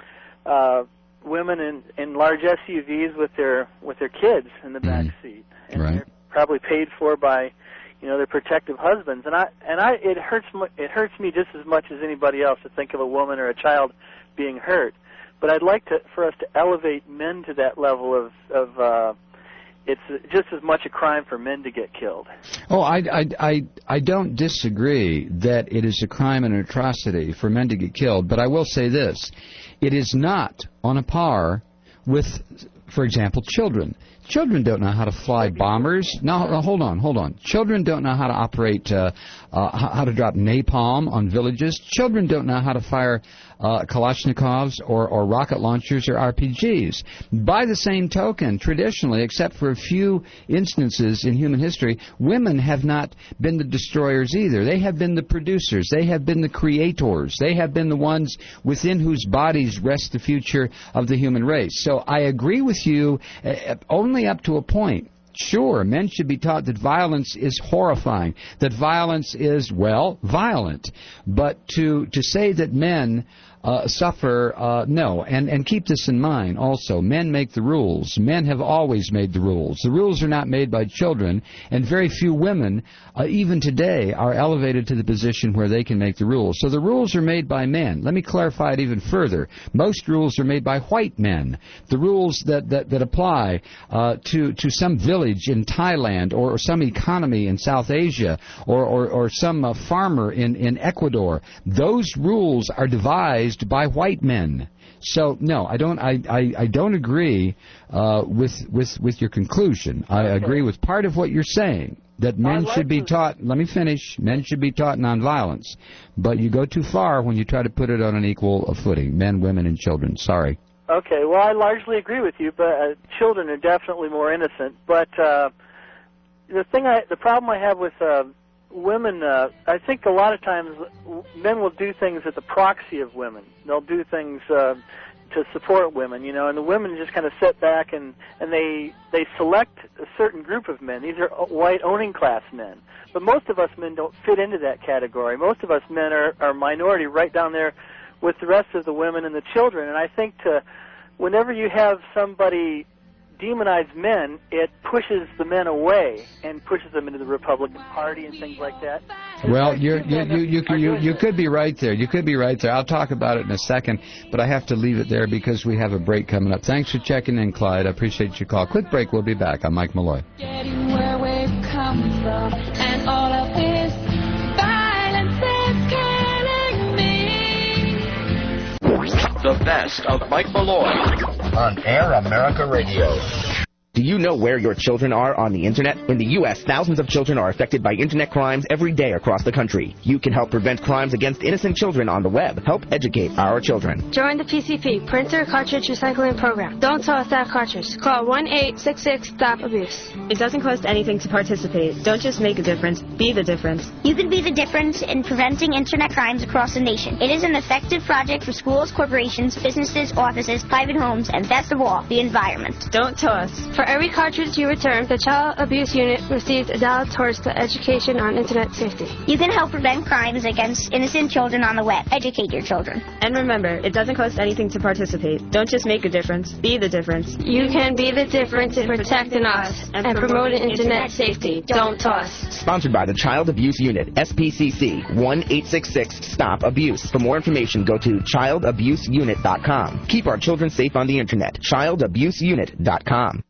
uh, women in, in large S U Vs with their with their kids in the back seat, and right. they're probably paid for by you know their protective husbands, and I and I it hurts it hurts me just as much as anybody else to think of a woman or a child being hurt, but I'd like to for us to elevate men to that level of of uh, it's just as much a crime for men to get killed. Oh, I, I, I, I don't disagree that it is a crime and an atrocity for men to get killed, but I will say this. It is not on a par with, for example, children. Children don't know how to fly bombers. No, no hold on, hold on. Children don't know how to operate, uh, uh, how to drop napalm on villages. Children don't know how to fire uh, Kalashnikovs or, or rocket launchers or R P Gs. By the same token, traditionally, except for a few instances in human history, women have not been the destroyers either. They have been the producers. They have been the creators. They have been the ones within whose bodies rests the future of the human race. So I agree with you uh, only up to a point. Sure, men should be taught that violence is horrifying, that violence is, well, violent. But to, to say that men uh, suffer, uh, no. And, and keep this in mind also. Men make the rules. Men have always made the rules. The rules are not made by children, and very few women, uh, even today, are elevated to the position where they can make the rules. So the rules are made by men. Let me clarify it even further. Most rules are made by white men. The rules that, that, that apply uh, to, to some village in Thailand or, or some economy in South Asia or, or, or some uh, farmer in, in Ecuador, those rules are devised by white men. So no, I don't. I, I, I don't agree uh, with with with your conclusion. I okay. agree with part of what you're saying, that men like should be to... taught. Let me finish. Men should be taught nonviolence, but you go too far when you try to put it on an equal footing. Men, women, and children. Sorry. Okay. Well, I largely agree with you, but uh, children are definitely more innocent. But uh, the thing, I, the problem I have with uh, women, uh, I think a lot of times men will do things at the proxy of women. They'll do things uh, to support women, you know, and the women just kind of sit back and, and they they select a certain group of men. These are white owning class men. But most of us men don't fit into that category. Most of us men are, are minority right down there with the rest of the women and the children. And I think to, whenever you have somebody demonize men, it pushes the men away and pushes them into the Republican Party and things like that. Well, you're, you you you you you, you could be right there. You could be right there. I'll talk about it in a second, but I have to leave it there because we have a break coming up. Thanks for checking in, Clyde. I appreciate your call. Quick break. We'll be back. I'm Mike Malloy. Getting where we've come from, and all of this violence is killing me. The best of Mike Malloy on Air America Radio. Do you know where your children are on the Internet? In the U S, thousands of children are affected by Internet crimes every day across the country. You can help prevent crimes against innocent children on the web. Help educate our children. Join the P C P, Printer Cartridge Recycling Program. Don't toss that cartridge. Call one eight six six stop abuse. It doesn't cost anything to participate. Don't just make a difference. Be the difference. You can be the difference in preventing Internet crimes across the nation. It is an effective project for schools, corporations, businesses, offices, private homes, and best of all, the environment. Don't toss. For every cartridge you return, the Child Abuse Unit receives a dollar towards the education on Internet safety. You can help prevent crimes against innocent children on the web. Educate your children. And remember, it doesn't cost anything to participate. Don't just make a difference, be the difference. You can be the difference in protecting us and promoting Internet safety. Don't toss. Sponsored by the Child Abuse Unit, S P C C, one eight six six stop abuse. For more information, go to child abuse unit dot com. Keep our children safe on the Internet. child abuse unit dot com.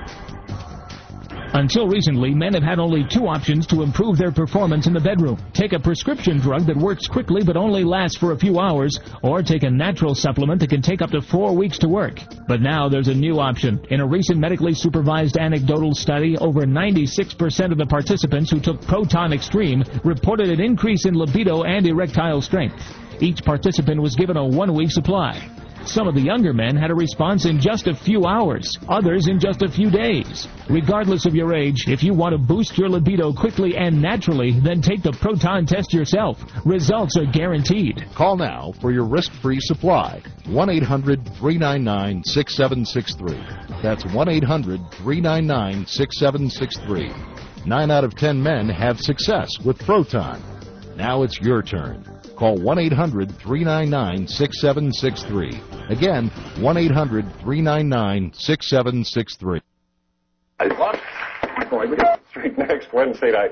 Until recently, men have had only two options to improve their performance in the bedroom. Take a prescription drug that works quickly but only lasts for a few hours, or take a natural supplement that can take up to four weeks to work. But now there's a new option. In a recent medically supervised anecdotal study, over ninety-six percent of the participants who took Proton Extreme reported an increase in libido and erectile strength. Each participant was given a one-week supply. Some of the younger men had a response in just a few hours, others in just a few days. Regardless of your age, if you want to boost your libido quickly and naturally, then take the Proton test yourself. Results are guaranteed. Call now for your risk-free supply. one eight hundred three nine nine six seven six three. That's one eight hundred three nine nine six seven six three. Nine out of ten men have success with Proton. Now it's your turn. Call one eight hundred three nine nine six seven six three. Again, one eight hundred three nine nine six seven six three. What? Going to the street next Wednesday night.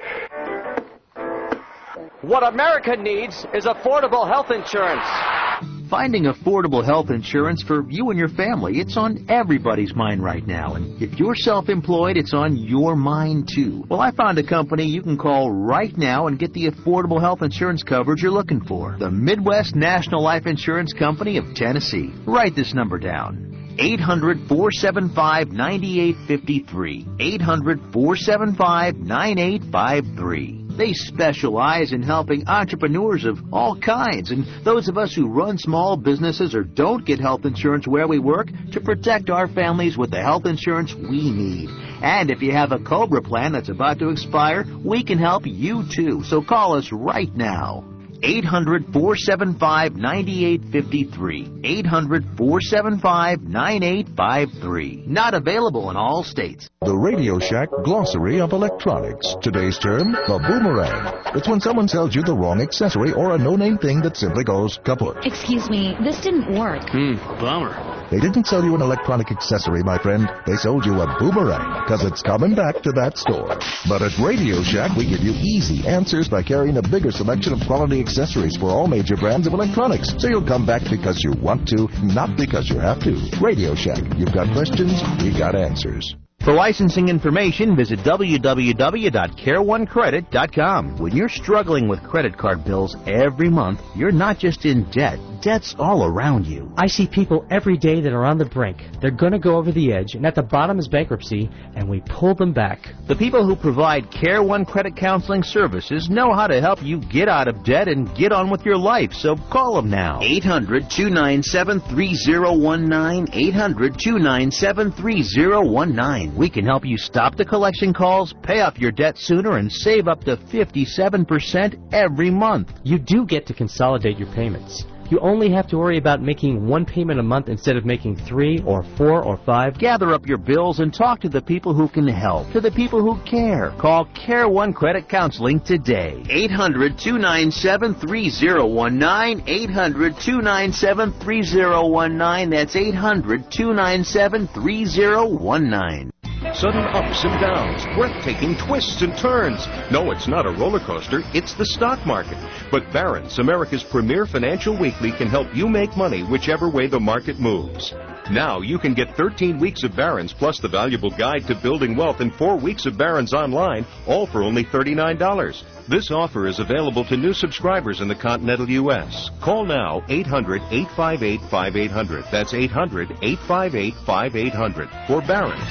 What America needs is affordable health insurance. Finding affordable health insurance for you and your family, it's on everybody's mind right now. And if you're self-employed, it's on your mind too. Well, I found a company you can call right now and get the affordable health insurance coverage you're looking for. The Midwest National Life Insurance Company of Tennessee. Write this number down. eight hundred four seven five nine eight five three. eight hundred four seven five nine eight five three. They specialize in helping entrepreneurs of all kinds and those of us who run small businesses or don't get health insurance where we work to protect our families with the health insurance we need. And if you have a COBRA plan that's about to expire, we can help you too. So call us right now. eight hundred four seven five nine eight five three. eight hundred four seven five nine eight five three. Not available in all states. The Radio Shack Glossary of Electronics. Today's term, the boomerang. It's when someone sells you the wrong accessory or a no-name thing that simply goes kaput. Excuse me, this didn't work. Hmm, bummer. They didn't sell you an electronic accessory, my friend. They sold you a boomerang, because it's coming back to that store. But at Radio Shack, we give you easy answers by carrying a bigger selection of quality accessories for all major brands of electronics. So you'll come back because you want to, not because you have to. Radio Shack. You've got questions, we got answers. For licensing information, visit w w w dot care one credit dot com. When you're struggling with credit card bills every month, you're not just in debt. Debt's all around you. I see people every day that are on the brink. They're going to go over the edge, and at the bottom is bankruptcy, and we pull them back. The people who provide Care One Credit Counseling Services know how to help you get out of debt and get on with your life, so call them now. eight hundred two nine seven three zero one nine. eight hundred two nine seven three zero one nine. We can help you stop the collection calls, pay off your debt sooner, and save up to fifty-seven percent every month. You do get to consolidate your payments. You only have to worry about making one payment a month instead of making three or four or five. Gather up your bills and talk to the people who can help, to the people who care. Call Care One Credit Counseling today. eight hundred two nine seven three zero one nine. eight hundred two nine seven three zero one nine. That's eight hundred two nine seven three zero one nine. Sudden ups and downs, breathtaking twists and turns. No, it's not a roller coaster, it's the stock market. But Barron's, America's premier financial weekly, can help you make money whichever way the market moves. Now you can get thirteen weeks of Barron's plus the valuable guide to building wealth and four weeks of Barron's online, all for only thirty-nine dollars. This offer is available to new subscribers in the continental U S. Call now, eight hundred eight five eight five eight zero zero. That's eight hundred eight five eight five eight zero zero for Barron's.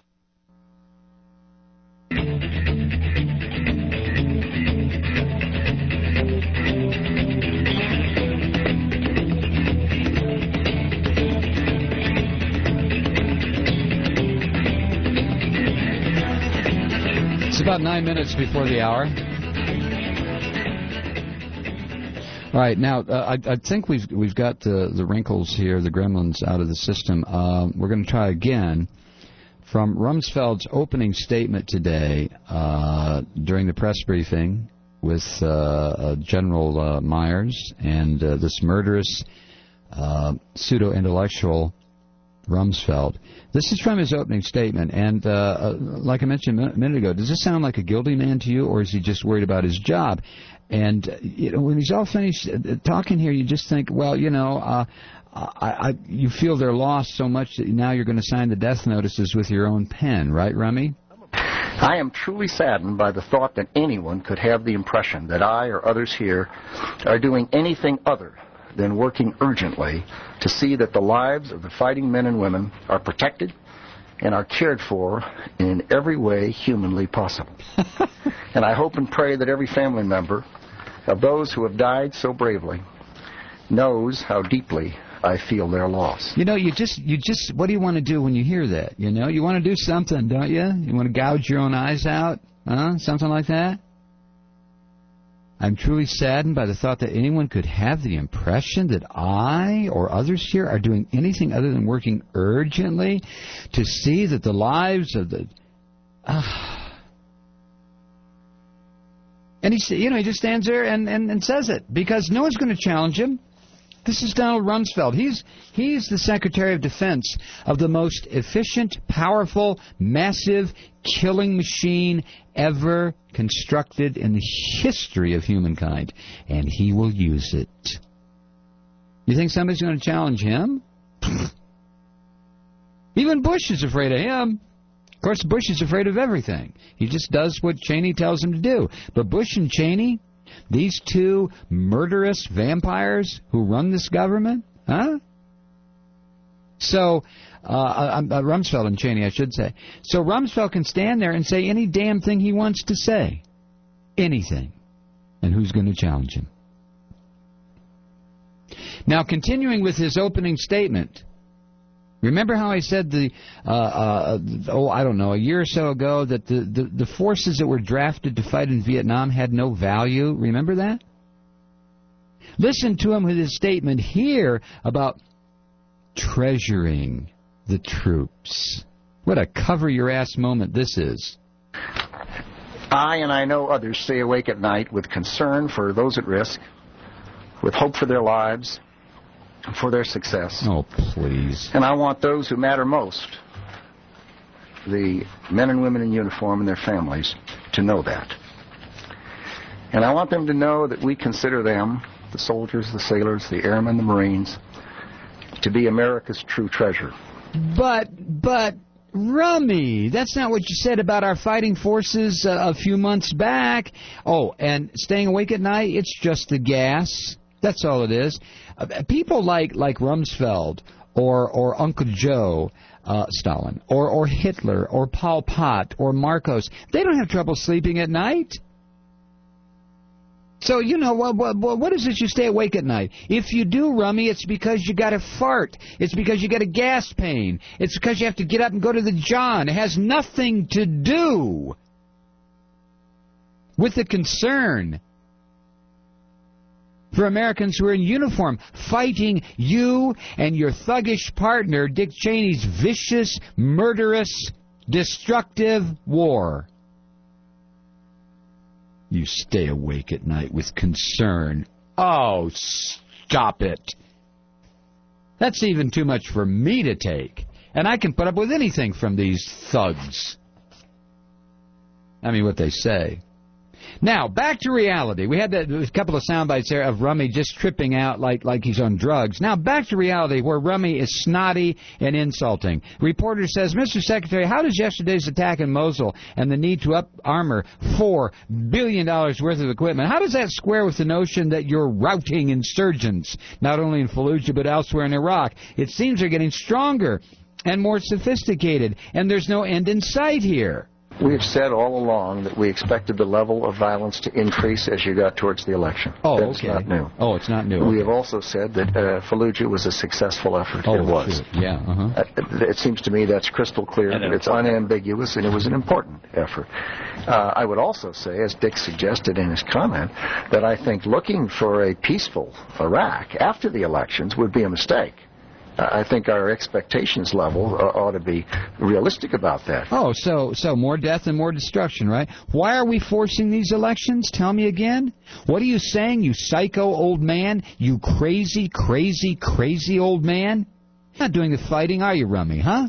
It's about nine minutes before the hour. All right, now uh, I, I think we've we've got the the wrinkles here, the gremlins out of the system. Uh, we're going to try again. from Rumsfeld's opening statement today uh, during the press briefing with uh, uh, General uh, Myers and uh, this murderous uh, pseudo-intellectual Rumsfeld. This is from his opening statement, and uh, uh, like I mentioned a minute ago, does this sound like a guilty man to you, or is he just worried about his job? And uh, you know, when he's all finished uh, talking here, you just think, well, you know, uh, I, I, you feel they're lost so much that now you're going to sign the death notices with your own pen, right, Rummy? I am truly saddened by the thought that anyone could have the impression that I or others here are doing anything other than working urgently to see that the lives of the fighting men and women are protected and are cared for in every way humanly possible. And I hope and pray that every family member of those who have died so bravely knows how deeply I feel their loss. You know, you just, you just, what do you want to do when you hear that? You know, you want to do something, don't you? You want to gouge your own eyes out? Huh? Something like that? I'm truly saddened by the thought that anyone could have the impression that I or others here are doing anything other than working urgently to see that the lives of the... Uh, and he, you know, he just stands there and, and, and says it because no one's going to challenge him. This is Donald Rumsfeld. He's he's the Secretary of Defense of the most efficient, powerful, massive killing machine ever constructed in the history of humankind, and he will use it. You think somebody's going to challenge him? Even Bush is afraid of him. Of course, Bush is afraid of everything. He just does what Cheney tells him to do. But Bush and Cheney, these two murderous vampires who run this government, huh? So, uh, uh, uh, Rumsfeld and Cheney, I should say. So Rumsfeld can stand there and say any damn thing he wants to say. Anything. And who's going to challenge him? Now, continuing with his opening statement, remember how I said the, uh, uh, oh, I don't know, a year or so ago that the, the, the forces that were drafted to fight in Vietnam had no value? Remember that? Listen to him with his statement here about treasuring the troops. What a cover-your-ass moment this is. I and I know others stay awake at night with concern for those at risk, with hope for their lives, for their success. Oh, please. And I want those who matter most, the men and women in uniform and their families, to know that. And I want them to know that we consider them, the soldiers, the sailors, the airmen, the Marines, to be America's true treasure. But, but, Rummy, that's not what you said about our fighting forces uh, a few months back. Oh, and staying awake at night, it's just the gas. That's all it is. Uh, people like like Rumsfeld or or Uncle Joe, uh, Stalin, or or Hitler, or Pol Pot, or Marcos, they don't have trouble sleeping at night. So, you know, what, what, what is it you stay awake at night? If you do, Rummy, it's because you got a fart. It's because you got a gas pain. It's because you have to get up and go to the John. It has nothing to do with the concern for Americans who are in uniform fighting you and your thuggish partner, Dick Cheney's vicious, murderous, destructive war. You stay awake at night with concern. Oh, stop it. That's even too much for me to take. And I can put up with anything from these thugs. I mean, what they say. Now, back to reality. We had that, a couple of sound bites there of Rummy just tripping out like, like he's on drugs. Now, back to reality where Rummy is snotty and insulting. Reporter says, Mister Secretary, how does yesterday's attack in Mosul and the need to up-armor four billion dollars worth of equipment, how does that square with the notion that you're routing insurgents, not only in Fallujah but elsewhere in Iraq? It seems they're getting stronger and more sophisticated, and there's no end in sight here. We have said all along that we expected the level of violence to increase as you got towards the election. Oh, That's okay. not new. Oh, it's not new. We okay. have also said that uh, Fallujah was a successful effort. Oh, it was. Sure. Yeah, uh-huh. Uh, it seems to me that's crystal clear. It's unambiguous, and it was an important effort. Uh, I would also say, as Dick suggested in his comment, that I think looking for a peaceful Iraq after the elections would be a mistake. I think our expectations level uh, ought to be realistic about that. Oh, so so more death and more destruction, right? Why are we forcing these elections? Tell me again. What are you saying, you psycho old man? You crazy, crazy, crazy old man? Not doing the fighting, are you, Rummy, huh?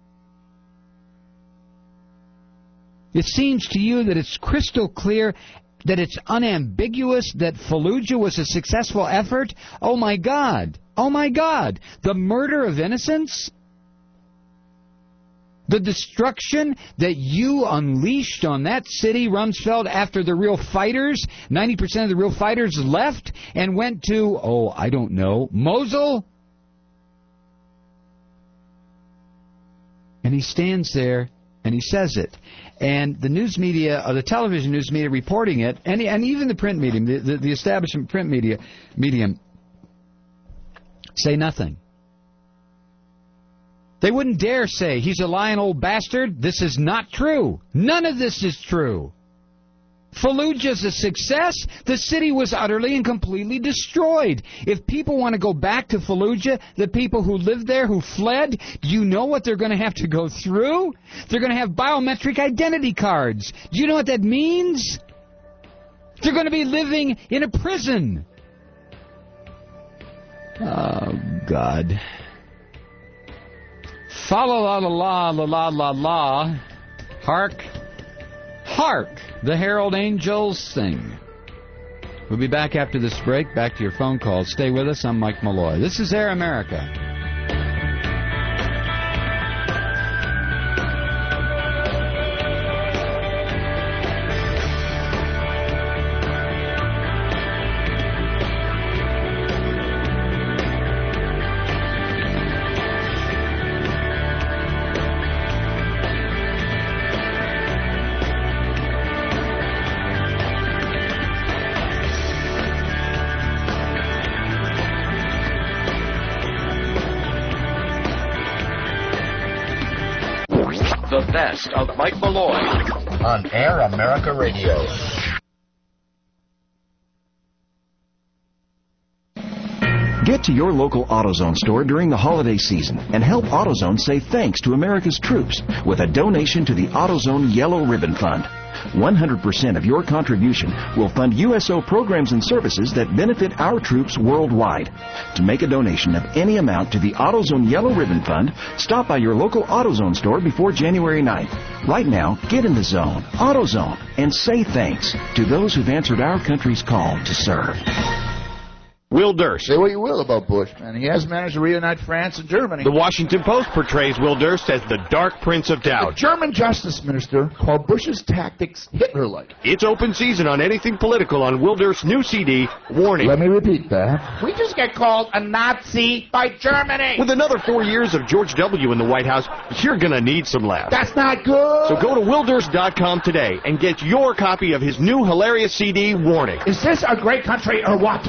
It seems to you that it's crystal clear, that it's unambiguous, that Fallujah was a successful effort? Oh, my God. Oh, my God. The murder of innocents? The destruction that you unleashed on that city, Rumsfeld, after the real fighters, ninety percent of the real fighters left and went to, oh, I don't know, Mosul? And he stands there and he says it. And the news media, or the television news media reporting it, and, and even the print medium, the, the, the establishment print media, medium, say nothing. They wouldn't dare say, he's a lying old bastard. This is not true. None of this is true. Fallujah's a success. The city was utterly and completely destroyed. If people want to go back to Fallujah, the people who lived there, who fled, do you know what they're going to have to go through? They're going to have biometric identity cards. Do you know what that means? They're going to be living in a prison. Oh, God. Fa la la la la la la la. Hark. Hark. The herald angels sing. We'll be back after this break. Back to your phone calls. Stay with us. I'm Mike Malloy. This is Air America. The best of Mike Malloy on Air America Radio. Get to your local AutoZone store during the holiday season and help AutoZone say thanks to America's troops with a donation to the AutoZone Yellow Ribbon Fund. one hundred percent of your contribution will fund U S O programs and services that benefit our troops worldwide. To make a donation of any amount to the AutoZone Yellow Ribbon Fund, stop by your local AutoZone store before January ninth. Right now, get in the zone, AutoZone, and say thanks to those who've answered our country's call to serve. Will Durst. Say what you will about Bush, man. He has managed to reunite France and Germany. The Washington Post portrays Will Durst as the Dark Prince of Doubt. The German Justice Minister called Bush's tactics Hitler-like. It's open season on anything political on Will Durst's new C D, Warning. Let me repeat that. We just get called a Nazi by Germany. With another four years of George W. in the White House, you're going to need some laughs. That's not good. So go to Will Durst dot com today and get your copy of his new hilarious C D, Warning. Is this a great country or what?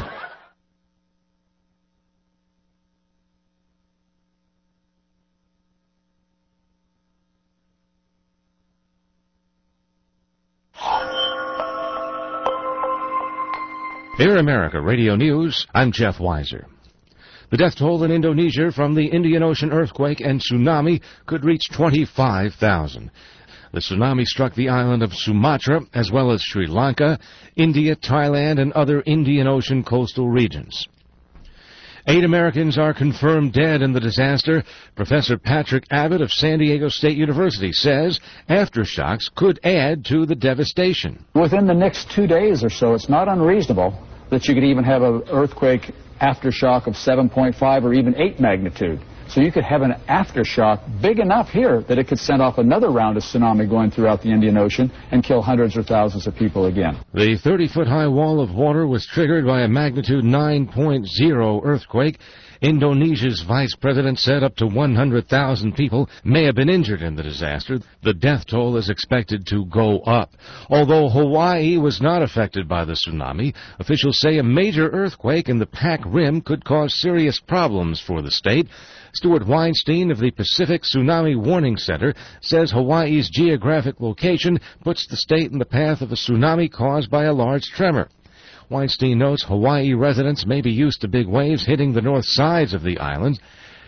Air America Radio News, I'm Jeff Weiser. The death toll in Indonesia from the Indian Ocean earthquake and tsunami could reach twenty-five thousand. The tsunami struck the island of Sumatra, as well as Sri Lanka, India, Thailand, and other Indian Ocean coastal regions. Eight Americans are confirmed dead in the disaster. Professor Patrick Abbott of San Diego State University says aftershocks could add to the devastation. Within the next two days or so, it's not unreasonable that you could even have an earthquake aftershock of seven point five or even eight magnitude. So you could have an aftershock big enough here that it could send off another round of tsunami going throughout the Indian Ocean and kill hundreds or thousands of people again. The thirty-foot-high wall of water was triggered by a magnitude nine point oh earthquake. Indonesia's vice president said up to one hundred thousand people may have been injured in the disaster. The death toll is expected to go up. Although Hawaii was not affected by the tsunami, officials say a major earthquake in the Pac Rim could cause serious problems for the state. Stuart Weinstein of the Pacific Tsunami Warning Center says Hawaii's geographic location puts the state in the path of a tsunami caused by a large tremor. Weinstein notes Hawaii residents may be used to big waves hitting the north sides of the island.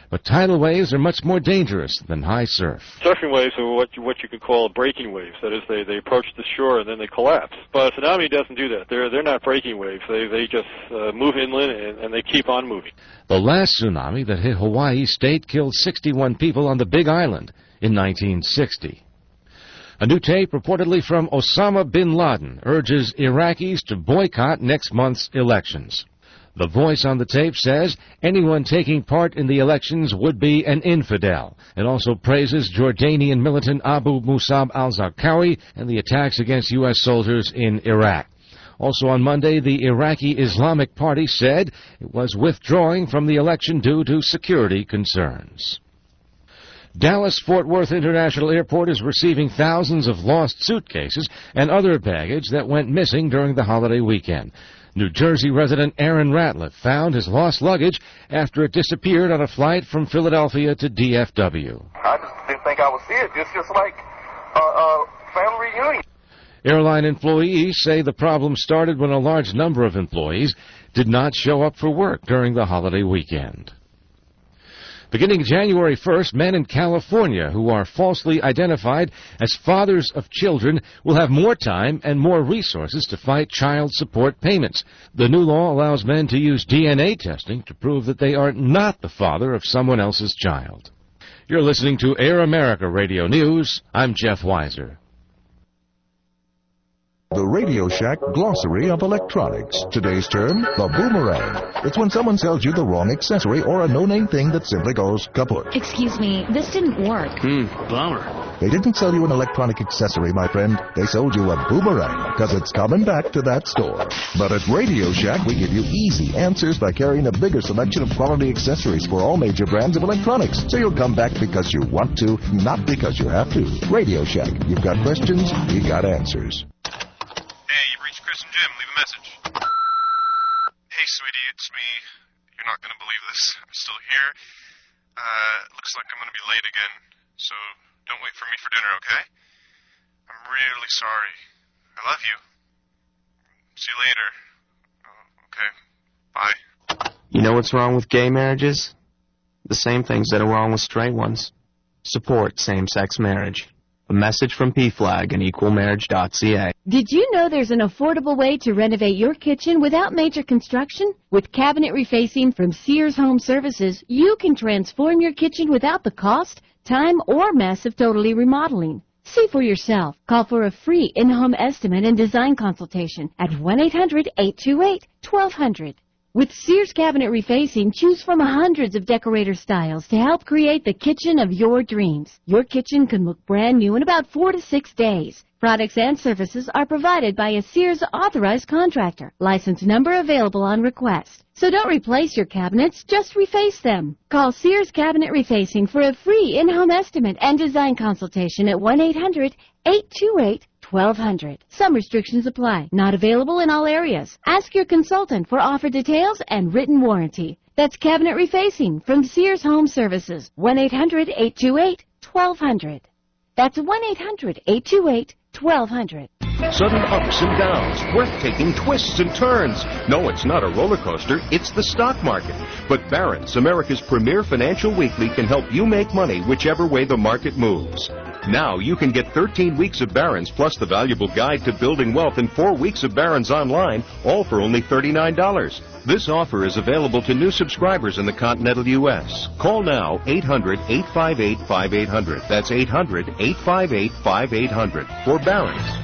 but tidal waves are much more dangerous than high surf. Surfing waves are what you, what you could call breaking waves. That is, they, they approach the shore and then they collapse. But a tsunami doesn't do that. They're they're not breaking waves. They they just uh, move inland and, and they keep on moving. The last tsunami that hit Hawaii State killed sixty-one people on the Big Island in nineteen sixty. A new tape reportedly from Osama bin Laden urges Iraqis to boycott next month's elections. The voice on the tape says anyone taking part in the elections would be an infidel. It also praises Jordanian militant Abu Musab al-Zarqawi and the attacks against U S soldiers in Iraq. Also on Monday, the Iraqi Islamic Party said it was withdrawing from the election due to security concerns. Dallas-Fort Worth International Airport is receiving thousands of lost suitcases and other baggage that went missing during the holiday weekend. New Jersey resident Aaron Ratliff found his lost luggage after it disappeared on a flight from Philadelphia to D F W. I just didn't think I would see it. It's just like a, a family reunion. Airline employees say the problem started when a large number of employees did not show up for work during the holiday weekend. Beginning January first, men in California who are falsely identified as fathers of children will have more time and more resources to fight child support payments. The new law allows men to use D N A testing to prove that they are not the father of someone else's child. You're listening to Air America Radio News. I'm Jeff Weiser. The Radio Shack Glossary of Electronics. Today's term, the boomerang. It's when someone sells you the wrong accessory or a no-name thing that simply goes kaput. Excuse me, this didn't work. Hmm, bummer. They didn't sell you an electronic accessory, my friend. They sold you a boomerang, because it's coming back to that store. But at Radio Shack, we give you easy answers by carrying a bigger selection of quality accessories for all major brands of electronics. So you'll come back because you want to, not because you have to. Radio Shack. You've got questions, you got answers. Hey, you've reached Chris and Jim. Leave a message. Hey, sweetie, it's me. You're not going to believe this. I'm still here. Uh, looks like I'm going to be late again, so don't wait for me for dinner, okay? I'm really sorry. I love you. See you later. Oh, okay. Bye. You know what's wrong with gay marriages? The same things that are wrong with straight ones. Support same-sex marriage. A message from P FLAG and equal marriage dot c a. Did you know there's an affordable way to renovate your kitchen without major construction? With cabinet refacing from Sears Home Services, you can transform your kitchen without the cost, time, or mess of totally remodeling. See for yourself. Call for a free in-home estimate and design consultation at one eight hundred, eight two eight, one two zero zero. With Sears Cabinet Refacing, choose from hundreds of decorator styles to help create the kitchen of your dreams. Your kitchen can look brand new in about four to six days. Products and services are provided by a Sears authorized contractor. License number available on request. So don't replace your cabinets, just reface them. Call Sears Cabinet Refacing for a free in-home estimate and design consultation at one eight hundred, eight two eight, one two zero zero. Some restrictions apply. Not available in all areas. Ask your consultant for offer details and written warranty. That's Cabinet Refacing from Sears Home Services. one eight hundred, eight two eight, one two zero zero. That's one eight hundred, eight two eight, one two zero zero. Sudden ups and downs, breathtaking twists and turns. No, it's not a roller coaster, it's the stock market. But Barron's, America's premier financial weekly, can help you make money whichever way the market moves. Now you can get thirteen weeks of Barron's plus the valuable guide to building wealth and four weeks of Barron's online, all for only thirty-nine dollars. This offer is available to new subscribers in the continental U S Call now, eight hundred, eight five eight, five eight zero zero. That's eight hundred, eight five eight, five eight zero zero for Barron's.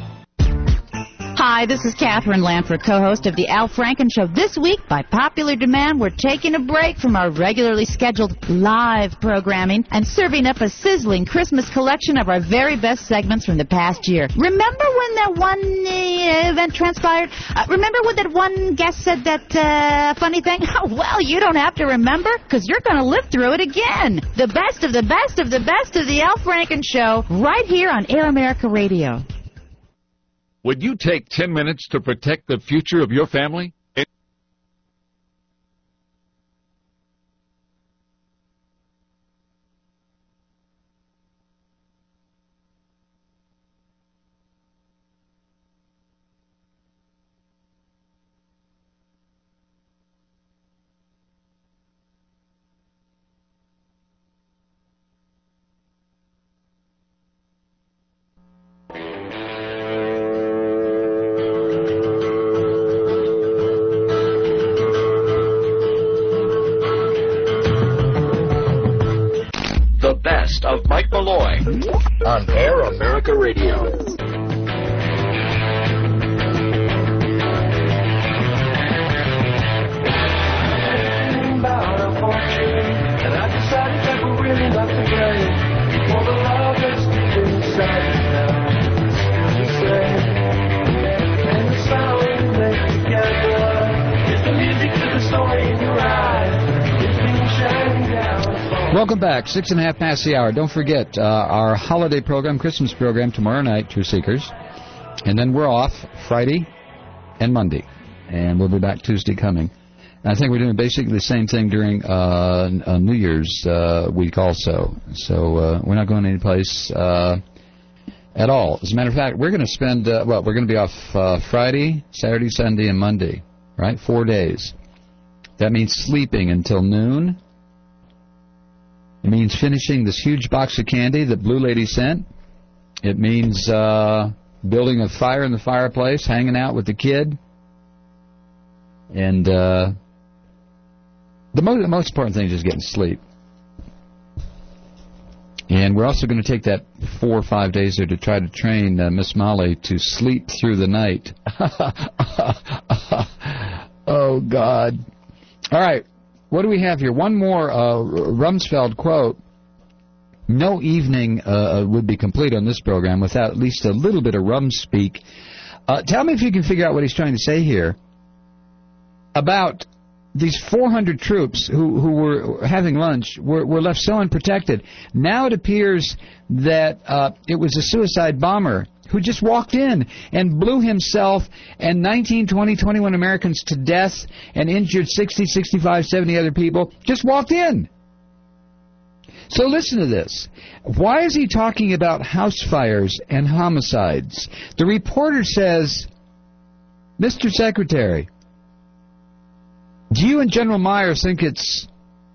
Hi, this is Catherine Lanford, co-host of The Al Franken Show. This week, by popular demand, we're taking a break from our regularly scheduled live programming and serving up a sizzling Christmas collection of our very best segments from the past year. Remember when that one uh, event transpired? Uh, remember when that one guest said that uh, funny thing? Well, you don't have to remember, because you're going to live through it again. The best of the best of the best of The Al Franken Show, right here on Air America Radio. Would you take ten minutes to protect the future of your family? Malloy on Air America Radio. About a fortune, and I decided that we're really not together. For the love that's deep inside me now, it's still the same. And the sound we make together is the music to the story in your eyes. It's been shining down. Welcome back. Six and a half past the hour. Don't forget uh, our holiday program, Christmas program, tomorrow night, True Seekers. And then we're off Friday and Monday. And we'll be back Tuesday coming. I think we're doing basically the same thing during uh, uh, New Year's uh, week also. So uh, we're not going anyplace uh, at all. As a matter of fact, we're going to spend, uh, well, we're going to be off uh, Friday, Saturday, Sunday, and Monday, right? Four days. That means sleeping until noon. It means finishing this huge box of candy that Blue Lady sent. It means uh, building a fire in the fireplace, hanging out with the kid. And... Uh, The most, the most important thing is just getting sleep. And we're also going to take that four or five days there to try to train uh, Miss Molly to sleep through the night. Oh, God. All right. What do we have here? One more uh, Rumsfeld quote. No evening uh, would be complete on this program without at least a little bit of rum speak. Uh, tell me if you can figure out what he's trying to say here about these four hundred troops who, who were having lunch were, were left so unprotected. Now it appears that uh, it was a suicide bomber who just walked in and blew himself and nineteen, twenty, twenty-one Americans to death and injured sixty, sixty-five, seventy other people. Just walked in. So listen to this. Why is he talking about house fires and homicides? The reporter says, Mister Secretary, do you and General Myers think it's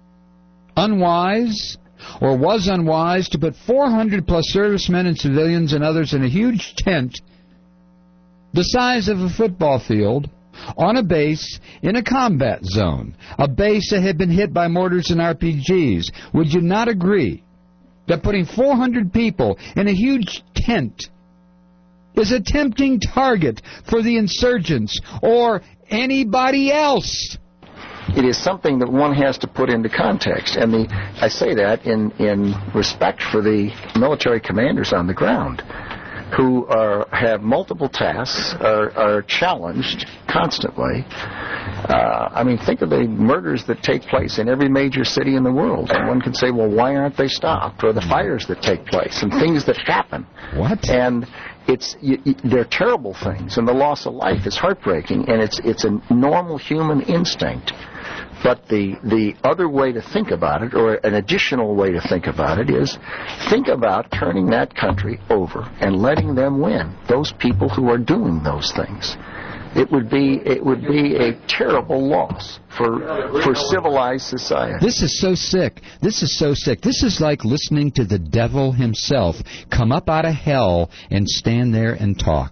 unwise or was unwise to put four hundred plus servicemen and civilians and others in a huge tent the size of a football field on a base in a combat zone, a base that had been hit by mortars and R P Gs? Would you not agree that putting four hundred people in a huge tent is a tempting target for the insurgents or anybody else? It is something that one has to put into context, and the I say that in, in respect for the military commanders on the ground, who are have multiple tasks, are, are challenged constantly. Uh, I mean, think of the murders that take place in every major city in the world, and one can say, well, why aren't they stopped? Or the fires that take place, and things that happen. What? And it's you, you, they're terrible things, and the loss of life is heartbreaking, and it's it's a normal human instinct. But the the other way to think about it, or an additional way to think about it, is think about turning that country over and letting them win, those people who are doing those things. It would be it would be a terrible loss for for civilized society. This is so sick. This is so sick. This is like listening to the devil himself come up out of hell and stand there and talk.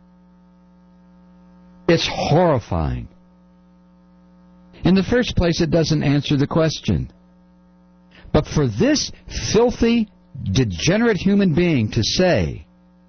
It's horrifying. In the first place, it doesn't answer the question. But for this filthy, degenerate human being to say,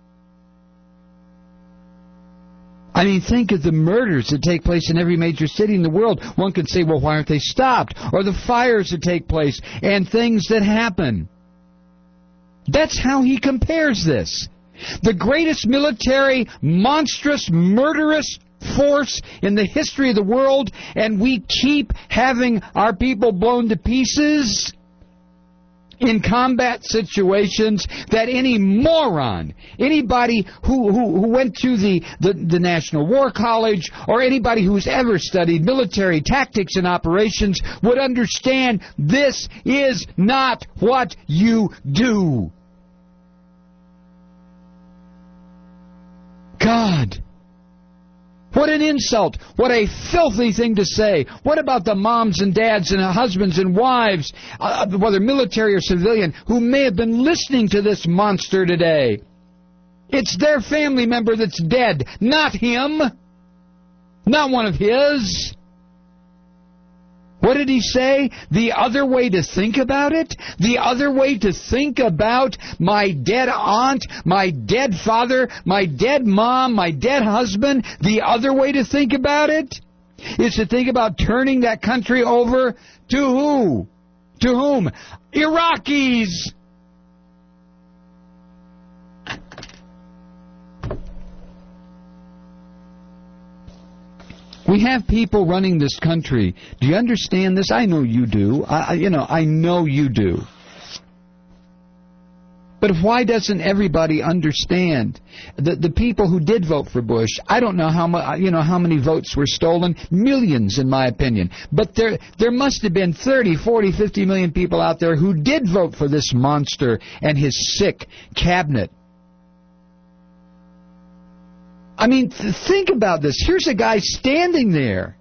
I mean, think of the murders that take place in every major city in the world. One could say, well, why aren't they stopped? Or the fires that take place and things that happen. That's how he compares this. The greatest military, monstrous, murderous force in the history of the world, and we keep having our people blown to pieces in combat situations that any moron, anybody who, who, who went to the, the, the National War College or anybody who's ever studied military tactics and operations would understand this is not what you do. God. What an insult. What a filthy thing to say. What about the moms and dads and husbands and wives, uh, whether military or civilian, who may have been listening to this monster today? It's their family member that's dead, not him. Not one of his. What did he say? The other way to think about it? The other way to think about my dead aunt, my dead father, my dead mom, my dead husband, the other way to think about it is to think about turning that country over to who? To whom? Iraqis! We have people running this country. Do you understand this? I know you do. I, you know, I know you do. But why doesn't everybody understand? The the people who did vote for Bush, I don't know how mu- you know how many votes were stolen. Millions, in my opinion. But there there must have been thirty, forty, fifty million people out there who did vote for this monster and his sick cabinet. I mean, th- think about this. Here's a guy standing there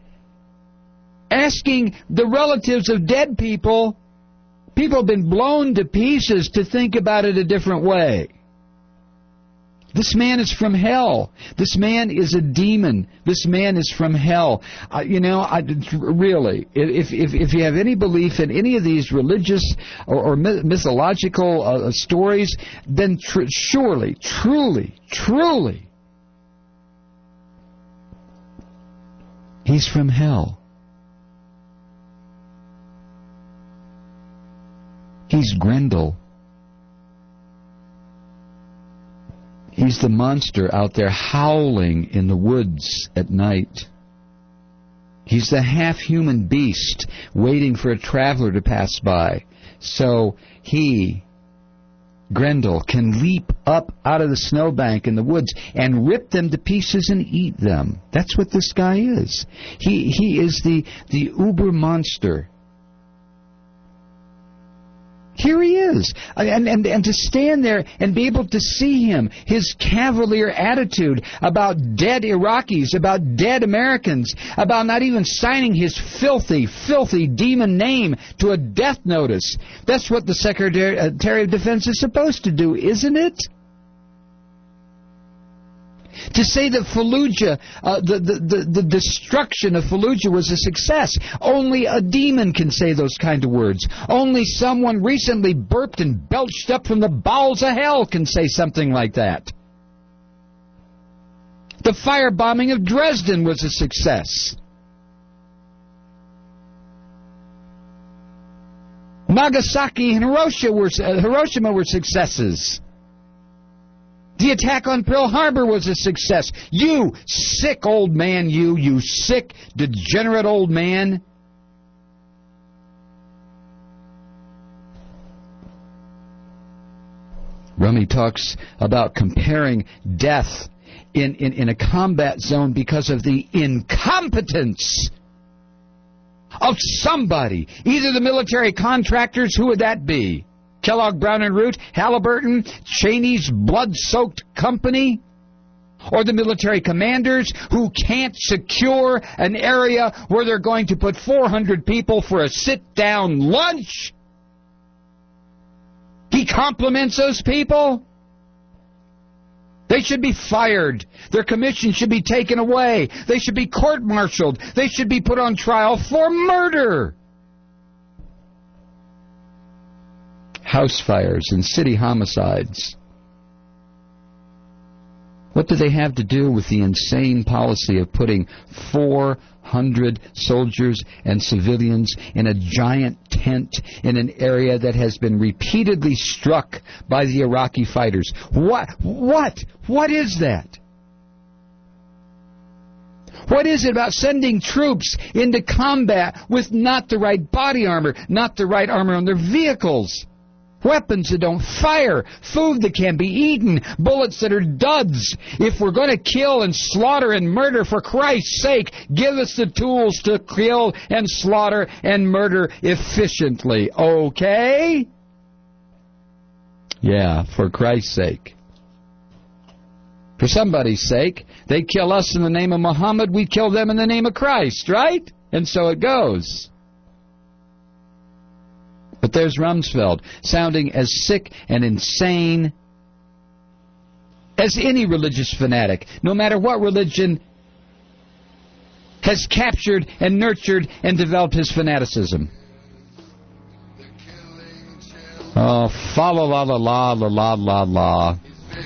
asking the relatives of dead people, people have been blown to pieces, to think about it a different way. This man is from hell. This man is a demon. This man is from hell. Uh, you know, I, really, if, if if you have any belief in any of these religious or, or mythological uh, stories, then tr- surely, truly, truly, he's from hell. He's Grendel. He's the monster out there howling in the woods at night. He's the half-human beast waiting for a traveler to pass by. So he, Grendel, can leap up out of the snowbank in the woods and rip them to pieces and eat them. That's what this guy is. He he is the, the uber monster. Here he is. And, and, and to stand there and be able to see him, his cavalier attitude about dead Iraqis, about dead Americans, about not even signing his filthy, filthy demon name to a death notice. That's what the Secretary of Defense is supposed to do, isn't it? To say that Fallujah, uh, the, the, the, the destruction of Fallujah was a success. Only a demon can say those kind of words. Only someone recently burped and belched up from the bowels of hell can say something like that. The firebombing of Dresden was a success. Nagasaki and Hiroshima were, uh, Hiroshima were successes. The attack on Pearl Harbor was a success. You sick old man, you, you sick, degenerate old man. Rummy talks about comparing death in, in, in a combat zone because of the incompetence of somebody. Either the military contractors, who would that be? Kellogg, Brown and Root, Halliburton, Cheney's blood-soaked company, or the military commanders who can't secure an area where they're going to put four hundred people for a sit-down lunch? He compliments those people? They should be fired. Their commission should be taken away. They should be court-martialed. They should be put on trial for murder. House fires and city homicides. What do they have to do with the insane policy of putting four hundred soldiers and civilians in a giant tent in an area that has been repeatedly struck by the Iraqi fighters? What? What? What is that? What is it about sending troops into combat with not the right body armor, not the right armor on their vehicles? Weapons that don't fire, food that can be eaten, bullets that are duds. If we're going to kill and slaughter and murder, for Christ's sake, give us the tools to kill and slaughter and murder efficiently, okay? Yeah, for Christ's sake. For somebody's sake, they kill us in the name of Muhammad, we kill them in the name of Christ, right? And so it goes. But there's Rumsfeld, sounding as sick and insane as any religious fanatic, no matter what religion has captured and nurtured and developed his fanaticism. Oh, fa la la la la la la la la.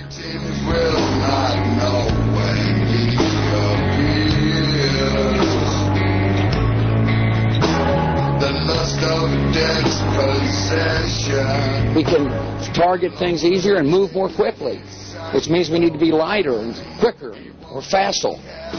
We can target things easier and move more quickly, which means we need to be lighter and quicker or faster.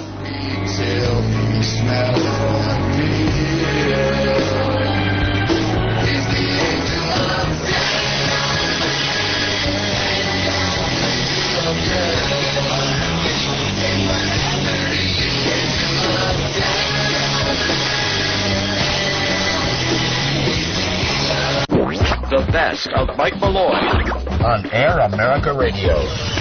The best of Mike Malloy on Air America Radio.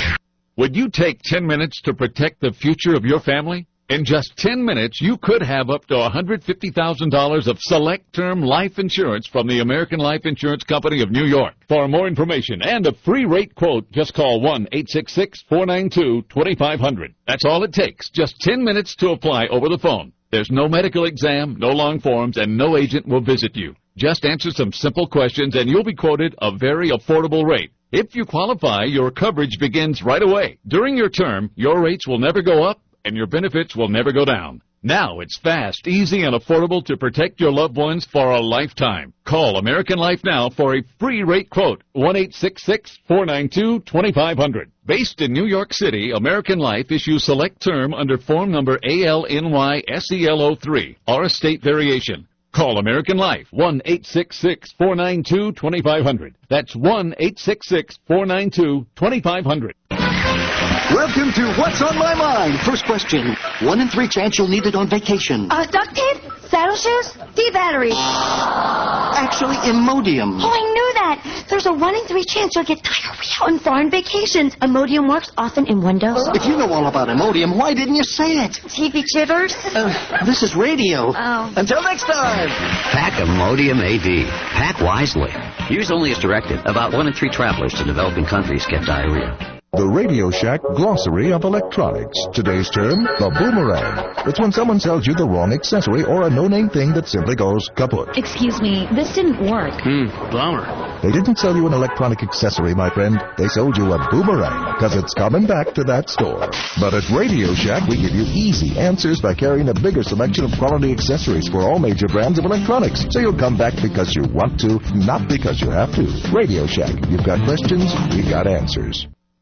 Would you take ten minutes to protect the future of your family? In just ten minutes, you could have up to one hundred fifty thousand dollars of select term life insurance from the American Life Insurance Company of New York. For more information and a free rate quote, just call one eight six six, four nine two, two five zero zero. That's all it takes, just ten minutes to apply over the phone. There's no medical exam, no long forms, and no agent will visit you. Just answer some simple questions and you'll be quoted a very affordable rate. If you qualify, your coverage begins right away. During your term, your rates will never go up and your benefits will never go down. Now it's fast, easy, and affordable to protect your loved ones for a lifetime. Call American Life now for a free rate quote, one eight six six, four nine two, two five zero zero. Based in New York City, American Life issues select term under form number A L N Y S E L O three, or a state variation. Call American Life, one eight six six, four nine two, two five zero zero. That's one eight six six, four nine two, two five zero zero. Welcome to What's on My Mind. First question. One in three chance you'll need it on vacation. Uh, duct tape? Saddle shoes? D-battery. Actually, Imodium. Oh, I knew that. There's a one in three chance you'll get diarrhea on foreign vacations. Imodium works often in one dose. If you know all about Imodium, why didn't you say it? T V jitters? Uh, this is radio. Oh. Until next time. Pack Imodium A D. Pack wisely. Use only as directed. About one in three travelers to developing countries get diarrhea. The Radio Shack Glossary of Electronics. Today's term, the boomerang. It's when someone sells you the wrong accessory or a no-name thing that simply goes kaput. Excuse me, this didn't work. Hmm, bummer. They didn't sell you an electronic accessory, my friend. They sold you a boomerang, because it's coming back to that store. But at Radio Shack, we give you easy answers by carrying a bigger selection of quality accessories for all major brands of electronics. So you'll come back because you want to, not because you have to. Radio Shack. You've got questions, we've got answers.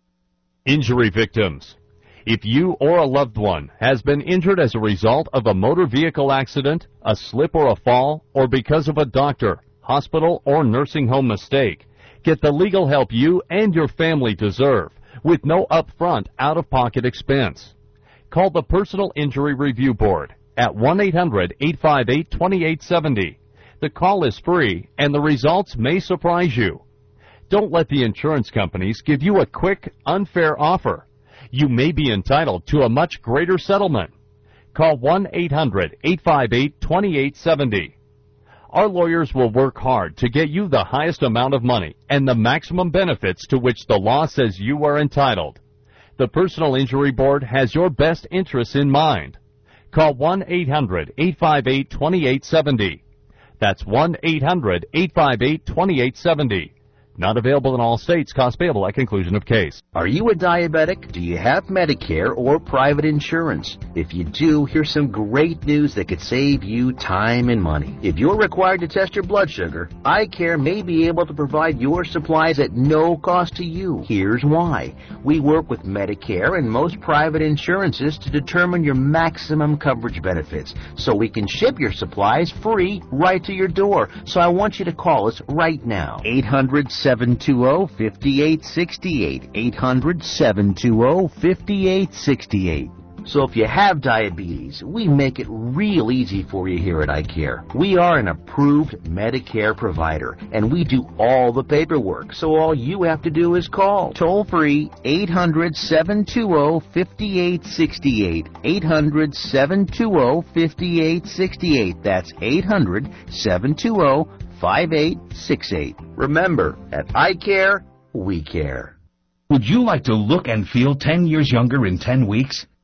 Injury victims. If you or a loved one has been injured as a result of a motor vehicle accident, a slip or a fall, or because of a doctor, hospital, or nursing home mistake, get the legal help you and your family deserve with no upfront, out-of-pocket expense. Call the Personal Injury Review Board at one eight hundred, eight five eight, two eight seven zero. The call is free, and the results may surprise you. Don't let the insurance companies give you a quick, unfair offer. You may be entitled to a much greater settlement. Call one eight hundred, eight five eight, two eight seven zero. Our lawyers will work hard to get you the highest amount of money and the maximum benefits to which the law says you are entitled. The Personal Injury Board has your best interests in mind. Call one eight hundred, eight five eight, two eight seven zero. That's one eight hundred, eight five eight, two eight seven zero. Not available in all states. Cost payable at conclusion of case. Are you a diabetic? Do you have Medicare or private insurance? If you do, here's some great news that could save you time and money. If you're required to test your blood sugar, iCare may be able to provide your supplies at no cost to you. Here's why. We work with Medicare and most private insurances to determine your maximum coverage benefits, so we can ship your supplies free right to your door. So I want you to call us right now. eight hundred, seven two zero, five eight six eight. eight hundred, seven two zero, five eight six eight. So if you have diabetes, we make it real easy for you here at iCare. We are an approved Medicare provider, and we do all the paperwork, so all you have to do is call. Toll free, eight hundred, seven two zero, five eight six eight. eight hundred, seven two zero, five eight six eight. That's eight hundred, seven two zero, five eight six eight. Remember, at iCare, we care. Would you like to look and feel ten years younger in ten weeks?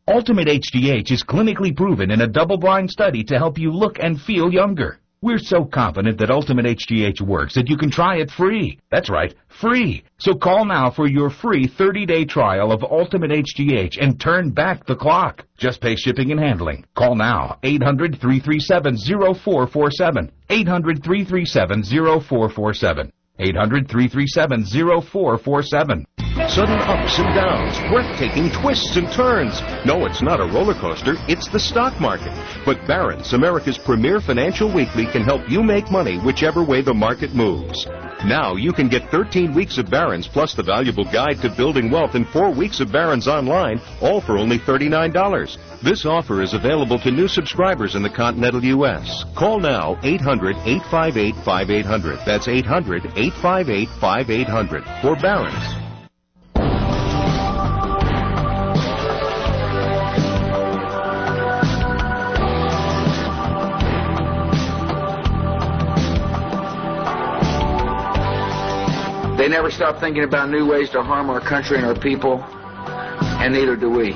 Ultimate H G H is clinically proven in a double-blind study to help you look and feel younger. We're so confident that Ultimate H G H works that you can try it free. That's right, free. So call now for your free thirty-day trial of Ultimate H G H and turn back the clock. Just pay shipping and handling. Call now, eight hundred, three three seven, zero four four seven, eight hundred, three three seven, zero four four seven, eight hundred, three three seven, zero four four seven. Sudden ups and downs, breathtaking twists and turns. No, it's not a roller coaster, it's the stock market. But Barron's, America's premier financial weekly, can help you make money whichever way the market moves. Now you can get thirteen weeks of Barron's plus the valuable guide to building wealth and four weeks of Barron's online, all for only thirty-nine dollars. This offer is available to new subscribers in the continental U S. Call now, eight hundred, eight five eight, five eight zero zero. That's eight hundred, eight five eight, five eight zero zero for Barron's. They never stop thinking about new ways to harm our country and our people, and neither do we.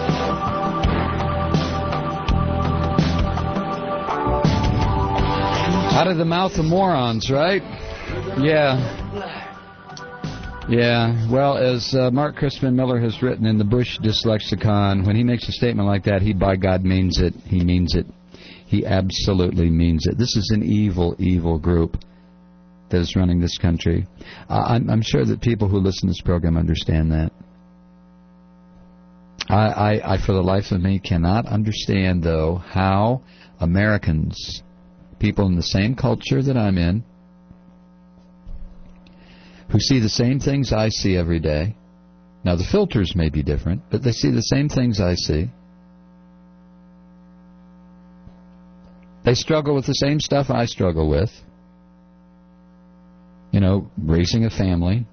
Out of the mouth of morons, right? Yeah. Yeah. Well, as uh, Mark Crispin Miller has written in the Bush Dyslexicon, when he makes a statement like that, he, by God, means it. He means it. He absolutely means it. This is an evil, evil group that is running this country. Uh, I'm, I'm sure that people who listen to this program understand that. I, I, I, for the life of me, cannot understand, though, how Americans, people in the same culture that I'm in, who see the same things I see every day. Now, the filters may be different, but they see the same things I see. They struggle with the same stuff I struggle with. You know, raising a family.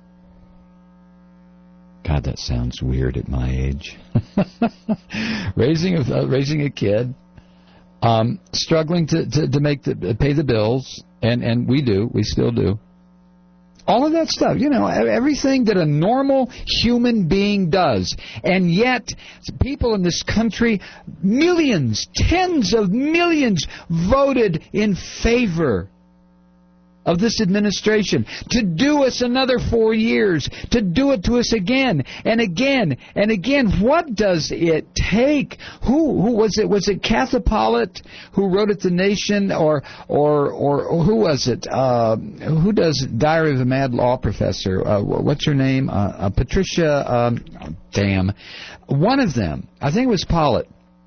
God, that sounds weird at my age. raising a uh, raising a kid, um, struggling to, to, to make the pay the bills, and, and we do, we still do. All of that stuff, you know, everything that a normal human being does. And yet, people in this country, millions, tens of millions, voted in favor of this administration to do us another four years, to do it to us again and again and again. What does it take? Who who was it? Was it Kathy Pollitt who wrote it, The Nation, or or or, or who was it? Uh, who does Diary of a Mad Law Professor? Uh, what's her name? Uh, uh, Patricia. Um, damn, one of them. I think it was Pollitt.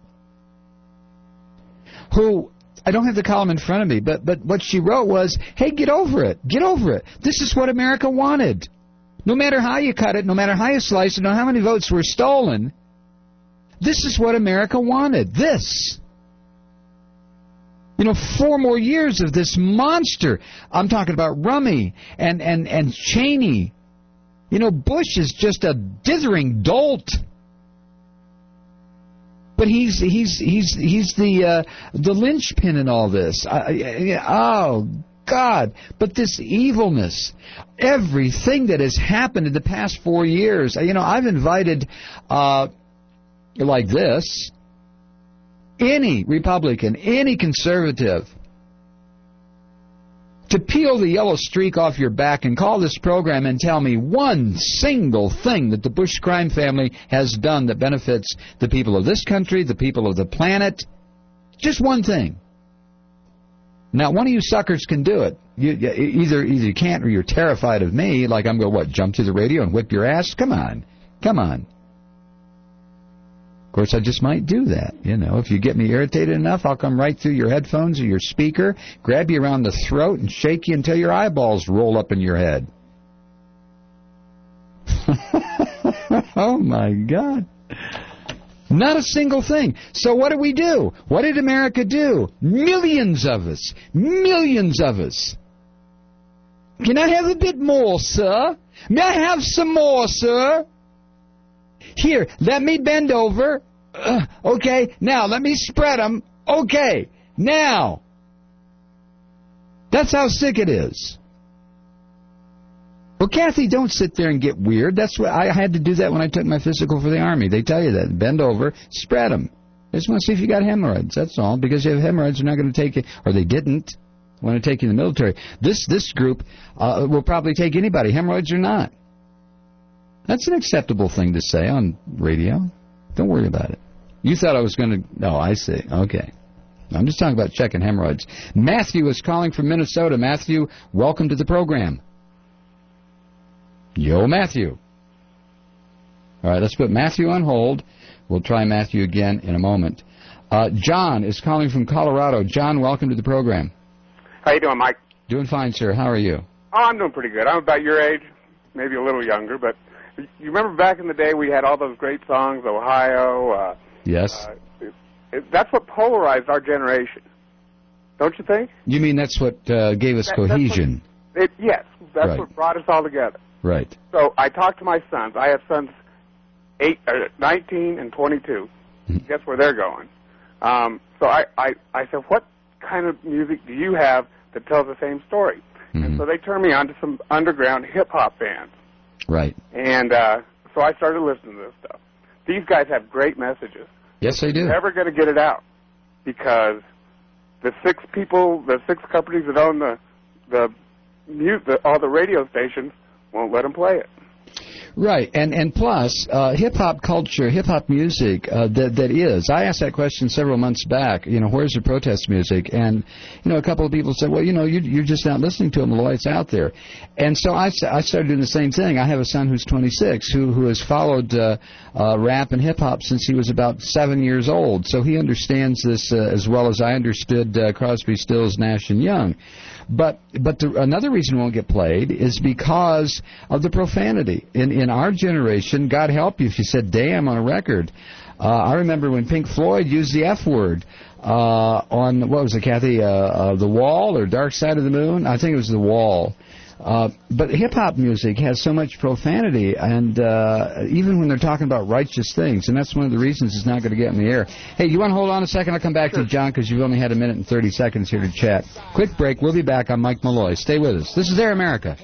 Who. I don't have the column in front of me, but, but what she wrote was, hey, get over it. Get over it. This is what America wanted. No matter how you cut it, no matter how you slice it, no matter how many votes were stolen, this is what America wanted. This. You know, four more years of this monster. I'm talking about Rummy and, and, and Cheney. You know, Bush is just a dithering dolt. But he's he's he's he's the uh, the linchpin in all this. I, I, oh God! But this evilness, everything that has happened in the past four years. You know, I've invited, uh, like this, any Republican, any conservative, to peel the yellow streak off your back and call this program and tell me one single thing that the Bush crime family has done that benefits the people of this country, the people of the planet. Just one thing. Now, one of you suckers can do it. You, either, either you can't or you're terrified of me, like I'm going to, what, jump to the radio and whip your ass? Come on. Come on. Of course, I just might do that. You know, if you get me irritated enough, I'll come right through your headphones or your speaker, grab you around the throat, and shake you until your eyeballs roll up in your head. Oh, my God. Not a single thing. So what did we do? What did America do? Millions of us. Millions of us. Can I have a bit more, sir? May I have some more, sir? Here, let me bend over. Uh, okay, now let me spread them. Okay, now. That's how sick it is. Well, Kathy, don't sit there and get weird. That's what I had to do that when I took my physical for the Army. They tell you that. Bend over, spread them. They just want to see if you got hemorrhoids. That's all. Because if you have hemorrhoids, they're not going to take you, or they didn't want to take you in the military. This this group uh, will probably take anybody, hemorrhoids or not. That's an acceptable thing to say on radio. Don't worry about it. You thought I was going to... No, I see. Okay. I'm just talking about checking hemorrhoids. Matthew is calling from Minnesota. Matthew, welcome to the program. Yo, Matthew. All right, let's put Matthew on hold. We'll try Matthew again in a moment. Uh, John is calling from Colorado. John, welcome to the program. How you doing, Mike? Doing fine, sir. How are you? Oh, I'm doing pretty good. I'm about your age, maybe a little younger, but you remember back in the day we had all those great songs, Ohio. Uh, yes. Uh, it, it, that's what polarized our generation, don't you think? You mean that's what uh, gave us that, cohesion? That's what, it, yes, that's right. what brought us all together. Right. So I talked to my sons. I have sons eight, uh, nineteen and twenty-two. Mm-hmm. Guess where they're going? Um, so I, I, I said, what kind of music do you have that tells the same story? Mm-hmm. And so they turned me on to some underground hip-hop bands. Right. And uh, so I started listening to this stuff. These guys have great messages. Yes, they do. They're never going to get it out because the six people, the six companies that own the the, mute, the all the radio stations won't let them play it. Right, and and plus, uh, hip-hop culture, hip-hop music, uh, that that is. I asked that question several months back, you know, where's the protest music? And, you know, a couple of people said, well, you know, you, you're just not listening to it, Malloy, it's out there. And so I, I started doing the same thing. I have a son who's twenty-six who, who has followed uh, uh, rap and hip-hop since he was about seven years old. So he understands this uh, as well as I understood uh, Crosby, Stills, Nash and Young. But but the, another reason it won't get played is because of the profanity. In in our generation, God help you if you said damn on a record. Uh, I remember when Pink Floyd used the F word uh, on, what was it, Kathy, uh, uh, The Wall or Dark Side of the Moon? I think it was The Wall. Uh, but hip-hop music has so much profanity, and uh, even when they're talking about righteous things, and that's one of the reasons it's not going to get in the air. Hey, you want to hold on a second? I'll come back sure. to you, John, because you've only had a minute and thirty seconds here to chat. Quick break. We'll be back. I'm Mike Malloy. Stay with us. This is Air America.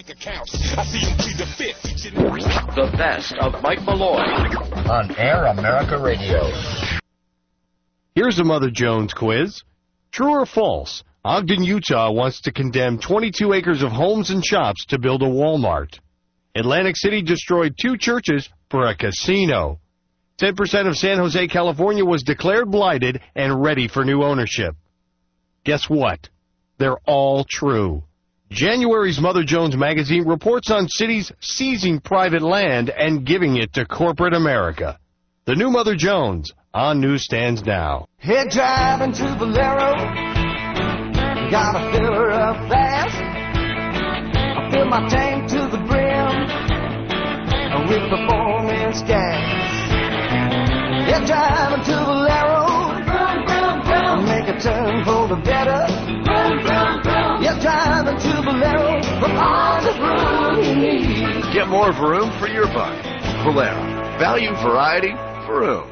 The best of Mike Malloy on Air America Radio. Here's a Mother Jones quiz. True or false? Ogden, Utah wants to condemn twenty-two acres of homes and shops to build a Walmart. Atlantic City destroyed two churches for a casino. ten percent of San Jose, California was declared blighted and ready for new ownership. Guess what? They're all true. January's Mother Jones magazine reports on cities seizing private land and giving it to corporate America. The new Mother Jones, on newsstands now. Head driving to Valero. Gotta fill her up fast. I fill my tank to the brim with performance gas. Yeah, driving to Valero. Vroom, vroom, vroom. Make a turn for the better. Vroom, vroom, vroom. Yeah, driving to Valero for all the room you need. Get more vroom for your buck. Valero. Value, variety, vroom.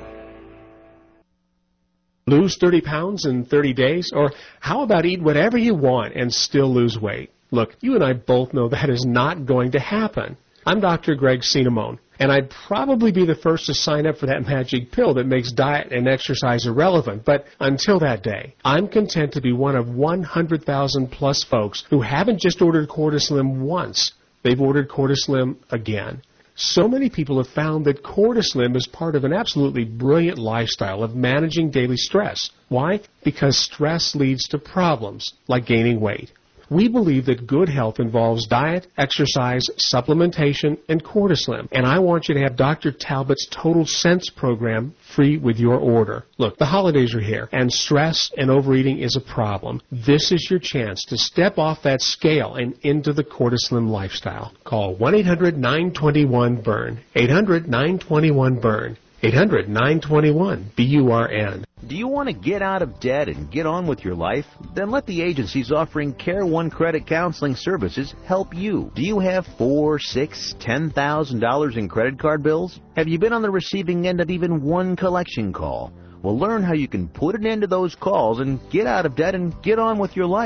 Lose thirty pounds in thirty days? Or how about eat whatever you want and still lose weight? Look, you and I both know that is not going to happen. I'm Doctor Greg Cinnamone, and I'd probably be the first to sign up for that magic pill that makes diet and exercise irrelevant. But until that day, I'm content to be one of one hundred thousand plus folks who haven't just ordered Cortislim once. They've ordered Cortislim again. So many people have found that Cortislim is part of an absolutely brilliant lifestyle of managing daily stress. Why? Because stress leads to problems like gaining weight. We believe that good health involves diet, exercise, supplementation, and Cortislim. And I want you to have Doctor Talbot's Total Sense program free with your order. Look, the holidays are here, and stress and overeating is a problem. This is your chance to step off that scale and into the Cortislim lifestyle. Call one eight hundred nine two one burn. eight hundred nine two one burn. eight hundred nine two one B U R N. Do you want to get out of debt and get on with your life? Then let the agencies offering Care One Credit Counseling Services help you. Do you have four, six, ten thousand dollars in credit card bills? Have you been on the receiving end of even one collection call? Well, learn how you can put an end to those calls and get out of debt and get on with your life.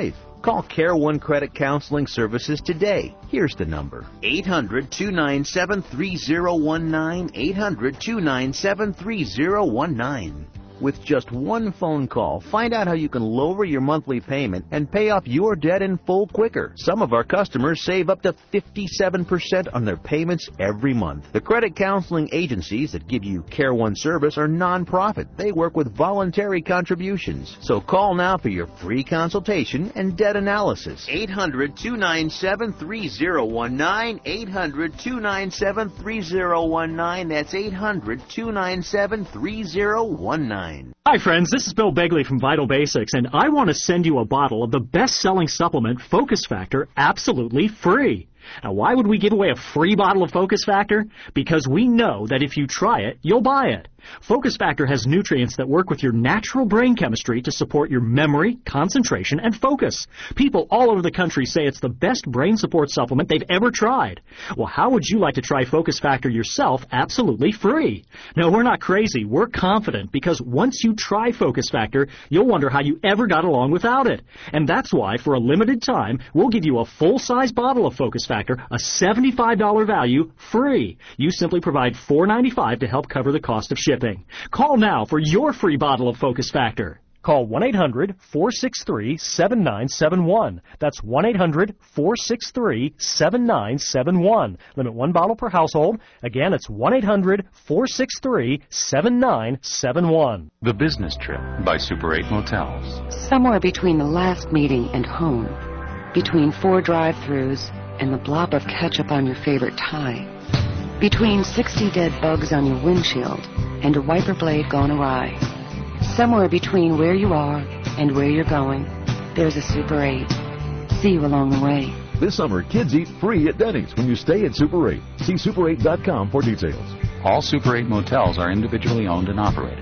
Call Care One Credit Counseling Services today. Here's the number. eight hundred, two nine seven, three zero one nine. eight hundred, two nine seven, three zero one nine. With just one phone call, find out how you can lower your monthly payment and pay off your debt in full quicker. Some of our customers save up to fifty-seven percent on their payments every month. The credit counseling agencies that give you Care One service are non-profit. They work with voluntary contributions. So call now for your free consultation and debt analysis. eight hundred, two nine seven, three zero one nine. eight hundred, two nine seven, three zero one nine. That's eight hundred, two nine seven, three zero one nine. Hi friends, this is Bill Begley from Vital Basics, and I want to send you a bottle of the best-selling supplement, Focus Factor, absolutely free. Now, why would we give away a free bottle of Focus Factor? Because we know that if you try it, you'll buy it. Focus Factor has nutrients that work with your natural brain chemistry to support your memory, concentration, and focus. People all over the country say it's the best brain support supplement they've ever tried. Well, how would you like to try Focus Factor yourself absolutely free? No, we're not crazy. We're confident because once you try Focus Factor, you'll wonder how you ever got along without it. And that's why, for a limited time, we'll give you a full-size bottle of Focus Factor, a seventy-five dollars value, free. You simply provide four ninety-five to help cover the cost of shipping. Call now for your free bottle of Focus Factor. Call one eight hundred, four six three, seven nine seven one. That's one eight hundred, four six three, seven nine seven one. Limit one bottle per household. Again, it's one eight hundred, four six three, seven nine seven one. The Business Trip by Super eight Motels. Somewhere between the last meeting and home, between four drive-thrus and the blob of ketchup on your favorite tie, between sixty dead bugs on your windshield and a wiper blade gone awry, somewhere between where you are and where you're going, there's a Super eight. See you along the way. This summer, kids eat free at Denny's when you stay at Super eight. See super eight dot com for details. All Super eight motels are individually owned and operated.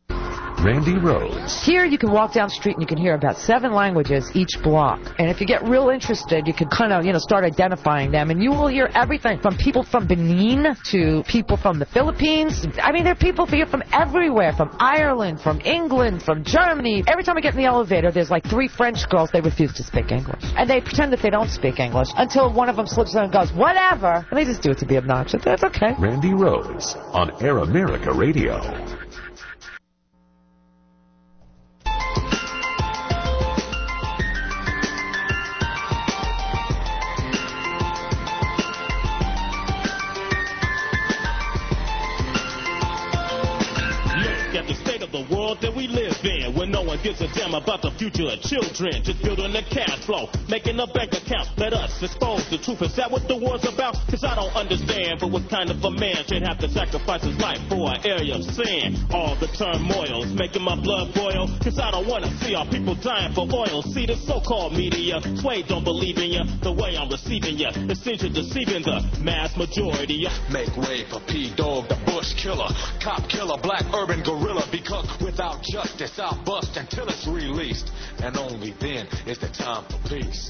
Randy Rhodes. Here you can walk down the street and you can hear about seven languages each block. And if you get real interested, you can kind of, you know, start identifying them. And you will hear everything from people from Benin to people from the Philippines. I mean, there are people here from everywhere, from Ireland, from England, from Germany. Every time I get in the elevator, there's like three French girls. They refuse to speak English. And they pretend that they don't speak English until one of them slips in and goes, whatever. And they just do it to be obnoxious. That's okay. Randy Rhodes on Air America Radio. That we live in, where no one gives a damn about the future of children, just building a cash flow, making a bank account. Let us expose the truth. Is that what the war's about? Cause I don't understand, but what kind of a man should have to sacrifice his life for an area of sin? All the turmoil's making my blood boil, cause I don't wanna see our people dying for oil. See the so-called media, sway don't believe in ya, the way I'm receiving ya, it seems you're deceiving the mass majority. Make way for P-Dog, the bush killer, cop killer, black urban gorilla, because without justice I'll bust until it's released, and only then is the time for peace.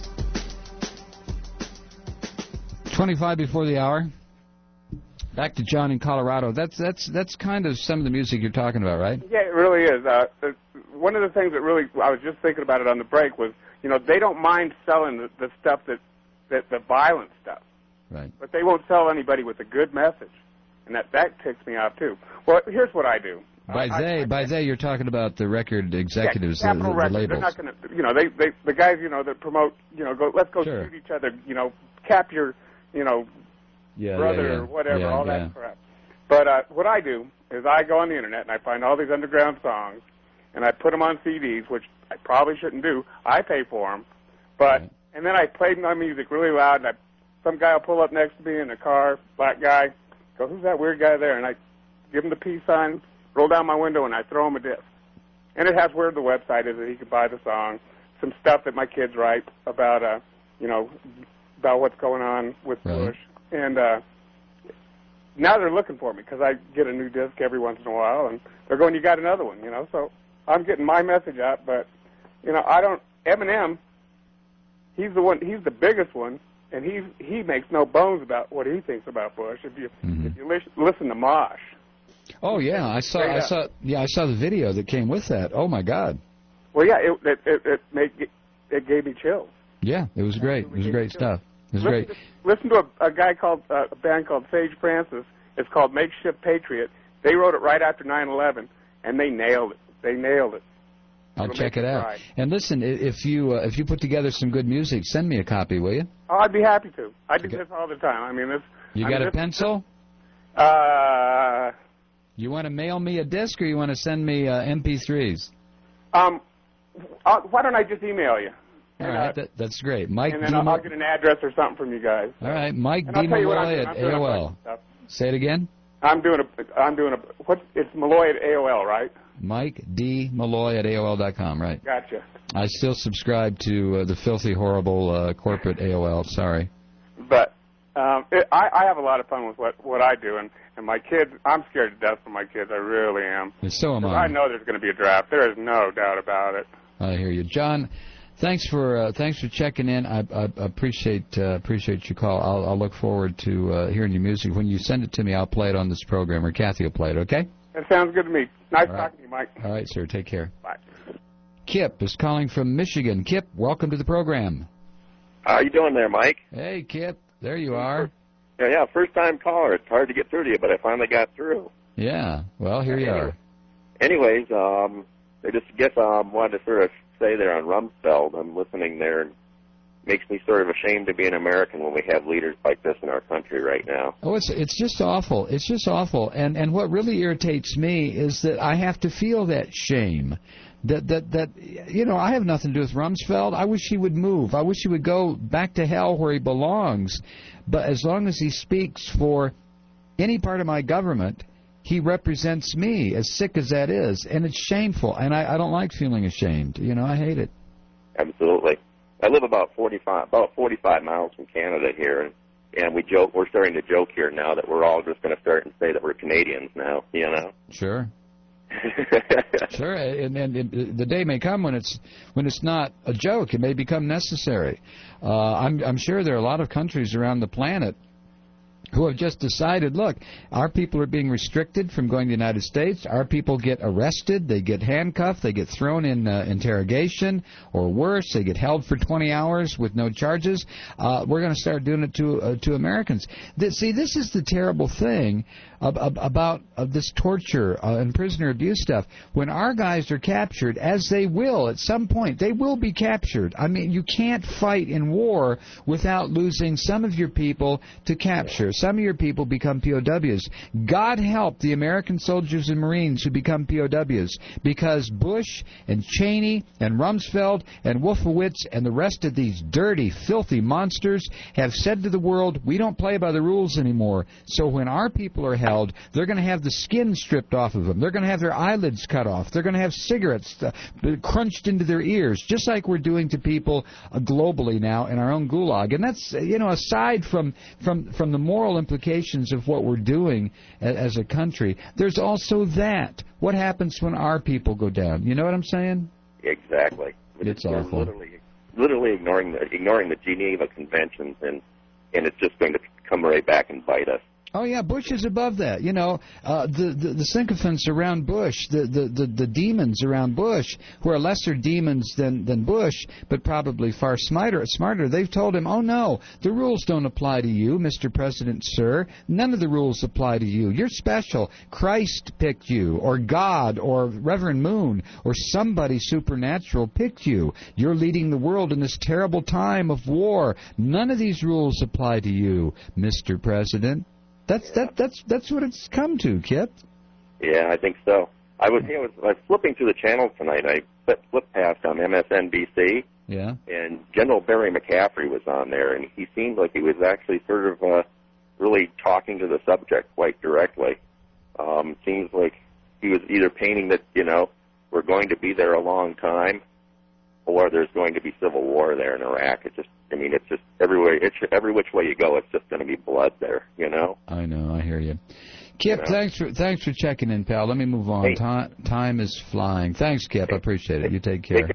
twenty-five before the hour. Back to John in Colorado. That's that's that's kind of some of the music you're talking about, right? Yeah, it really is. Uh, one of the things that really, I was just thinking about it on the break, was, you know, they don't mind selling the, the stuff that, that the violent stuff. Right. But they won't sell anybody with a good message. And that, that ticks me off, too. Well, here's what I do. By I, they, I, by they, you're talking about the record executives, yeah, the, Capitol the, the Records. labels. They're not going to, you know, they, they, the guys, you know, that promote, you know, go, let's go Sure. shoot each other, you know, cap your, you know, yeah, brother yeah, yeah. or whatever, yeah, all yeah. that crap. But uh, what I do is I go on the internet and I find all these underground songs and I put them on C Ds, which I probably shouldn't do. I pay for them, but right. and then I play my music really loud. And I, some guy will pull up next to me in a car, black guy, go, who's that weird guy there? And I give him the peace sign, roll down my window, and I throw him a disc. And it has where the website is that he can buy the song, some stuff that my kids write about, uh, you know, about what's going on with right. Bush. And uh, now they're looking for me because I get a new disc every once in a while, and they're going, you got another one, you know. So I'm getting my message out, but, you know, I don't, Eminem, he's the one, he's the biggest one, and he he makes no bones about what he thinks about Bush. If you mm-hmm. if you listen, listen to Mosh. Oh yeah, I saw I saw yeah I saw the video that came with that. Oh my God. Well, yeah, it it it, it made it gave me chills. Yeah, it was great. It was great stuff. It was listen great. To, listen to a, a guy called, uh, a band called Sage Francis. It's called Makeshift Patriot. They wrote it right after nine eleven, and they nailed it. They nailed it. I'll It'll check make it you out. cry. And listen, i- if you uh, if you put together some good music, send me a copy, will you? Oh, I'd be happy to. I do this all the time. I mean, this. You I got mean, a this- pencil? Uh, You want to mail me a disc, or you want to send me uh, M P threes? um, uh, why don't I just email you? All And, right, uh, that, that's great. Mike and D. then I'll, Mo- I'll get an address or something from you guys. All right, Mike And D. I'll tell you what I'm Malloy doing. at I'm doing a A O bunch L. of stuff. Say it again. I'm doing a. I'm doing a. What? It's Malloy at A O L, right? Mike D. Malloy at A O L dot com, right. Gotcha. I still subscribe to uh, the filthy, horrible uh, corporate A O L. Sorry. But um, it, I, I have a lot of fun with what what I do, and and my kids. I'm scared to death for my kids. I really am. And so am 'Cause I. I know there's going to be a draft. There is no doubt about it. I hear you, John. Thanks for uh, thanks for checking in. I, I appreciate uh, appreciate your call. I'll, I'll look forward to uh, hearing your music. When you send it to me, I'll play it on this program, or Kathy will play it. Okay? That sounds good to me. Nice All right. talking to you, Mike. All right, sir. Take care. Bye. Kip is calling from Michigan. Kip, welcome to the program. How you doing there, Mike? Hey, Kip. There you are. Yeah, yeah, first-time caller. It's hard to get through to you, but I finally got through. Yeah. Well, here you are. Anyways, um, I just guess I um, wanted to sort of say there on Rumsfeld, I'm listening there, and makes me sort of ashamed to be an American when we have leaders like this in our country right now. Oh, it's it's just awful. It's just awful. And and what really irritates me is that I have to feel that shame. That that that you know, I have nothing to do with Rumsfeld. I wish he would move. I wish he would go back to hell where he belongs. But as long as he speaks for any part of my government, he represents me, as sick as that is, and it's shameful. And I, I don't like feeling ashamed. You know, I hate it. Absolutely. I live about forty-five about forty-five miles from Canada here, and, and we joke. We're starting to joke here now that we're all just going to start and say that we're Canadians now. You know. Sure. Sure, and, and, and the day may come when it's when it's not a joke. It may become necessary. Uh, I'm, I'm sure there are a lot of countries around the planet who have just decided, look, our people are being restricted from going to the United States. Our people get arrested, they get handcuffed, they get thrown in uh, interrogation, or worse, they get held for twenty hours with no charges. Uh, we're going to start doing it to uh, to Americans. This, see, this is the terrible thing ab- ab- about uh, this torture uh, and prisoner abuse stuff. When our guys are captured, as they will at some point, they will be captured. I mean, you can't fight in war without losing some of your people to capture. Some of your people become P O Ws. God help the American soldiers and Marines who become P O Ws, because Bush and Cheney and Rumsfeld and Wolfowitz and the rest of these dirty, filthy monsters have said to the world, we don't play by the rules anymore. So when our people are held, they're going to have the skin stripped off of them. They're going to have their eyelids cut off. They're going to have cigarettes uh, crunched into their ears, just like we're doing to people uh, globally now in our own gulag. And that's, uh, you know, aside from, from, from the moral implications of what we're doing as a country, there's also that. What happens when our people go down? You know what I'm saying? Exactly. It's We're awful. Literally, literally ignoring the ignoring the Geneva Conventions, and and it's just going to come right back and bite us. Oh, yeah, Bush is above that. You know, uh, the, the the sycophants around Bush, the, the, the, the demons around Bush, who are lesser demons than, than Bush, but probably far smarter, smarter, they've told him, oh, no, the rules don't apply to you, Mister President, sir. None of the rules apply to you. You're special. Christ picked you, or God, or Reverend Moon, or somebody supernatural picked you. You're leading the world in this terrible time of war. None of these rules apply to you, Mister President. That's that. That's that's what it's come to, Kip. Yeah, I think so. I was, you know, I was, I was flipping through the channels tonight. I flipped past on M S N B C, Yeah. and General Barry McCaffrey was on there, and he seemed like he was actually sort of uh, really talking to the subject quite directly. Um, seems like he was either painting that, you know, we're going to be there a long time, or there's going to be civil war there in Iraq. It just, I mean, it's just everywhere. It's every which way you go, it's just going to be blood there, you know. I know. I hear you. Kip, You know. thanks for thanks for checking in, pal. Let me move on. Hey. Time time is flying. Thanks, Kip. I appreciate it. You take care.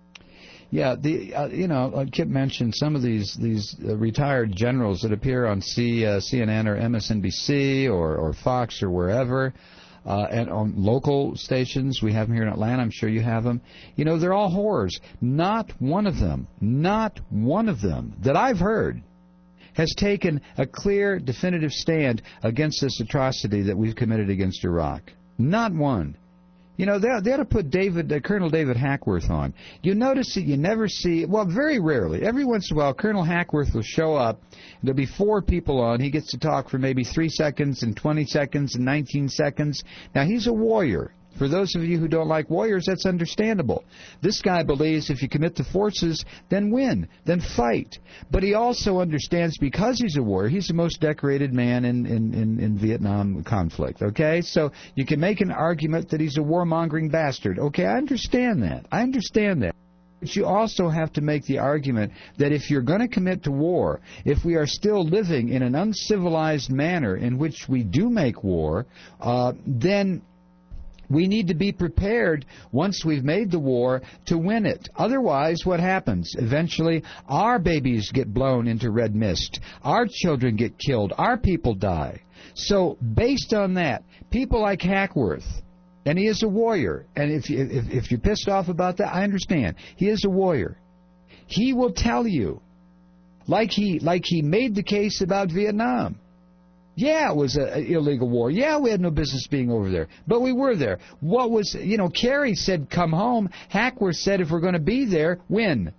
Yeah, the uh, you know, uh, Kip mentioned some of these these uh, retired generals that appear on C, uh, C N N or M S N B C or or Fox or wherever. uh, and on local stations. We have them here in Atlanta. I'm sure you have them. You know, they're all horrors. Not one of them, not one of them that I've heard has taken a clear, definitive stand against this atrocity that we've committed against Iraq. Not one. You know, they, they ought to put David, uh, Colonel David Hackworth on. You notice that you never see, well, very rarely. Every once in a while, Colonel Hackworth will show up. There'll be four people on. He gets to talk for maybe three seconds and twenty seconds and nineteen seconds. Now, he's a warrior. For those of you who don't like warriors, that's understandable. This guy believes if you commit the forces, then win, then fight. But he also understands because he's a warrior, he's the most decorated man in, in, in, in Vietnam conflict, okay? So you can make an argument that he's a warmongering bastard. Okay, I understand that. I understand that. But you also have to make the argument that if you're going to commit to war, if we are still living in an uncivilized manner in which we do make war, uh, then we need to be prepared once we've made the war to win it. Otherwise, what happens? Eventually, our babies get blown into red mist. Our children get killed. Our people die. So, based on that, people like Hackworth, and he is a warrior, and if, you, if, if you're pissed off about that, I understand. He is a warrior. He will tell you, like he, like he made the case about Vietnam. Yeah, it was an illegal war. Yeah, we had no business being over there. But we were there. What was, you know, Kerry said come home. Hackworth said if we're going to be there, win.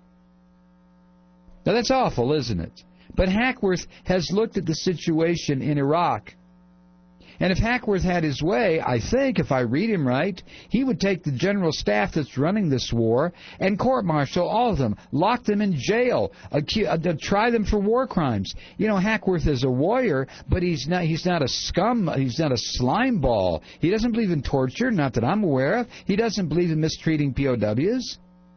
Now, that's awful, isn't it? But Hackworth has looked at the situation in Iraq. And if Hackworth had his way, I think, if I read him right, he would take the general staff that's running this war and court-martial all of them, lock them in jail, acu- uh, try them for war crimes. You know, Hackworth is a warrior, but he's not he's not a scum, he's not a slime ball. He doesn't believe in torture, not that I'm aware of. He doesn't believe in mistreating P O Ws.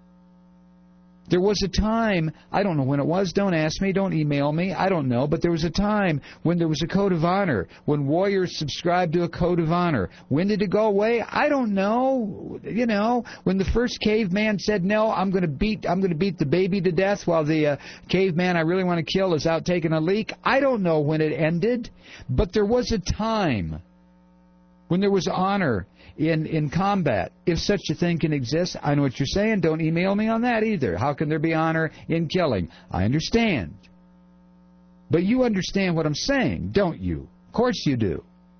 There was a time, I don't know when it was, don't ask me, don't email me, I don't know, but there was a time when there was a code of honor, when warriors subscribed to a code of honor. When did it go away? I don't know. You know, when the first caveman said, no, I'm going to beat I'm going to beat the baby to death while the uh, caveman I really want to kill is out taking a leak. I don't know when it ended, but there was a time when there was honor in, in combat, if such a thing can exist. I know what you're saying. Don't email me on that either. How can there be honor in killing? I understand. But you understand what I'm saying, don't you? Of course you do.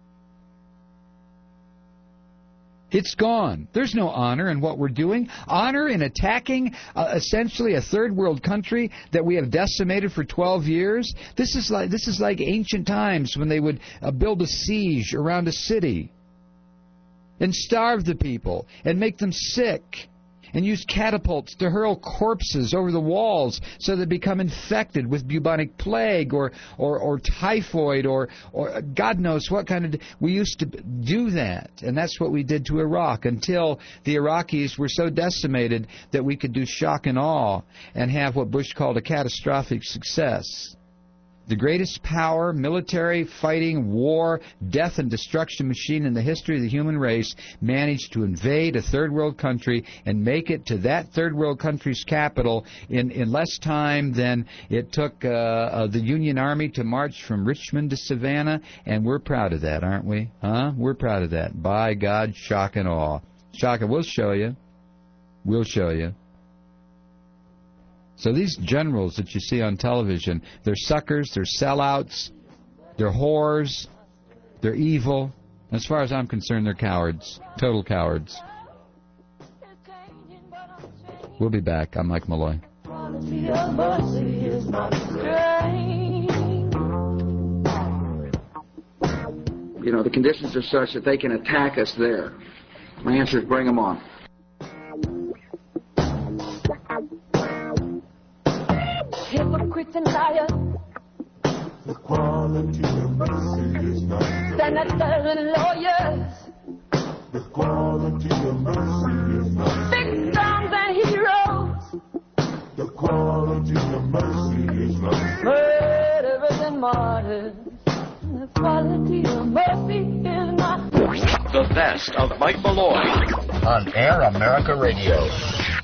It's gone. There's no honor in what we're doing. Honor in attacking uh, essentially a third world country that we have decimated for twelve years. This is like this is like ancient times when they would uh, build a siege around a city and starve the people and make them sick and use catapults to hurl corpses over the walls so they become infected with bubonic plague or, or, or typhoid or, or God knows what kind of... We used to do that, and that's what we did to Iraq until the Iraqis were so decimated that we could do shock and awe and have what Bush called a catastrophic success. The greatest power, military, fighting, war, death and destruction machine in the history of the human race managed to invade a third world country and make it to that third world country's capital in, in less time than it took uh, uh, the Union Army to march from Richmond to Savannah, and we're proud of that, aren't we? Huh? We're proud of that. By God, shock and awe. Shock and we'll show you. We'll show you. So these generals that you see on television, they're suckers, they're sellouts, they're whores, they're evil. As far as I'm concerned, they're cowards, total cowards. We'll be back. I'm Mike Malloy. You know, the conditions are such that they can attack us there. My answer is bring them on. Hypocrites and liars, the quality of mercy is not senators and lawyers, the quality of mercy is not victims and heroes, the quality of mercy is not murderers and martyrs, the quality of mercy is not. The best of Mike Malloy on Air America Radio.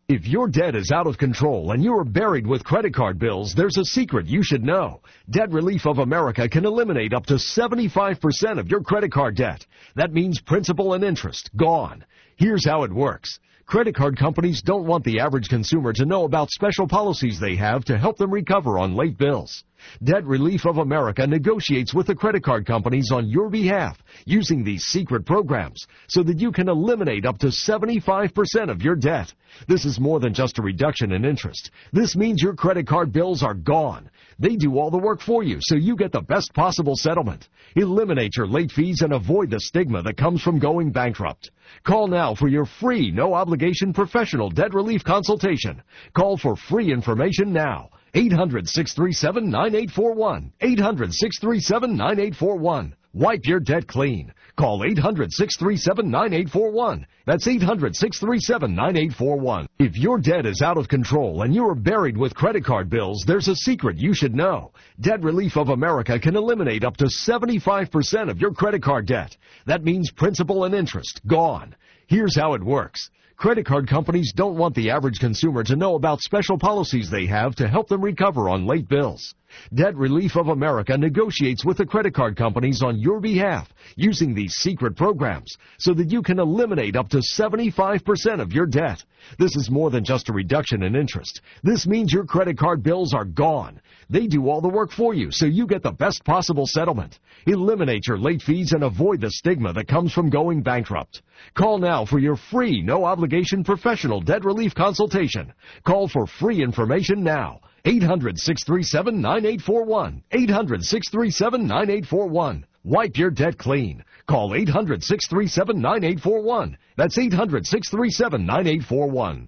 If your debt is out of control and you are buried with credit card bills, there's a secret you should know. Debt Relief of America can eliminate up to seventy-five percent of your credit card debt. That means principal and interest gone. Here's how it works. Credit card companies don't want the average consumer to know about special policies they have to help them recover on late bills. Debt Relief of America negotiates with the credit card companies on your behalf using these secret programs so that you can eliminate up to seventy-five percent of your debt. This is more than just a reduction in interest. This means your credit card bills are gone. They do all the work for you so you get the best possible settlement. Eliminate your late fees and avoid the stigma that comes from going bankrupt. Call now for your free, no-obligation professional debt relief consultation. Call for free information now. eight hundred, six three seven, nine eight four one. eight hundred, six three seven, nine eight four one. Wipe your debt clean. Call eight hundred, six three seven, nine eight four one. That's eight hundred, six three seven, nine eight four one. If your debt is out of control and you are buried with credit card bills, there's a secret you should know. Debt Relief of America can eliminate up to seventy-five percent of your credit card debt. That means principal and interest gone. Here's how it works. Credit card companies don't want the average consumer to know about special policies they have to help them recover on late bills. Debt Relief of America negotiates with the credit card companies on your behalf using these secret programs so that you can eliminate up to seventy-five percent of your debt. This is more than just a reduction in interest. This means your credit card bills are gone. They do all the work for you so you get the best possible settlement. Eliminate your late fees and avoid the stigma that comes from going bankrupt. Call now for your free, no-obligation professional debt relief consultation. Call for free information now. eight hundred, six three seven, nine eight four one. eight hundred, six three seven, nine eight four one. Wipe your debt clean. Call eight hundred, six three seven, nine eight four one. That's eight hundred, six three seven, nine eight four one.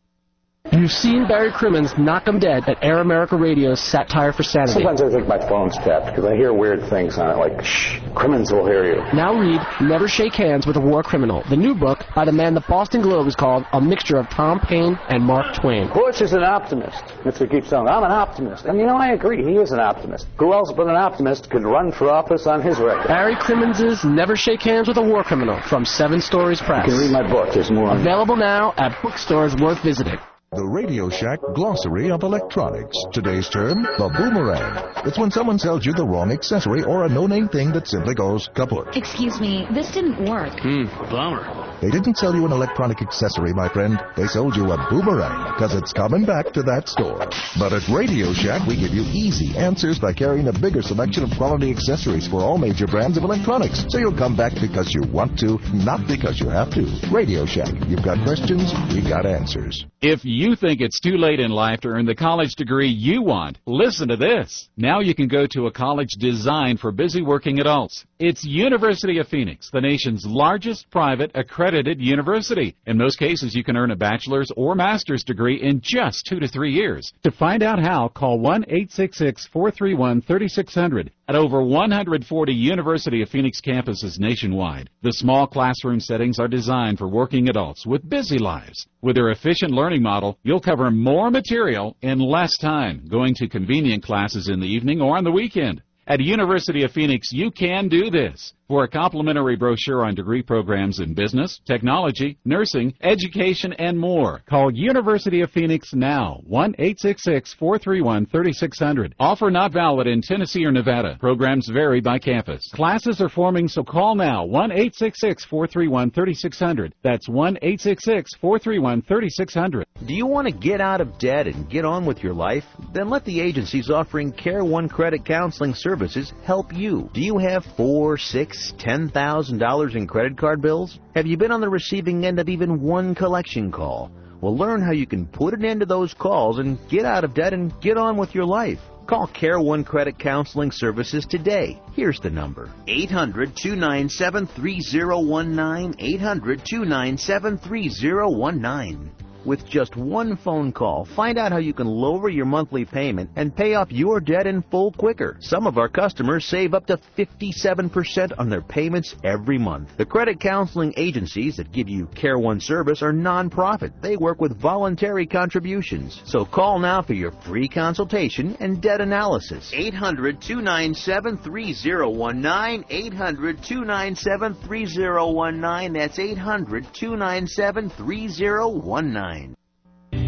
You've seen Barry Crimmins knock 'em dead at Air America Radio's Satire for Sanity. Sometimes I think my phone's tapped because I hear weird things on it, like, shh, Crimmins will hear you. Now read Never Shake Hands with a War Criminal, the new book by the man the Boston Globe has called a mixture of Tom Paine and Mark Twain. Bush is an optimist. That's what he keeps telling me. I'm an optimist. And, you know, I agree. He is an optimist. Who else but an optimist could run for office on his record? Barry Crimmins' Never Shake Hands with a War Criminal from Seven Stories Press. You can read my book. There's more on Available now at bookstores worth visiting. The Radio Shack Glossary of Electronics. Today's term, the boomerang. It's when someone sells you the wrong accessory or a no-name thing that simply goes kaput. Excuse me, this didn't work. Hmm, bummer. They didn't sell you an electronic accessory, my friend. They sold you a boomerang, because it's coming back to that store. But at Radio Shack, we give you easy answers by carrying a bigger selection of quality accessories for all major brands of electronics. So you'll come back because you want to, not because you have to. Radio Shack. You've got questions, we got answers. If you think it's too late in life to earn the college degree you want, listen to this. Now you can go to a college designed for busy working adults. It's University of Phoenix, the nation's largest private accredited university. In most cases, you can earn a bachelor's or master's degree in just two to three years. To find out how, call one eight six six, four three one, three six zero zero at over one hundred forty University of Phoenix campuses nationwide. The small classroom settings are designed for working adults with busy lives. With their efficient learning model, you'll cover more material in less time, going to convenient classes in the evening or on the weekend. At University of Phoenix, you can do this. For a complimentary brochure on degree programs in business, technology, nursing, education, and more, call University of Phoenix now, one eight six six, four three one, three six zero zero. Offer not valid in Tennessee or Nevada. Programs vary by campus. Classes are forming, so call now, one eight six six, four three one, three six zero zero. That's one eight six six, four three one, three six zero zero. Do you want to get out of debt and get on with your life? Then let the agencies offering Care One Credit Counseling Services help you. Do you have four, six, ten thousand dollars in credit card bills? Have you been on the receiving end of even one collection call? Well, learn how you can put an end to those calls and get out of debt and get on with your life. Call Care One Credit Counseling Services today. Here's the number. eight hundred, two nine seven, three zero one nine. eight hundred, two nine seven, three zero one nine. With just one phone call, find out how you can lower your monthly payment and pay off your debt in full quicker. Some of our customers save up to fifty-seven percent on their payments every month. The credit counseling agencies that give you Care One service are nonprofit. They work with voluntary contributions. So call now for your free consultation and debt analysis. eight hundred, two nine seven, three zero one nine. eight hundred, two nine seven, three zero one nine. That's eight hundred, two nine seven, three zero one nine.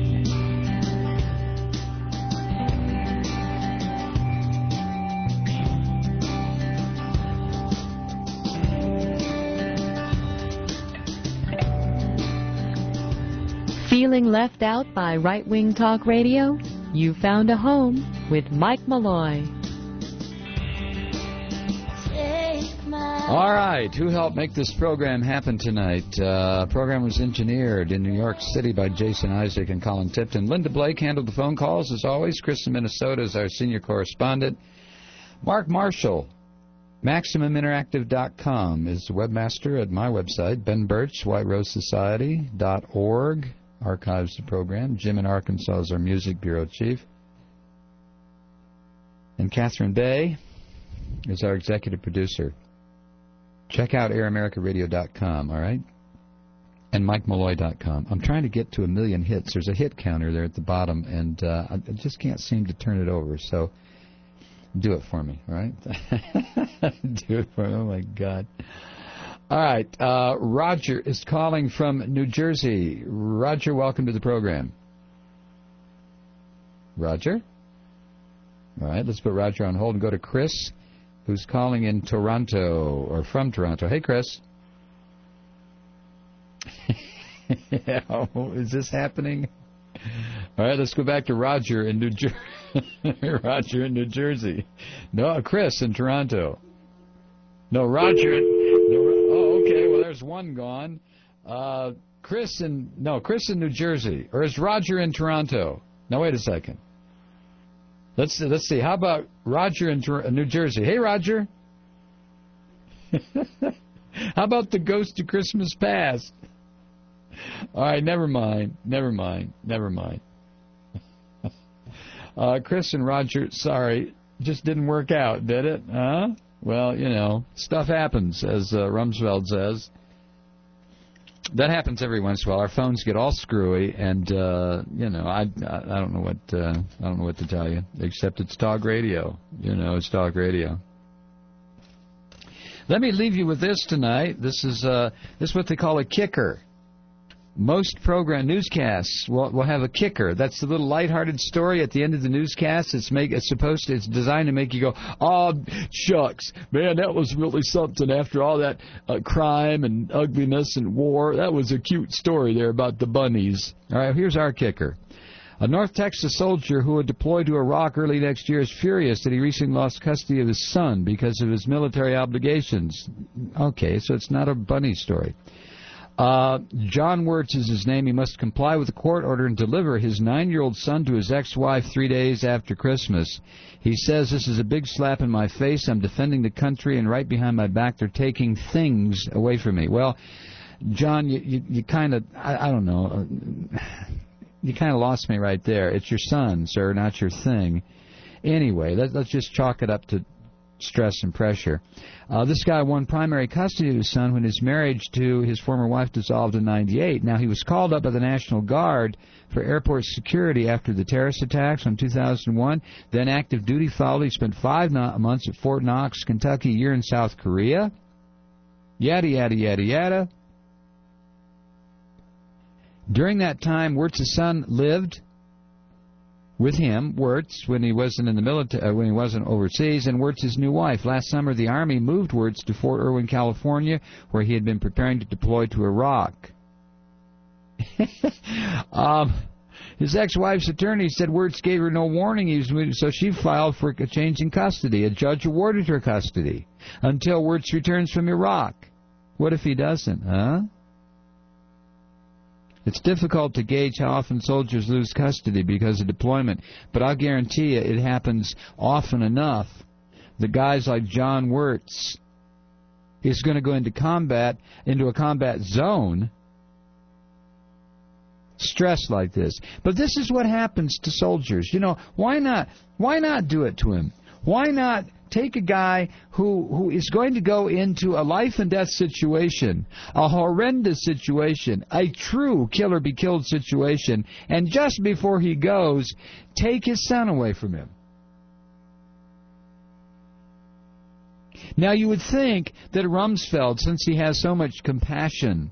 Feeling left out by right-wing talk radio? You found a home with Mike Malloy. All right, who helped make this program happen tonight? Uh, program was engineered in New York City by Jason Isaac and Colin Tipton. Linda Blake handled the phone calls, as always. Chris in Minnesota is our senior correspondent. Mark Marshall, Maximum Interactive dot com, is the webmaster at my website. Ben Birch, White Rose Society dot org, archives the program. Jim in Arkansas is our music bureau chief. And Catherine Bay is our executive producer. Check out air america radio dot com, all right? And mike malloy dot com. I'm trying to get to a million hits. There's a hit counter there at the bottom, and uh, I just can't seem to turn it over, so do it for me, all right? Do it for me. Oh, my God. All right. Uh, Roger is calling from New Jersey. Roger, welcome to the program. Roger? All right, let's put Roger on hold and go to Chris, who's calling in Toronto, or from Toronto. Hey, Chris. Yeah, oh, is this happening? All right, let's go back to Roger in New Jersey. Roger in New Jersey. No, Chris in Toronto. No, Roger. In, no, oh, okay. Well, there's one gone. Uh, Chris in no, Chris in New Jersey, or is Roger in Toronto? Now, wait a second. Let's see, let's see. How about Roger in Tor- New Jersey? Hey, Roger. How about the Ghost of Christmas Past? All right, never mind. Never mind. Never mind. uh, Chris and Roger, sorry, just didn't work out, did it? Huh? Well, you know, stuff happens, as uh, Rumsfeld says. That happens every once in a while. Our phones get all screwy, and uh, you know, I, I I don't know what uh, I don't know what to tell you, except it's talk radio. You know, it's talk radio. Let me leave you with this tonight. This is uh, this is what they call a kicker. Most program newscasts will, will have a kicker. That's the little lighthearted story at the end of the newscast. It's make it's supposed to, it's designed to make you go, oh, shucks, man, that was really something after all that uh, crime and ugliness and war. That was a cute story there about the bunnies. All right, here's our kicker. A North Texas soldier who would deploy to Iraq early next year is furious that he recently lost custody of his son because of his military obligations. Okay, so it's not a bunny story. Uh, John Wirtz is his name. He must comply with the court order and deliver his nine-year-old son to his ex-wife three days after Christmas. He says, this is a big slap in my face. I'm defending the country, and right behind my back they're taking things away from me. Well, John, you, you, you kind of, I, I don't know, you kind of lost me right there. It's your son, sir, not your thing. Anyway, let, let's just chalk it up to stress and pressure. Uh, this guy won primary custody of his son when his marriage to his former wife dissolved in ninety-eight. Now, he was called up by the National Guard for airport security after the terrorist attacks in two thousand one. Then active duty followed. He spent five no- months at Fort Knox, Kentucky, a year in South Korea. Yada, yada, yada, yada. During that time, Wirtz's son lived with him, Wirtz, when he wasn't in the military, uh, when he wasn't overseas, and Wirtz's new wife. Last summer, the Army moved Wirtz to Fort Irwin, California, where he had been preparing to deploy to Iraq. um, his ex-wife's attorney said Wirtz gave her no warning, he was, so she filed for a change in custody. A judge awarded her custody until Wirtz returns from Iraq. What if he doesn't, huh? It's difficult to gauge how often soldiers lose custody because of deployment, but I'll guarantee you it happens often enough. The guys like John Wirtz is going to go into combat, into a combat zone, stressed like this. But this is what happens to soldiers. You know, why not? Why not do it to him? Why not take a guy who, who is going to go into a life and death situation, a horrendous situation, a true kill-or-be-killed situation, and just before he goes, take his son away from him? Now, you would think that Rumsfeld, since he has so much compassion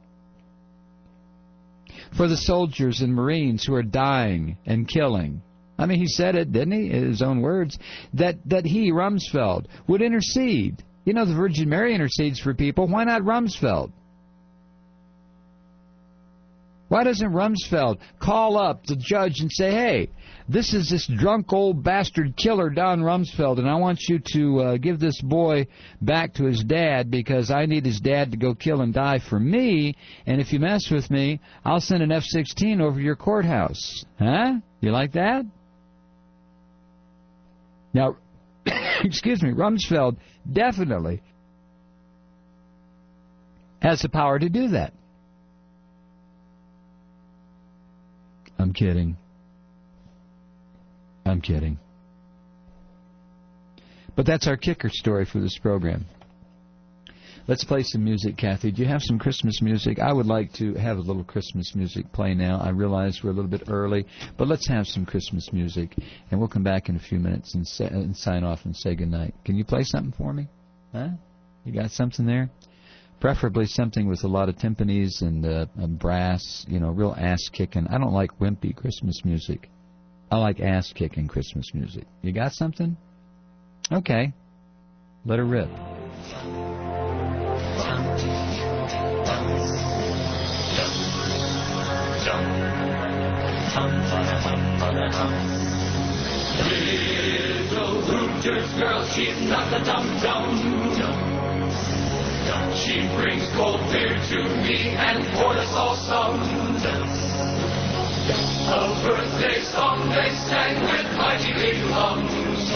for the soldiers and Marines who are dying and killing, I mean, he said it, didn't he, in his own words, that, that he, Rumsfeld, would intercede. You know, the Virgin Mary intercedes for people. Why not Rumsfeld? Why doesn't Rumsfeld call up the judge and say, hey, this is this drunk old bastard killer, Don Rumsfeld, and I want you to uh, give this boy back to his dad because I need his dad to go kill and die for me, and if you mess with me, I'll send an F sixteen over your courthouse. Huh? You like that? Now, excuse me, Rumsfeld definitely has the power to do that. I'm kidding. I'm kidding. But that's our kicker story for this program. Let's play some music, Kathy. Do you have some Christmas music? I would like to have a little Christmas music play now. I realize we're a little bit early, but let's have some Christmas music, and we'll come back in a few minutes and, sa- and sign off and say goodnight. Can you play something for me? Huh? You got something there? Preferably something with a lot of timpanis and uh, brass, you know, real ass-kicking. I don't like wimpy Christmas music. I like ass-kicking Christmas music. You got something? Okay. Let her rip. Little Hooters girl, she's not the dum-dum. She brings cold beer to me and poured us all some. A birthday song they sang with mighty big lungs.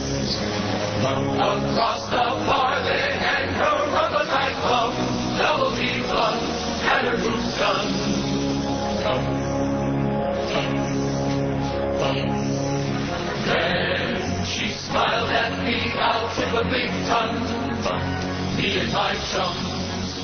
Across the bar they hang her rubber-tight bum. Double D plus and her boots done. Then she smiled at me, I'll tip a big ton. Me and my chums.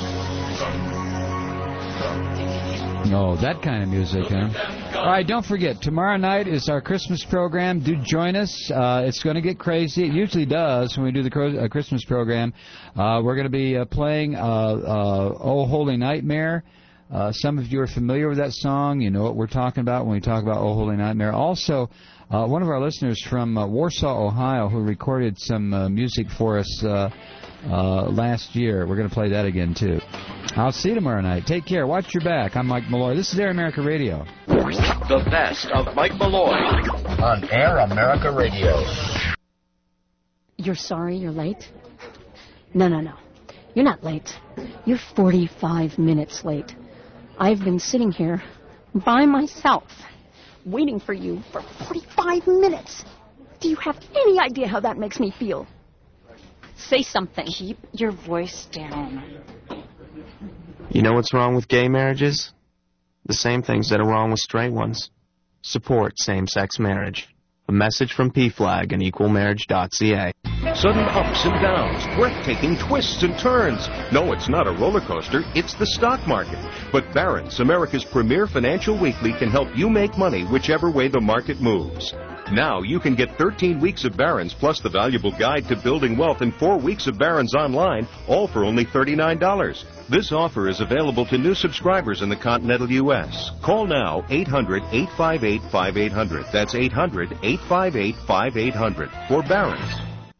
No, that kind of music, huh? All right, don't forget, tomorrow night is our Christmas program. Do join us. Uh, it's going to get crazy. It usually does when we do the cro- uh, Christmas program. Uh, we're going to be uh, playing uh, uh, Oh Holy Nightmare. Uh, some of you are familiar with that song. You know what we're talking about when we talk about Oh Holy Nightmare. Also, uh, one of our listeners from uh, Warsaw, Ohio, who recorded some uh, music for us uh, uh, last year. We're going to play that again, too. I'll see you tomorrow night. Take care. Watch your back. I'm Mike Malloy. This is Air America Radio. The best of Mike Malloy on Air America Radio. You're sorry you're late? No, no, no. You're not late. You're forty-five minutes late. I've been sitting here by myself, waiting for you for forty-five minutes. Do you have any idea how that makes me feel? Say something. Keep your voice down. You know what's wrong with gay marriages? The same things that are wrong with straight ones. Support same-sex marriage. A message from P FLAG and equal marriage dot c a. Sudden ups and downs, breathtaking twists and turns. No, it's not a roller coaster, it's the stock market. But Barron's, America's premier financial weekly, can help you make money whichever way the market moves. Now you can get thirteen weeks of Barron's plus the valuable guide to building wealth and four weeks of Barron's online, all for only thirty-nine dollars. This offer is available to new subscribers in the continental U S Call now, eight hundred, eight five eight, five eight hundred. That's eight hundred, eight five eight, five eight hundred for Barron's.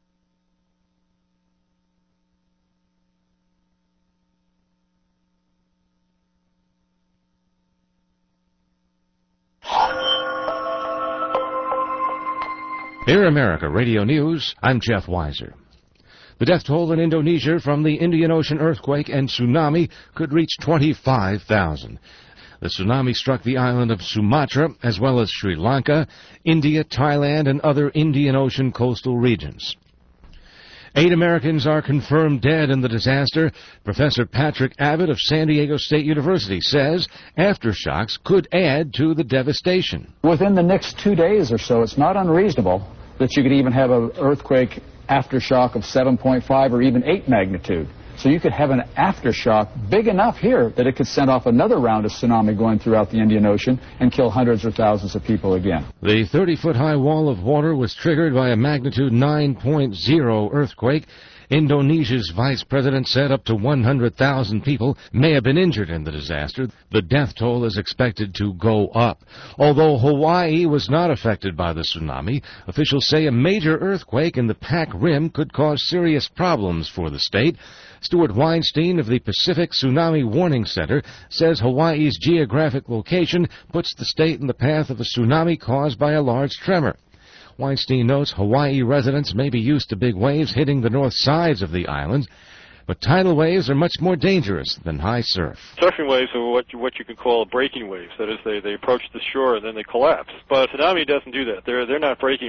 Air America Radio News, I'm Jeff Weiser. The death toll in Indonesia from the Indian Ocean earthquake and tsunami could reach twenty-five thousand. The tsunami struck the island of Sumatra, as well as Sri Lanka, India, Thailand, and other Indian Ocean coastal regions. Eight Americans are confirmed dead in the disaster. Professor Patrick Abbott of San Diego State University says aftershocks could add to the devastation. Within the next two days or so, it's not unreasonable that you could even have an earthquake aftershock of seven point five or even eight magnitude. So you could have an aftershock big enough here that it could send off another round of tsunami going throughout the Indian Ocean and kill hundreds or thousands of people again. The thirty-foot high wall of water was triggered by a magnitude nine point oh earthquake. Indonesia's vice president said up to one hundred thousand people may have been injured in the disaster. The death toll is expected to go up. Although Hawaii was not affected by the tsunami, officials say a major earthquake in the Pac Rim could cause serious problems for the state. Stuart Weinstein of the Pacific Tsunami Warning Center says Hawaii's geographic location puts the state in the path of a tsunami caused by a large tremor. Weinstein notes Hawaii residents may be used to big waves hitting the north sides of the island, but tidal waves are much more dangerous than high surf. Surfing waves are what you, what you could call breaking waves. That is, they, they approach the shore and then they collapse. But a tsunami doesn't do that. They're, they're not breaking